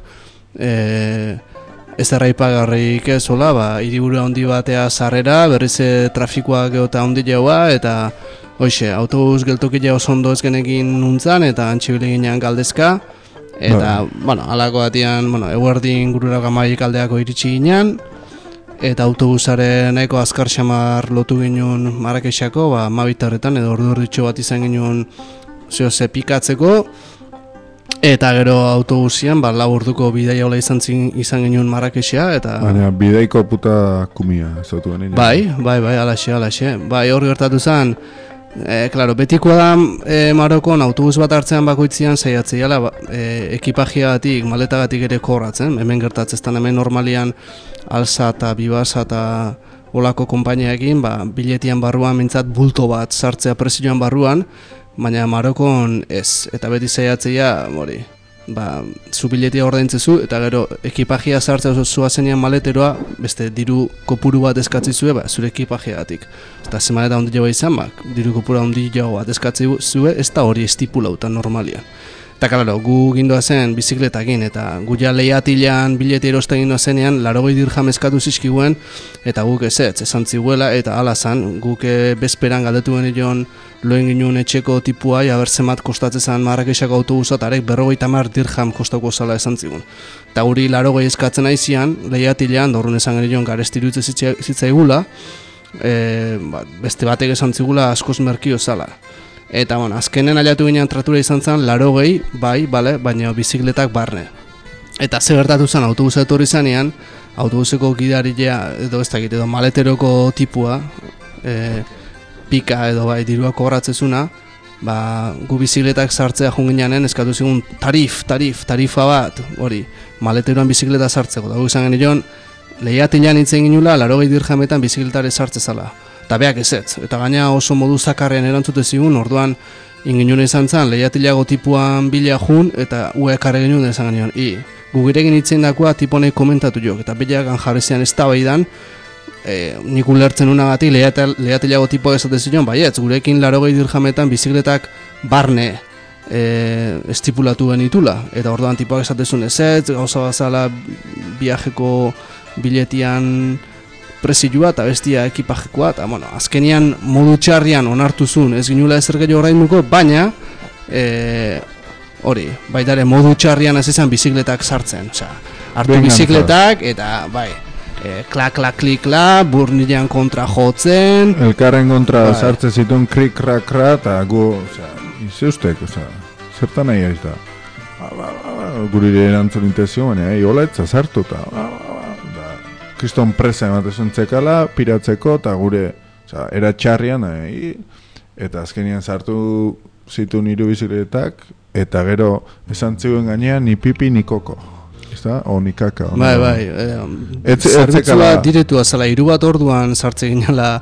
Speaker 3: ez erraipagarrik ez, hiriburu handi batea sarrera, berriz trafikoak eta handi jaua, eta hoxe, autobus geltokila oso ondo ez genekin nuntzan, eta antxibile ginean galdezka, eta, alako batian, eguerdin gururak amaik aldeako iritsi ginean, eta autobusaren nahiko azkar xamar lotu ginen Marrakexako, mabitarretan, edo ordu bat izan ginen pikatzeko, eta gero autobusian, 4 orduko bidaia hola izan ginen Marrakexea, eta...
Speaker 4: Baina, bidaiko puta kumia, zautu gani.
Speaker 3: Bai, alaxe. Bai, hor gertatu zen, claro, betikoa da Marokon autobus bat hartzean bakoitzian saiatzeiala ekipajeagatik, maletagatik ere korratzen, hemen gertatzeztan hemen normalian Alsa eta Bibasa eta olako konpainiaekin, biletian barruan mintzat bulto bat sartzea presioan barruan, baina Marokon ez, eta beti saiatzeia, zu biletia ordaintzezu, eta gero ekipajea sartzea zua zenean maleteroa, beste diru kopuru bat eskatzizue, zure ekipajeagatik. Eta zemaleta ondi jau izan, diru kopura ondi jau bat eskatzizue, ez da hori estipulautan normalian. Eta kalaro, gu gindoa zen bizikletakin, eta gu ja lehiatilean bileti eroste gindoa zenean, 80 dirham eskatu zizkiguen, eta guk esan ziguela, eta ala zan, guk bezperan galdetu genion loen ginen etxeko tipua, abertzemat kostatzezan Marrakexako autobusa, eta arek 50 dirham kostako zala esan zigun. Eta guri 80 eskatzen aizian, lehiatilean, dorrun esan genion garestiruitze zitzaigula, beste batek esan zigula askoz merkio zala. Eta, azkenen aliatu ginean tratura izan zen, 80, baina bizikletak barne. Eta ze gertatu zen autobusa etorri zanean, autobuseko gidarilea, edo maleteroko tipua, pika edo dirua kobratzezuna, gu bizikletak sartzea jungineanen, eskatu zigun tarifa bat, hori, maleteroan bizikleta sartzeko. Da gu izan genion, lehiatilean itzen ginula, 80 dirhametan bizikletare sartzezala. Eta beak ezetz, eta gaina oso modu zakarrean erantzute zigun, orduan inginune izan zen, lehiatileago tipuan bila jun, eta uekarre genuen esan genion. Gu girekin itzen dakoa tiponei komentatu jok, eta bilakan jarrezian ez da behidan, nik ulertzen unagatik lehiatileago tipuak esate zion, baietz, gurekin 80 dirhametan bizikletak barne estipulatu genitula, eta orduan tipuak esatezun ezetz, gauza bazala viajeko biletian presioa eta bestia ekipajekoa, eta azkenian modu txarrian onartu zuen, ez ginula ezer gehiago ordainduko, baina hori, baitare modu txarrian ez izan bizikletak sartzen, hartu bizikletak, eta klak, burnilean kontra jotzen,
Speaker 4: elkarren kontra sartzen zituen krik, krak, eta gu, izeustek, zertan nahi ez da, gurire erantzun intezio, baina, hola etza sartu, eta kriston presa ematezen txekala, piratzeko, eta gure, era txarrian, eta azkenian sartu zituen hiru bizikletak, eta gero esan ziguen gainean ni pipi ni koko. O ni kaka.
Speaker 3: Bai. Zerbitzua diretu azala, 3 bat orduan sartze ginela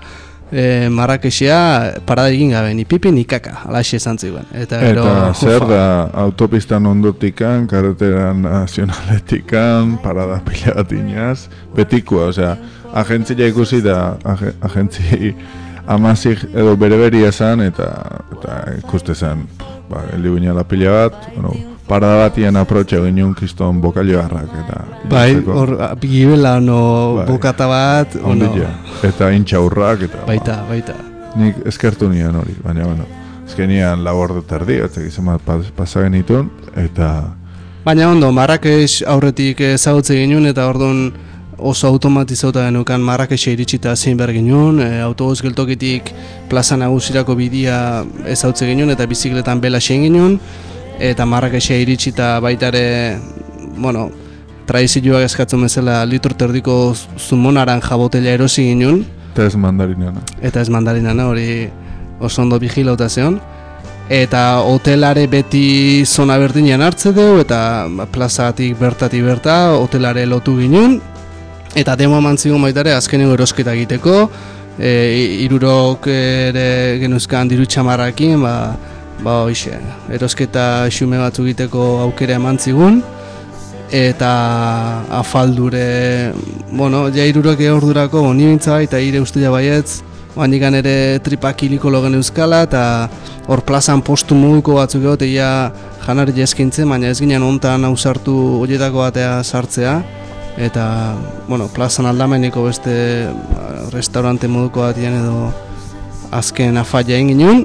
Speaker 3: Marrakexea parada egin gabe, ni pipi ni kaka, alaxe esan ziguen. Eta
Speaker 4: zer da, autopistan ondotikan, karreteran nazionaletikan, parada pila bat inaz, betikoa, osea, agentzia ikusi da, agentzi amazik edo bereberia esan, eta ikuste zen, heldu la pila bat, parada batian aprotxe ginen kriston bokalioarrak, eta...
Speaker 3: Bai, hor, gibela, bokata bat,
Speaker 4: eta intxaurrak, eta...
Speaker 3: Baita.
Speaker 4: Nik eskertu nian hori, baina, ezkenian labor dut erdi, eta gizema pasagen itun, eta...
Speaker 3: Baina ondo, Marrakex aurretik ezagutze ginen, eta orduan oso automatizauta genukan Marrakexa iritsita zein behar ginen, autobus geltokitik plaza nagusirako bidia ezagutze ginen, eta bizikletan bela xein ginen, eta Marrakexa iritsita baitare, tradizioak eskatzen bezala litro terdiko zumon naranja botella erosi ginen. Eta ez mandarinana, hori oso ondo vigilauta zeon. Eta hotelare beti zona berdinean hartze dugu, eta plazatik berta, hotelare lotu ginen. Eta demo eman zigun baitare, azkeneko erosketa egiteko, irurok ere genuzkan diru txamarrakin, hoxe, erosketa xume batzu egiteko aukera eman zigun, eta afaldure, ja irurok ordurako, ni bintza eta ire uste baietz, handikan ere tripakiliko logen euskala, eta hor plazan postu moduko batzuk egote janari jeskintzen, baina ez ginen ontan ausartu horietako batea sartzea, eta, plazan aldameniko beste restaurante moduko batean edo azken afaia egin ginen,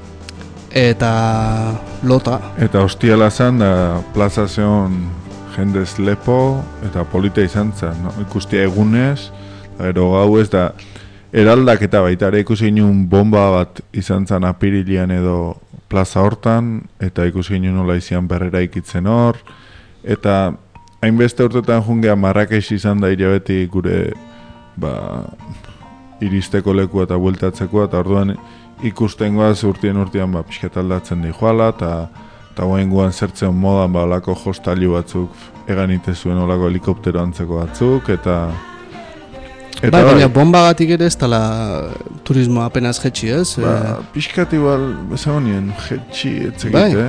Speaker 3: eta lota.
Speaker 4: Eta hostiala zan, da plaza zeon jendez lepo eta polita izan zen, ikustia egunez, gero gau ez da, eraldak eta baita ere ikusi ginen bomba bat izan zen apirilian edo plaza hortan, eta ikusi ginen nola izan berrera ikitzen hor, eta hainbeste urtetan jungea Marrakex izan da hilabeti gure iristeko leku eta bueltatzeko, eta orduan ikusten goaz urtean pixket aldatzen di joala, eta guain guan zertzen modan olako hostailu batzuk eganite zuen olako helikoptero antzeko batzuk, eta
Speaker 3: baina bombagatik ere ez tala turismo apenas jetxi ez?
Speaker 4: Pixkat igual, bezagonien, jetxi etzegite,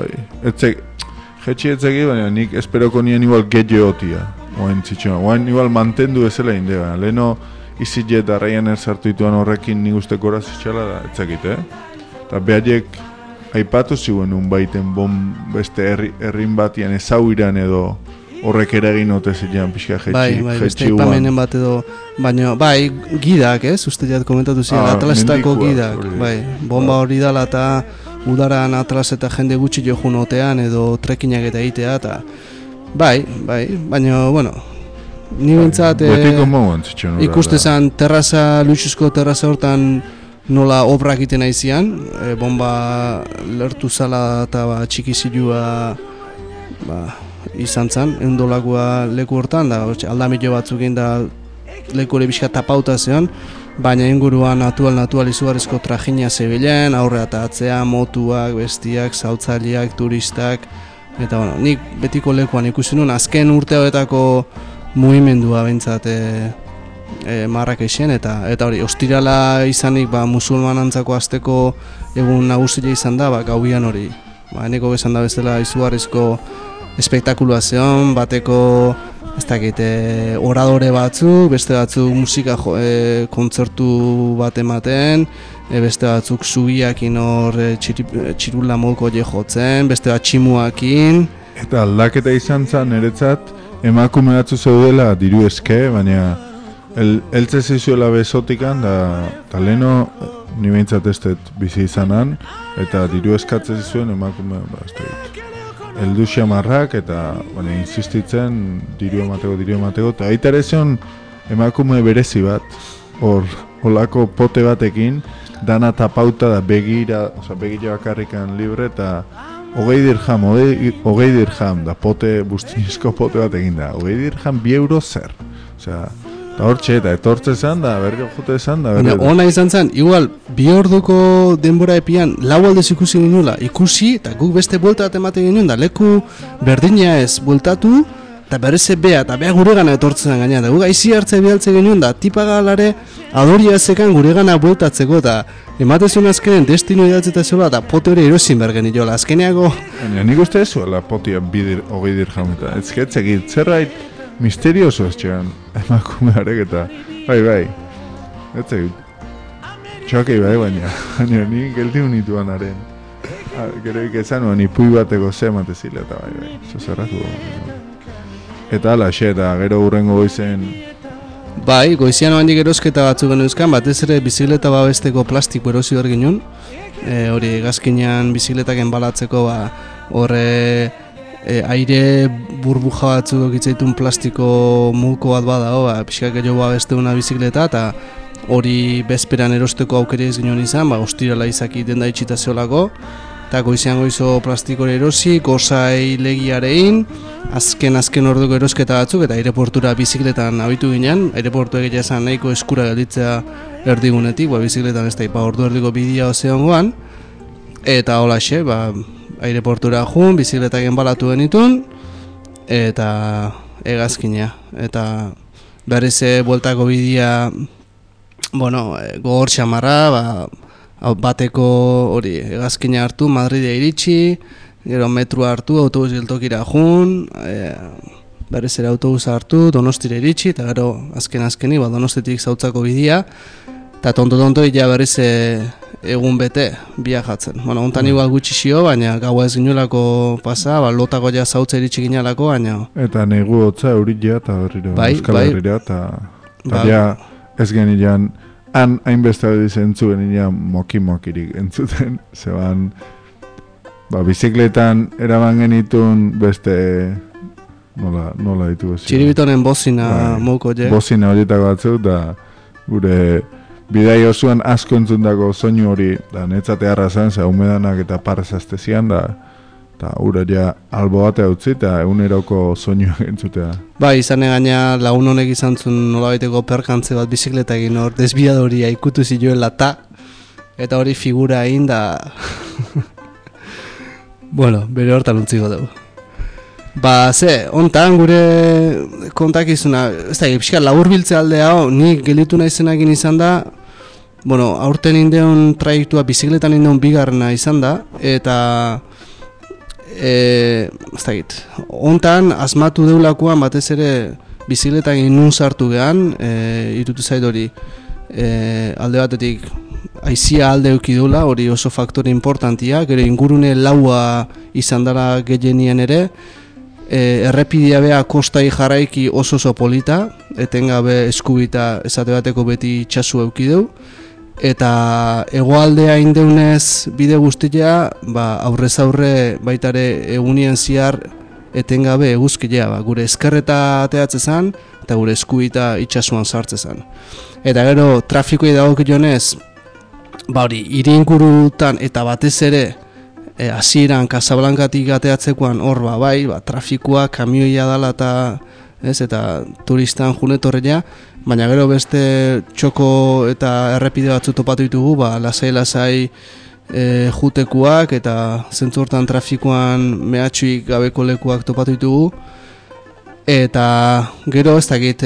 Speaker 4: jetxi etzegi, baina nik esperoko nien igual gehiagotia, guain igual mantendu ezela inde, baina leheno izitjet arraian erzartu dituan horrekin nik uste koraz itxala da etzegite, eta behaiek aipatu ziuen baiten beste herrin batian ezauiran edo horrek eragin otezilean pixka jetxi uan.
Speaker 3: Beste aipamenen bat edo, baina, gidak ez, uste jat komentatu ziren, Atlasetako gidak, bomba hori dala eta udaran Atlas eta jende gutxi jojun otean edo trekinak eta egitea, eta baina, ni bintzat ikuste zen luxuzko terraza hortan nola obrak iten aizian, bomba lertu zala eta txikizilua izan zen, eundolakoa leku hortan, da aldamillo batzuk da leku hori bizka tapauta zeon, baina inguruan natural izugarrizko trajina zebilen, aurre eta atzea, motuak, bestiak, zautzaliak, turistak, eta nik betiko lekuan ikusi nuen, azken urte hauetako mugimendua bintzat Marrakexen, eta hori, ostirala izanik musulmanantzako azteko egun nagusila izan da, gauian hori, eneko bezan da bezala izugarrizko espektakulua zeon, bateko ez dakite oradore batzuk, beste batzuk musika kontzertu bat ematen, beste batzuk zubiakin hor txirula moduko jotzen, beste bat tximuakin.
Speaker 4: Eta aldaketa izan zen niretzat, emakume batzu zeudela diru eske, baina eltze zizuela bezotikan, eta leheno ni behintzat ez bizi izanan, eta diru eskatze zizuen emakume, eldu xamarrak, eta insistitzen diru emateko, eta aita ere zion emakume berezi bat, olako pote batekin, dana tapauta da begira bakarrikan libre, eta 20 dirham, da pote, bustinizko pote bat egin da, 20 dirham 2 euro zer, eta hortxe, eta etortze zan da, berri jote zan da.
Speaker 3: Ona izan zen, igual, 2 orduko denbora epian, lau aldez ikusi ginula, eta guk beste buelta bat ematen ginen, da leku berdina ez bueltatu, eta berriz bea guregana etortzen gaina, eta gu aizi hartzea bialtze genuen da, tipagalare adoria ezekan guregana bueltatzeko, eta ematezun azkenen destino idatzeta zola, eta pote hori erosin bergen iola, azkeneako...
Speaker 4: Baina nik uste zuela potia hogei dirham, eta ezketzekit, zerrait misterioso ez txegan emakumearek, eta bai, etzekit, txokei bai, baina ni geldi unituan haren. Gero ikezan nuen ipui bateko ze ematezile, eta bai, zozerratu. Eta ala, eta gero hurrengo goizen...
Speaker 3: Bai, goizian oandik erosketa batzuk genuzkan, batez ere bizikleta babesteko plastiko erosi behar ginen. Hori, gazkinean bizikletak enbalatzeko, horre aire burbuja batzuk okitzaitun plastiko mulko bat badao, pixkak gehiago babesteuna bizikleta, eta hori bezperan erosteko aukere ez ginen izan, ostirala izaki denda itxita zeolako, eta goizean goizo plastikore erosi, gozai legiarein, azken orduko erosketa batzuk, eta aireportura bizikletan abitu ginen, aireportu egitea esan nahiko eskura gelditzea erdigunetik, bizikletan ez da, ordu erdiko bidia ozeangoan, eta holaxe, aireportura jun, bizikletak enbalatu genitun, eta hegazkina, eta berriz bueltako bidia, gogor xamarra, bateko hori hegazkina hartu, Madridea iritsi, gero metrua hartu, autobus geltokira jun, berriz ere autobusa hartu, Donostira iritsi, eta gero azkeni, Donostitik zautzako bidia, eta tonto ja berriz egun bete biajatzen. Hontan igual gutxi xio, baina gaua ez ginuelako pasa, lotako ja zautza iritsi ginalako, baina...
Speaker 4: Eta negu hotza eurit eta berriro, Euskal Herrira, eta ja ez genilean, hainbeste hori zentzu genilean mokirik entzuten, zeban, bizikletan eraman genitun beste, nola ditu ez?
Speaker 3: Txiribitonen bozina mouko, je?
Speaker 4: Bozina horietako batzuk, da gure bidai osoan asko entzuntako soinu hori, da netzate harra zen, ze humedanak eta parrez aztezian, da ura ja albo batea utzi eta eguneroko soinuak entzutea.
Speaker 3: Izan gaina lagun honek izan zuen nolabaiteko perkantze bat bizikleta egin hor, desbiadoria ikutu zioela eta hori figura egin da... bere hortan utziko dugu. Hontan gure kontakizuna, ez da, pixka laburbiltze aldea, nik gelditu naizenakin izan da, aurten indeon traiektua bizikletan indeon bigarrena izan da, eta... hontan asmatu deulakoan batez ere bizikletan nun sartu gehan, irutu zait hori alde batetik aizia alde euki deula, hori oso faktore importantia, gero ingurune laua izan dara gehienien ere, errepidea bea kostai jarraiki oso polita, etengabe eskubita esate bateko beti itxasu euki deu, eta hegoaldea indeunez bide guztia, aurrez aurre baitare egunien ziar etengabe eguzkilea, gure eskerreta ateatzezan eta gure eskubita itxasuan sartzezan. Eta gero trafikoi dagokionez, hori iringurutan eta batez ere hasieran Casablancatik ateatzekoan hor trafikoa, kamioia dala eta turistan junetorrea, baina gero beste txoko eta errepide batzu topatu ditugu, lasai jutekuak eta zentzu hortan trafikoan mehatxuik gabeko lekuak topatu ditugu, eta gero ez dakit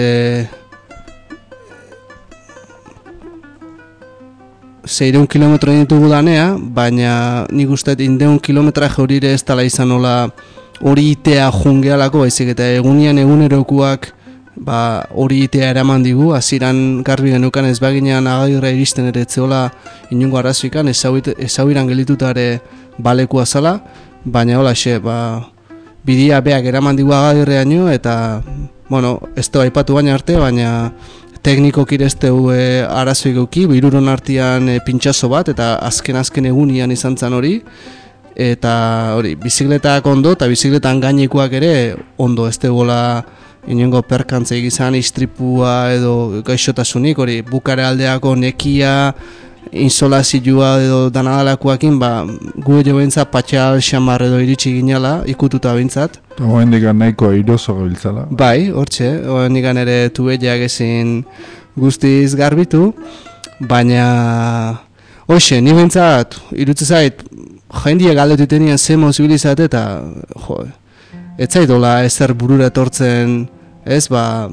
Speaker 3: 600 kilometro ditugu danea, baina nik usteet 100 kilometraje horire ez dala izan nola hori itea jungealako, baizik eta egunerokuak hori itea eraman digu, hasieran garbi genukan ez baginean Agagirra iristen ere etzeola inungo arazoikan, ezauiran gelitutare balekua zala, baina hola bidia beak eraman digu Agagirreaino, eta, ez da aipatu baina arte, baina teknikok irezteu arazoik euki, biruron artean pintxazo bat, eta azken egunian izan zen hori, eta hori, bizikletak ondo, eta bizikletan gainekoak ere ondo, ez tegola inongo perkantzeik izan, istripua edo gaixotasunik, hori, bukare aldeako nekia, insolazioa edo danadalakoakin, gu jo bintzat patxal xamar edo iritsi ginala, ikututa bintzat.
Speaker 4: Oen digan nahiko irozo gabiltzala.
Speaker 3: Hortxe, oen digan ere tubeiak ezin guztiz garbitu, baina, hoxe, ni bintzat, irutze zait, jendia galdetu tenien ze mozibilizat eta, ez zaidola ezer burura etortzen, ez,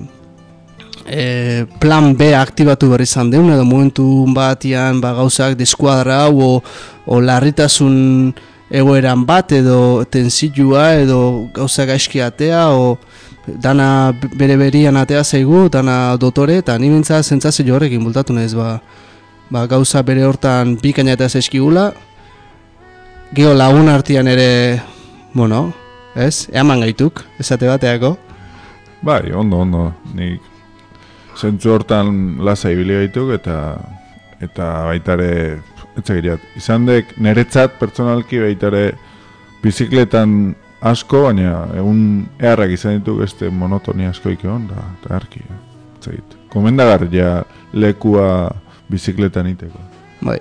Speaker 3: plan B aktibatu berri izan deun, edo momentu batian gauzak deskuadra o larritasun egoeran bat, edo tensioa, edo gauzak gaizki atea, o dana bere berian atea zaigu, dana dotore, eta ni bintza zentzazio horrekin bultatu nahiz, gauza bere hortan bikaina eta zaizkigula, geho lagun artean ere, bueno, ez, eaman gaituk, esate bateako.
Speaker 4: Bai, ondo, nik zentzu hortan lasa ibili gaituk, eta baitare, etzagirat, izan dek niretzat pertsonalki baitare bizikletan asko, baina egun eharrak izan ditu beste monotonia askoik egon, eta arki, etzagit. Komendagarria lekua bizikletan iteko.
Speaker 3: Bai.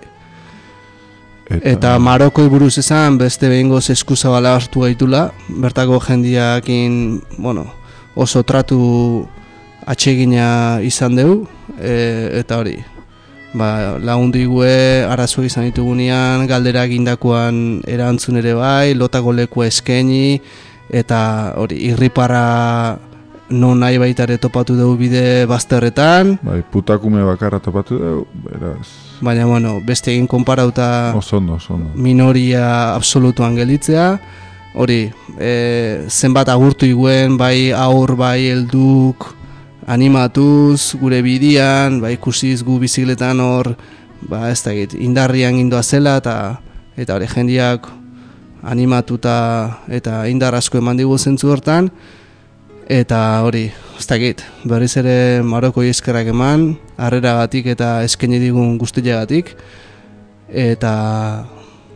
Speaker 3: Eta Marokoi buruz izan, beste behingoz eskuzabala hartu gaitula, bertako jendiakin, bueno, oso tratu atsegina izan dugu, eta hori, lagundu igue, arazoak izan ditugunean, galderak indakoan erantzun ere bai, lotako lekua eskaini, eta hori, irriparra non nahi baitare topatu dugu bide bazterretan.
Speaker 4: Bai, putakume bakarra topatu dugu, beraz.
Speaker 3: Baina, bueno, beste egin konparauta
Speaker 4: osondo.
Speaker 3: Minoria absolutuan gelitzea. Hori, zenbat agurtu iguen, bai aur, bai helduk, animatuz, gure bidian, bai ikusiz gu bizikletan hor, ez dakit, indarrian gindoa zela, eta hori jendiak animatuta eta indar asko eman digu zentzu hortan. Eta hori, ez dakit, berriz ere Marokoi eskerrak eman, harreragatik eta eskaini digun guztiagatik. Eta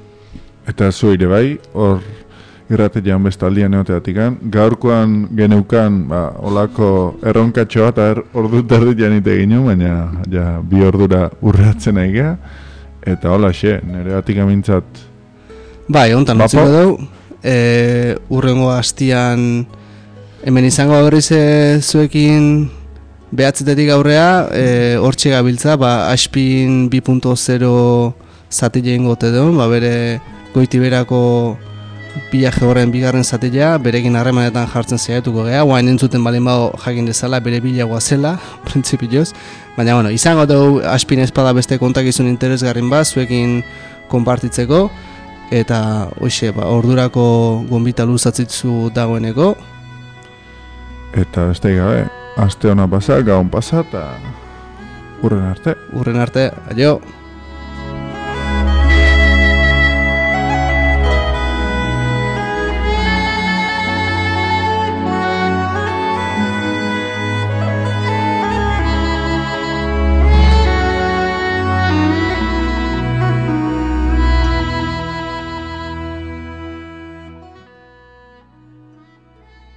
Speaker 4: zu ere bai, hor irratean bestaldian egoteatikan, gaurkoan geneukan olako erronkatxoa eta ordu terdian ite ginen, baina ja, 2 ordura urreatzen aigea, eta hola xe, nire batik amintzat.
Speaker 3: Bai, ontan utziko dugu, urrengo hastian hemen izango berriz zuekin behatzetetik aurrea, hortxe gabiltza, Aspin 2.0 zatilein gote duen, bere goitiberako biaje horren bigarren zatilea, berekin harremanetan jartzen zaiatuko geha, guain entzuten balin bado jakin dezala, bere bilagoa zela, printzipioz, baina bueno, izango dugu Aspin espada beste kontakizun interesgarrin bat, zuekin konpartitzeko, eta hoxe, ordurako gonbita luzatzitzu dagoeneko.
Speaker 4: Eta beste gabe, aste hona pasa, gabon pasa, eta urren arte.
Speaker 3: Urren arte, aio!